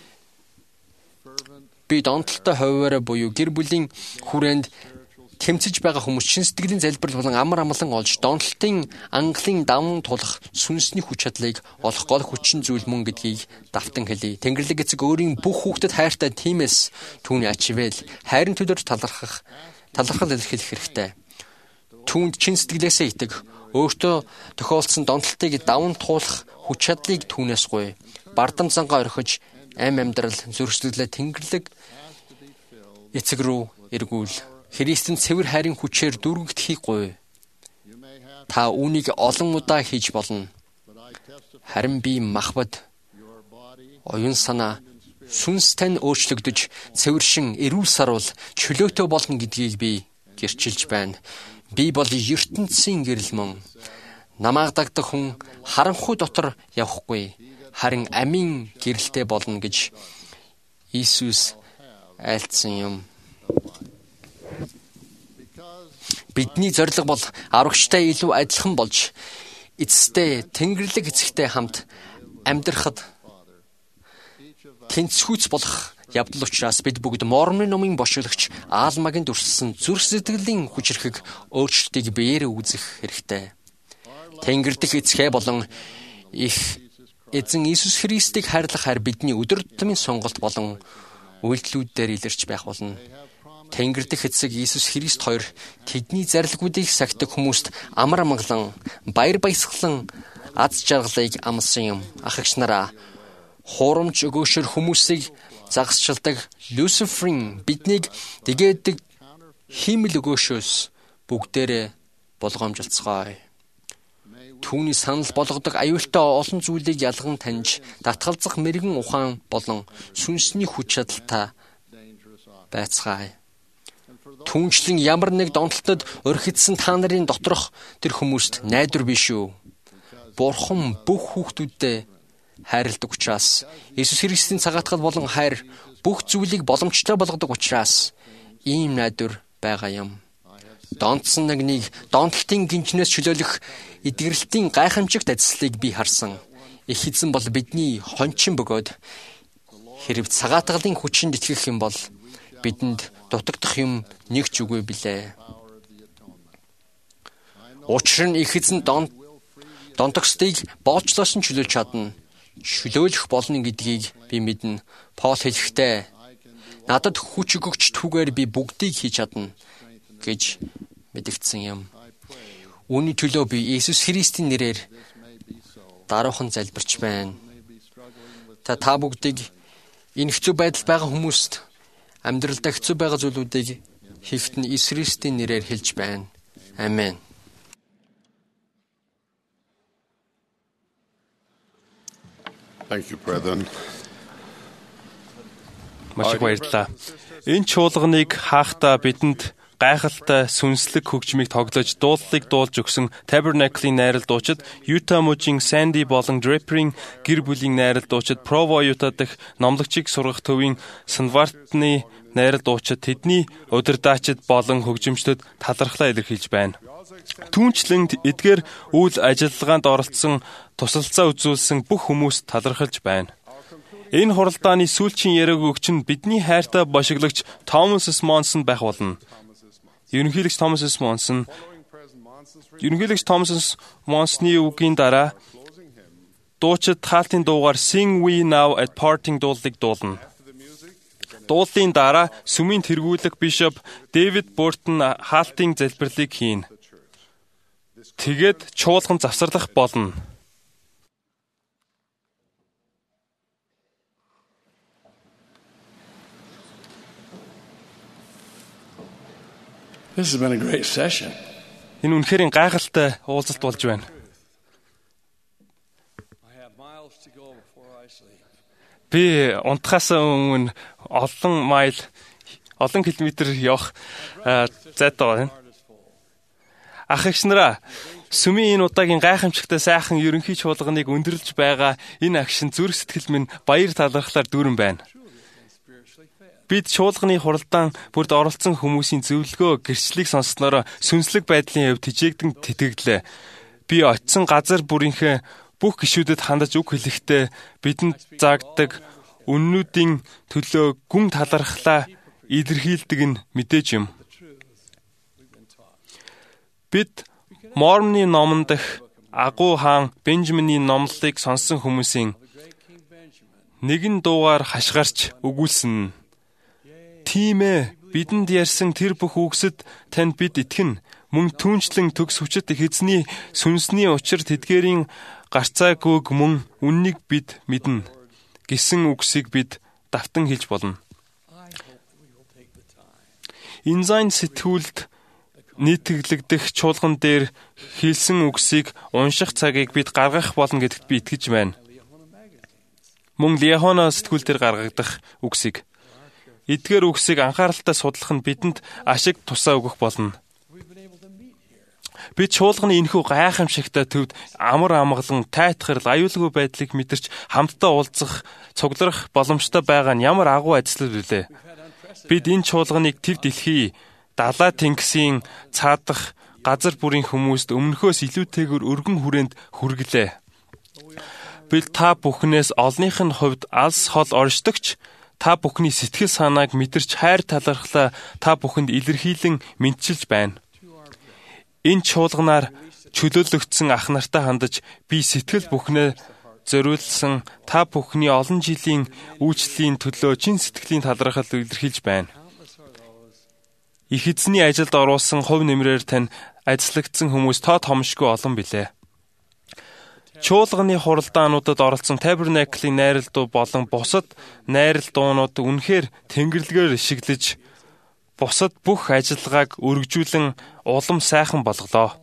[SPEAKER 9] Би донтолтой ховоороо буюу гэр бүлийн хүрээнд тэмцэж байгаа хүмүүс чин сэтгэлийн залбирал болон амар амгалан олж донтолтын ангалын даван тулах сүнсний хүч чадлыг олох гол хүчин зүйл мөн гэдгийг давтан хэлье. Тэнгэрлэг эцэг өөрийн бүх хүүхдэд хайртай, тиймээс түүний ачивэл хайрын төлөөр талархал илэрхийлэх хэрэгтэй. Түүнд чин сэтгэлээсээ итэг, өөртөө тохиолдсон донтолтыг даван туулах хүч чадлыг түүнээс гуй. Бардам зангаа орхиж ам амьдрал зөрчилдлээ Тэнгэрлэг эцэг рүү эргүүл. Христэнд цэвэр хайрын хүчээр дүүргэгдэхийг гуй. Та үүнийг олон удаа хийж болно. Харин би махбод, оюун санаа, сүнс тань өөрчлөгдөж, цэвэршин эрүүл саруул чөлөөтэй болно гэдгийг би гэрчилж байна. Би бол ертөнцийн гэрэл мөн. Намайг дагдаг хүн харанхуй дотор явахгүй, харин амийн гэрэлтэй болно гэж Иесус айлдсан юм. Бидний зорилго бол аврагчтай илүү адилхан болж эцэстээ Тэнгэрлэг эцэгтэй хамт амьдрахад тэнцвүүц болох явдал учраас бид бүгд Мормоны номын бошиглагч Аалмагийн дүрслсэн зүрх сэтгэлийн хүчрхэг өөрчлөлтийг биеэрээ үүсгэх хэрэгтэй. Тэнгэрлэг эцгээ болон их эзэн Иесус Христийг хайрлах хайр бидний өдөр тутмын сонголт болон үйлдэлүүдээр илэрч байх болно. Тэнгэр дэх эцэг Иесус Христ хоёр тэдний зарилгуудыг сахидаг хүмүүст амар амгалан, баяр баясгалан аз жаргалыг амласан юм. Ах эгч нараа, хуурамч өгөөшөр хүмүүсийг загасчилдаг Люциферийн биднийг дэгээдэг хиймэл өгөөшөөс бүгдээрээ болгоомжилцгаая. Түүний санал болгодог аюултай олон зүйлийг ялган таньж, татгалзах мэрэгэн ухаан болон сүнсний хүч чадалтай байцгаая. Түүнчлэн ямар нэг донтолтод орхидсан та нарын доторх тэр хүмүүст найдвар биш үү? Бурхан бүх хүүхдүүдэд хайрладаг учраас Иесус Христийн цагаатгал болон хайр бүх зүйлийг боломжтой болгодог учраас ийм найдвар байгаа юм. Донтсон нэгнийг донтолтын гинжнээс чөлөөлөх эдгэрэлтийн гайхамшигт ажлыг би харсан. Их эзэн бол бидний хончин бөгөөд хэрв цагаатгалын хүчинд итгэх юм бол бидэнд дутагдах юм нэг ч үгүй билээ. Учир нь их эзэн донтогсдыг боолчлоосон чөлөөлж чадна. Чөлөөлөх болно гэдгийг би мэднэ. Паул хэлэхдээ надад хүч өгөгч түүгээр би бүгдийг хийж чадна гэж мэдгдсэн юм. Үүний төлөө би Иесус Христийн нэрээр даруухан залбирч байна. Та бүгдийг энэ хэцүү байдалд байгаа хүмүүст амьдралдаа хэцүү байгаа зүйлүүдийг хийхэд нь Иесус Христийн нэрээр хэлж байна. Амен.
[SPEAKER 8] Thank you, brethren.
[SPEAKER 2] Маш их баярлалаа. Энэ чуулганыг хаахтаа бидэнд гайхалтай сүнслэг хөгжмийг тоглож дуулалыг дуулж өгсөн Tabernacle-ийн найрал дуучид, Utah мужийн Sandy болон Draper-ийн гэр бүлийн найрал дуучид, Provo, Utah дэх номлогчийг сургах төвийн Sanvartны найрал дуучид, тэдний удирдаачид болон хөгжимчдөд талархлаа илэрхийлж байна. Түүнчлэн эдгээр үйл ажиллагаанд оролцсон, тусалцаа үзүүлсэн бүх хүмүүст талархалж байна. Энэ хуралдааны сүүлчийн яриаг өгч нь бидний хайртай бошиглагч Thomas S. Monson байх болно. Ерөнхийлөгч Thomas S. Monson-ы үгийн дараа дуучид хаалтын дуугаар Sing We Now at Parting дуулалыг дуулна. Дуулалын дараа сүмийн тэргүүлэг бишоп Дэвид Буртон хаалтын залбирлыг хийнэ. Тэгээд чуулган завсарлах болно.
[SPEAKER 10] This has been a great session.
[SPEAKER 2] Энэ үнэхээр гайхалтай уулзалт болж байна. Би унтахаас өмнө олон километр явах зайтай байна. Ах эгч нараа, сүмийн энэ удаагийн гайхамшигтай сайхан ерөнхий чуулганыг өндөрлөж байгаа энэ агшин зүрх сэтгэл минь баяр талархлаар дүүрэн байна. Бид чуулганы хуралдаан бүрд оролцсон хүмүүсийн зөвлөгөө, гэрчлэлийг сонссноор сүнслэг байдлын хувьд хичээгдэн тэтгэлээ. Би очисон газар бүрийнхээ бүх гишүүдэд хандаж үг хэлэхдээ бидэнд заагддаг үннүүдийн төлөө гүн талархлаа илэрхийлдэг нь мэдээж юм. Бид Мормоны номон дэх агуу хаан Бенжаминий номлолыг сонссон хүмүүсийн нэгэн дуугаар хашгирч өгүүлсэн. Тийм ээ, бидэнд ярьсан тэр бүх үгсэд танд бид итгэнэ. Мөн түүнчлэн төгс хүчит их эзний сүнсний учир тэдгээрийн гарцаагүйг мөн үннийг бид мэднэ гэсэн үгсийг бид давтан хэлж болно. Инзайн сэтгүүлд нийтлэгдэх чуулган дээр хэлсэн үгсийг унших цагийг бид гаргах болно гэдэгт би итгэж байна. Мөн Лиахона сэтгүүл дээр гаргагдах үгсийг. Эдгээр үгсийг анхааралтай судлах нь бидэнд ашиг тусаа өгөх болно. Бид чуулганы энэхүү гайхамшигтай төвд амар амгалан, тайтгарл, аюулгүй байдлыг мэдэрч хамтдаа уулзах, цугларах боломжтой байгаа нь ямар агуу ажил вүлээ. Бид энэ чуулганыг төв дэлхий, далай тэнгисийн цаадах газар бүрийн хүмүүст өмнөхөөс илүүтэйгээр өргөн хүрээнд хүргэлээ. Бид та бүхнээс олных нь хувьд алс хол оршдогч, та бүхний сэтгэл санааг мэдэрч хайр талархлаа та бүхэнд илэрхийлэн мэдчилж байна. Энэ чуулганаар чөлөөлөгдсөн ах нартай хандаж би сэтгэл бүхнээ зориулсан та бүхний олон жилийн үйлчлэлийн төлөө чин сэтгэлийн талархал илэрхийлж байна. их эзний ажилд оруулсан хувь нэмрээр тань ажиллагдсан хүмүүс тоо томшгүй олон билээ. Чуулганы хуралдаануудад оролцсон Табернаклийн найрал дуу болон бусад найрал дуунууд үнэхээр тэнгэрлэгээр ишиглэж бусад бүх ажиллагааг өргөжүүлэн улам сайхан болголоо.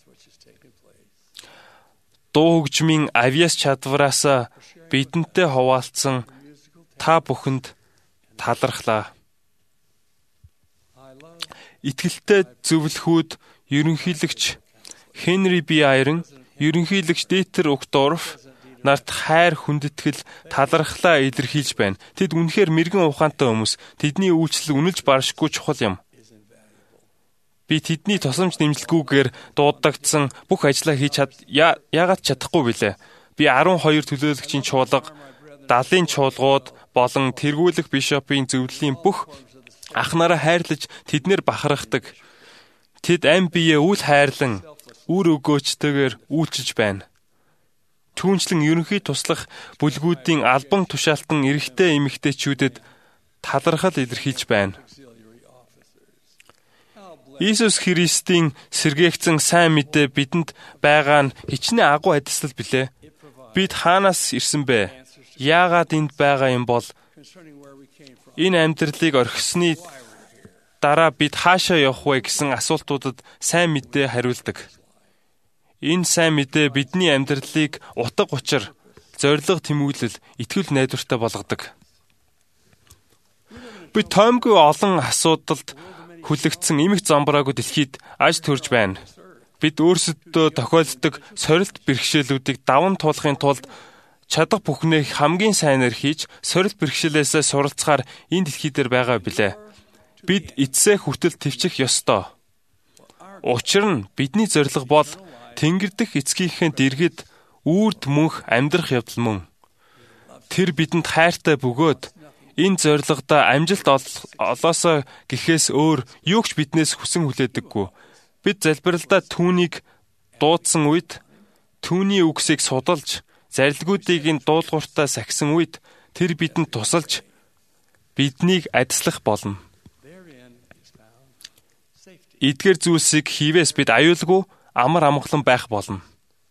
[SPEAKER 2] Дуу хөгжмийн авьяас чадвараас бидэнтэй хуваалцсан та бүхэнд талархлаа. Итгэлтэй зөвлөхүүд ерөнхийлөгч Хенри Б. Айрон, ерөнхийлөгч Дитер Угдорф нарт хайр хүндэтгэл талархлаа илэрхийлж байна. Тэд үнэхээр мэрэгэн ухаантай хүмүүс. Тэдний үйлчлэл үнэлж баршгүй чухал юм. Би тэдний тусламж нэмжлэггүйгээр дуудагдсан бүх ажлаа хийж яагаад чадахгүй билээ. Би 12 төлөөлөгчийн чуулга, 70-ын чуулгууд болон тэргүүлэх бишопын зөвлөлийн бүх ах нараа хайрлаж тэднэр бахархдаг. Тэд ам бие үл хайрлан үр өгөөчтэйгээр үйлчилж байна. Түүнчлэн ерөнхий туслах бүлгүүдийн албан тушаалтан эрэгтэй эмэгтэйчүүдэд талархал илэрхийлж байна. Иесус Христийн сэргээгдсэн сайн мэдээ бидэнд байгаа нь хичнээн агуу адислал билээ. Бид хаанаас ирсэн бэ? Яагаад энд байгаа юм бол энэ амьдралыг орхисны дараа бид хаашаа явах вэ гэсэн асуултуудад сайн мэдээ хариулдаг. Энэ сайн мэдээ бидний амьдралыг утга учир, зориг тэмүүлэл, итгэл найдвартай болгодог. Бид тоймгүй олон асуудалд хүлэгдсэн эмх замбраагүй дэлхийд аж төрж байна. Бид өөрсөддөө тохиолддог сорилт бэрхшээлүүдийг даван туулахын тулд чадах бүхнээ хамгийн сайнаар хийж, сорилт бэрхшээлээсээ суралцахаар энэ дэлхий дээр байгаа билээ. Бид эцсээ хүртэл төвчих ёстой. Учир нь бидний зорилго бол Тэнгэр дэх эцгийнхээ дэргэд үрд мөнх амьдрах явдал мөн. Тэр бидэнд хайртай бөгөөд энэ зорилгодоо амжилт олоосоо гэхээс өөр юу ч биднээс хүсэн хүлээдэггүй. Бид залбиралдаа түүнийг дуудсан үед, түүний үгсийг судалж, зарилгуудыг нь дуулууртаа сахисан үед тэр бидэнд тусалж биднийг адислах болно. Эдгээр зүйлсийг хийвээс бид аюулгүй амар амгалан байх болно.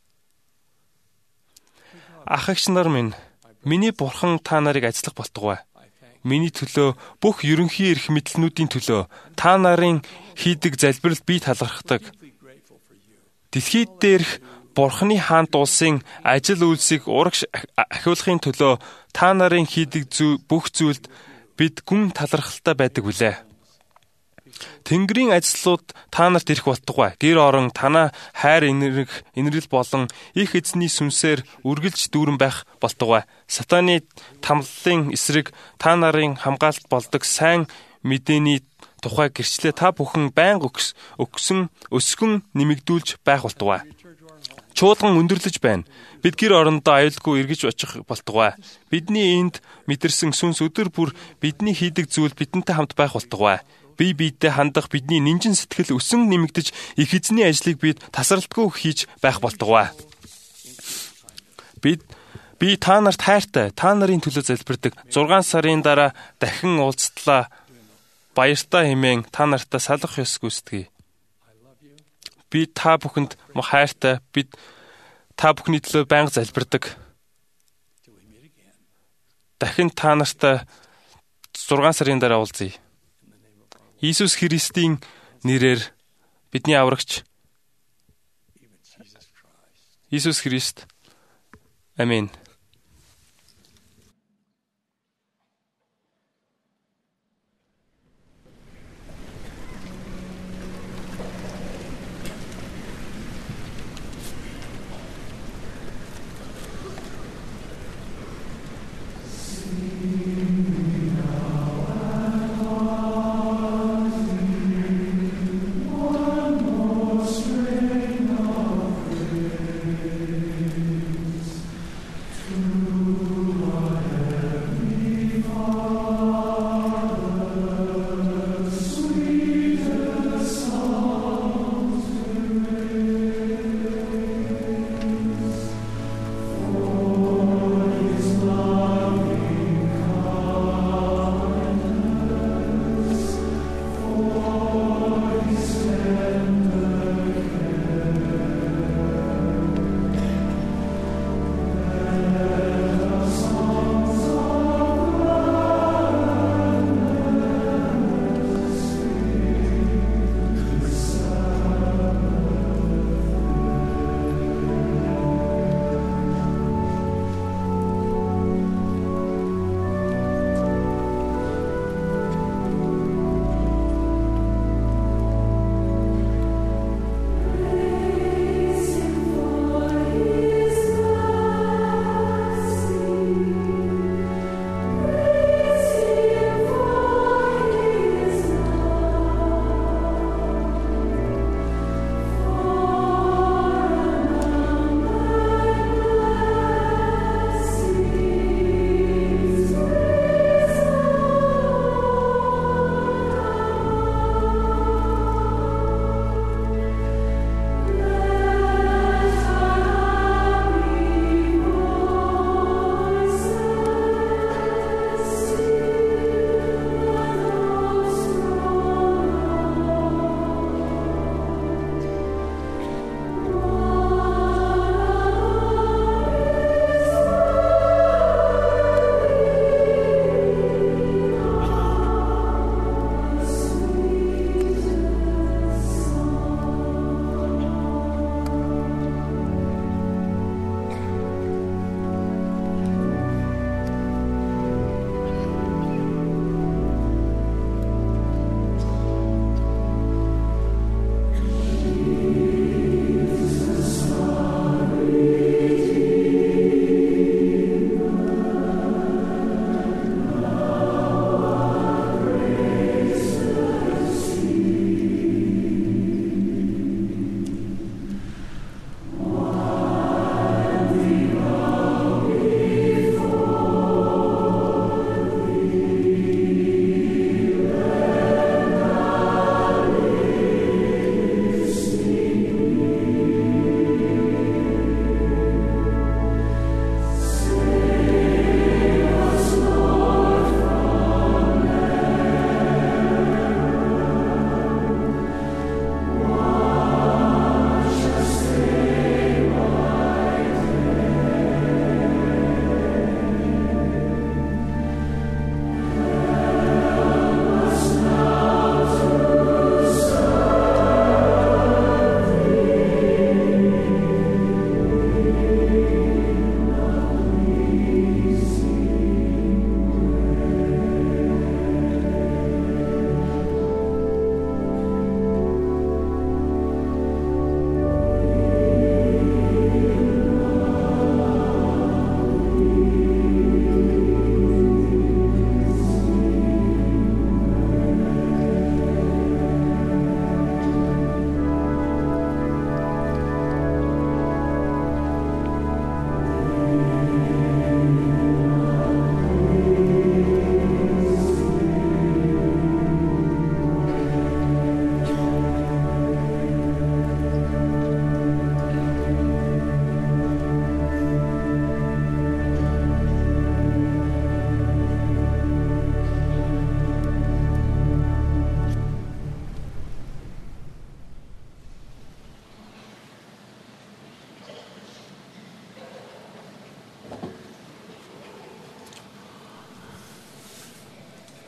[SPEAKER 2] Ах эгч нар минь, миний бурхан та нарыг ажиллах болтугай. Миний төлөө бүх ерөнхий эрх мэдлнүүдийн төлөө та нарын хийдэг залбиралд би талархдаг. Дэлхийд дээрх Бурханы хаант улсын ажил үйлсийг урагш ахиулахын төлөө та нарын хийдэг бүх зүйлд бид гүн талархалтай байдаг үлээ. Тэнгэрийн ажлууд та нарт ирэх болтугай. Гэр орон танаа хайр инэрл болон их эзний сүнсээр үргэлж дүүрэн байх болтугай. Сатаны тамлалын эсрэг та нарын хамгаалалт болдог сайн мэдээний тухай гэрчлээ та бүхэн байнга өсгөн нэмэгдүүлж байх болтугай. Чуулган өндөрлөж байна. Бид гэр орондоо аюулгүй эргэж очих болтугай. Бидний энд мэдэрсэн сүнс өдөр бүр бидний хийдэг зүйл бидэнтэй хамт байх болтугай. Бие биедээ хандах бидний нэмжин сэтгэл өсөн нэмэгдэж их эзний ажлыг бид тасралтгүй хийж байх болтугай. Би та нарт хайртай, та нарын төлөө залбирдаг. 6 сарын дараа дахин уулзтлаа. Баяртай хэмээн та нартай салах ёс гүйцэтгэе. Би та бүхэнд хайртай, бид та бүхний төлөө байнга залбирдаг. Дахин та нартай 6 сарын дараа уулзъя. Иесус Христийн нэрээр бидний аврагч Иесус Христ. Амин.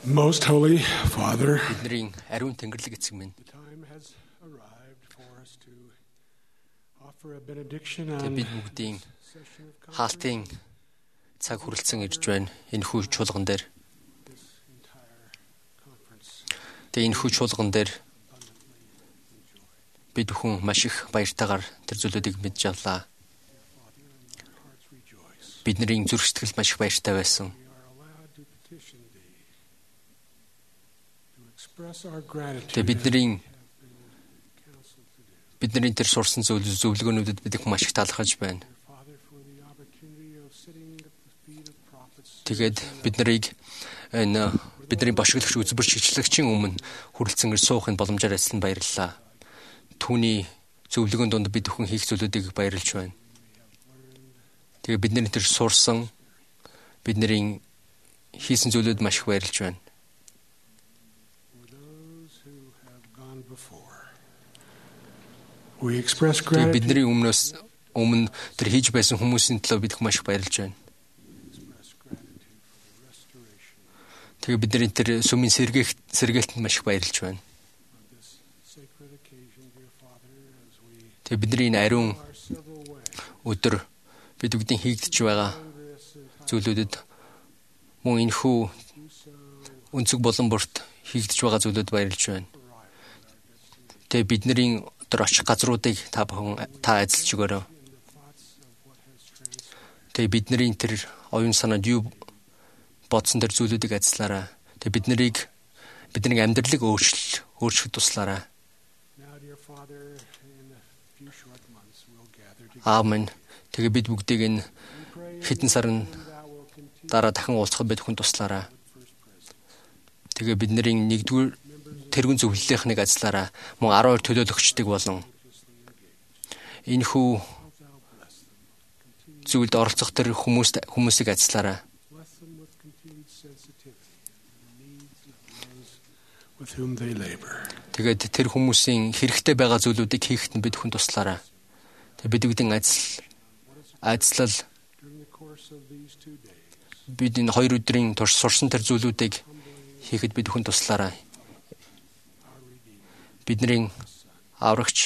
[SPEAKER 4] Most Holy Father,
[SPEAKER 9] бидний ариун тэнгэрлэг эцэг минь,
[SPEAKER 4] the time has arrived for us to offer a benediction
[SPEAKER 9] бид
[SPEAKER 4] on
[SPEAKER 9] бүгдийн хаалтын цаг хүрэлцэн ирж байна. Энэхүү чуулган дээр. Тэгээ энэхүү чуулган дээр бид бүхэн маш их баяртайгаар тэр зүйлүүдийг мэдж авлаа. Бидний зүрх сэтгэл маш их баяртай байсан. Тэгээ бидний тэр сурсан зөвлөгөөнүүдэд бид их маш их талархаж байна. Тэгээд бидний бошиглогч үзбэр шигчлэгчийн өмнө хүрэлцэн ирж суухын боломжоор ажиллан баярлалаа. Түүний зөвлөгөөнд донд бид бүхэн хийх зүйлүүдийг баярлж байна. Тэгээ бидний тэр сурсан бидний хийсэн зүйлүүд маш их баярлж байна. Бидний өмнө тэр хийж байсан хүмүүсийн төлөө бид маш их баярлж байна. Тэгээ бидний тэр сүмийн сэргээлтэнд маш их баярлж байна. Тэгээ бидний энэ ариун өдөр бид бүгдийн хийгдэж байгаа зүйлүүдэд мөн энэхүү өнцөг болон бүрт хийгдэж байгаа зүйлүүд баярлж байна. Тэгээ бидний өдөр очих газруудыг та ажиллаж өгөөрэй. Тэгээ бидний тэр оюун санаанд юу бодсон тэр зүйлүүдийг ажиллаарай. Тэгээ бидний амьдралыг өөрчлөх туслаарай. Аамен. Тэгээ бид бүгдийг энэ хэдэн сарын дараа дахин уулзахад бид хүн туслаарай. Тэгээ бидний нэгдүгээр тэргүүн зөвлөлийнхнийг ажиллаарай. Мөн 12 төлөөлөгчдийг болон энэхүү зүйлд оролцох тэр хүмүүсийг ажиллаарай. Тэгээд тэр хүмүүсийн хэрэгтэй байгаа зүйлүүдийг хийхэд бид хүн туслаарай. Тэгээд бид бүгдийн ажиллал бид энэ 2 өдрийн турш сурсан тэр зүйлүүдийг хийхэд бид хүн туслаарай. Бидний аврагч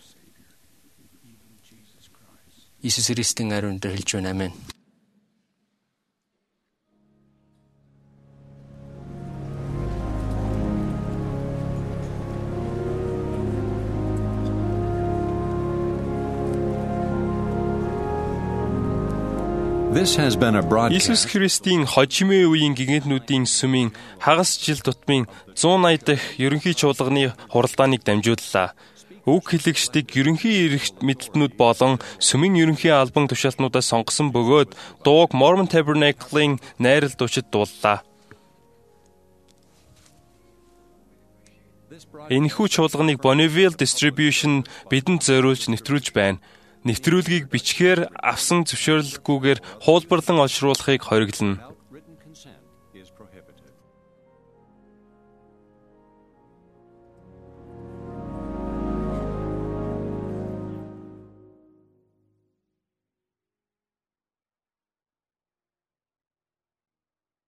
[SPEAKER 9] Иесус Христийн ариун дээр хэлж байна. Амен.
[SPEAKER 1] This has been a broadcast.
[SPEAKER 2] Иесус Христийн хожимын үеийн гигантнүүдийн сүмийн хагас жил тутмын 180 дахь ерөнхий чуулганы хуралдааныг дамжууллаа. Үг хэлэгчдийг ерөнхий эрх мэдлэлтнүүд болон сүмийн ерөнхий албан тушаалтнуудаас сонгосон бөгөөд дууг Mormon Tabernacle-ийн найрал дуучид дууллаа. Энэхүү чуулганыг Bonneville Distribution бидэнд зориулж нэвтрүүлж байна. Нэвтрүүлгийг бичгээр авсан зөвшөөрлгүйгээр хуулбарлан олшруулахыг хориглоно.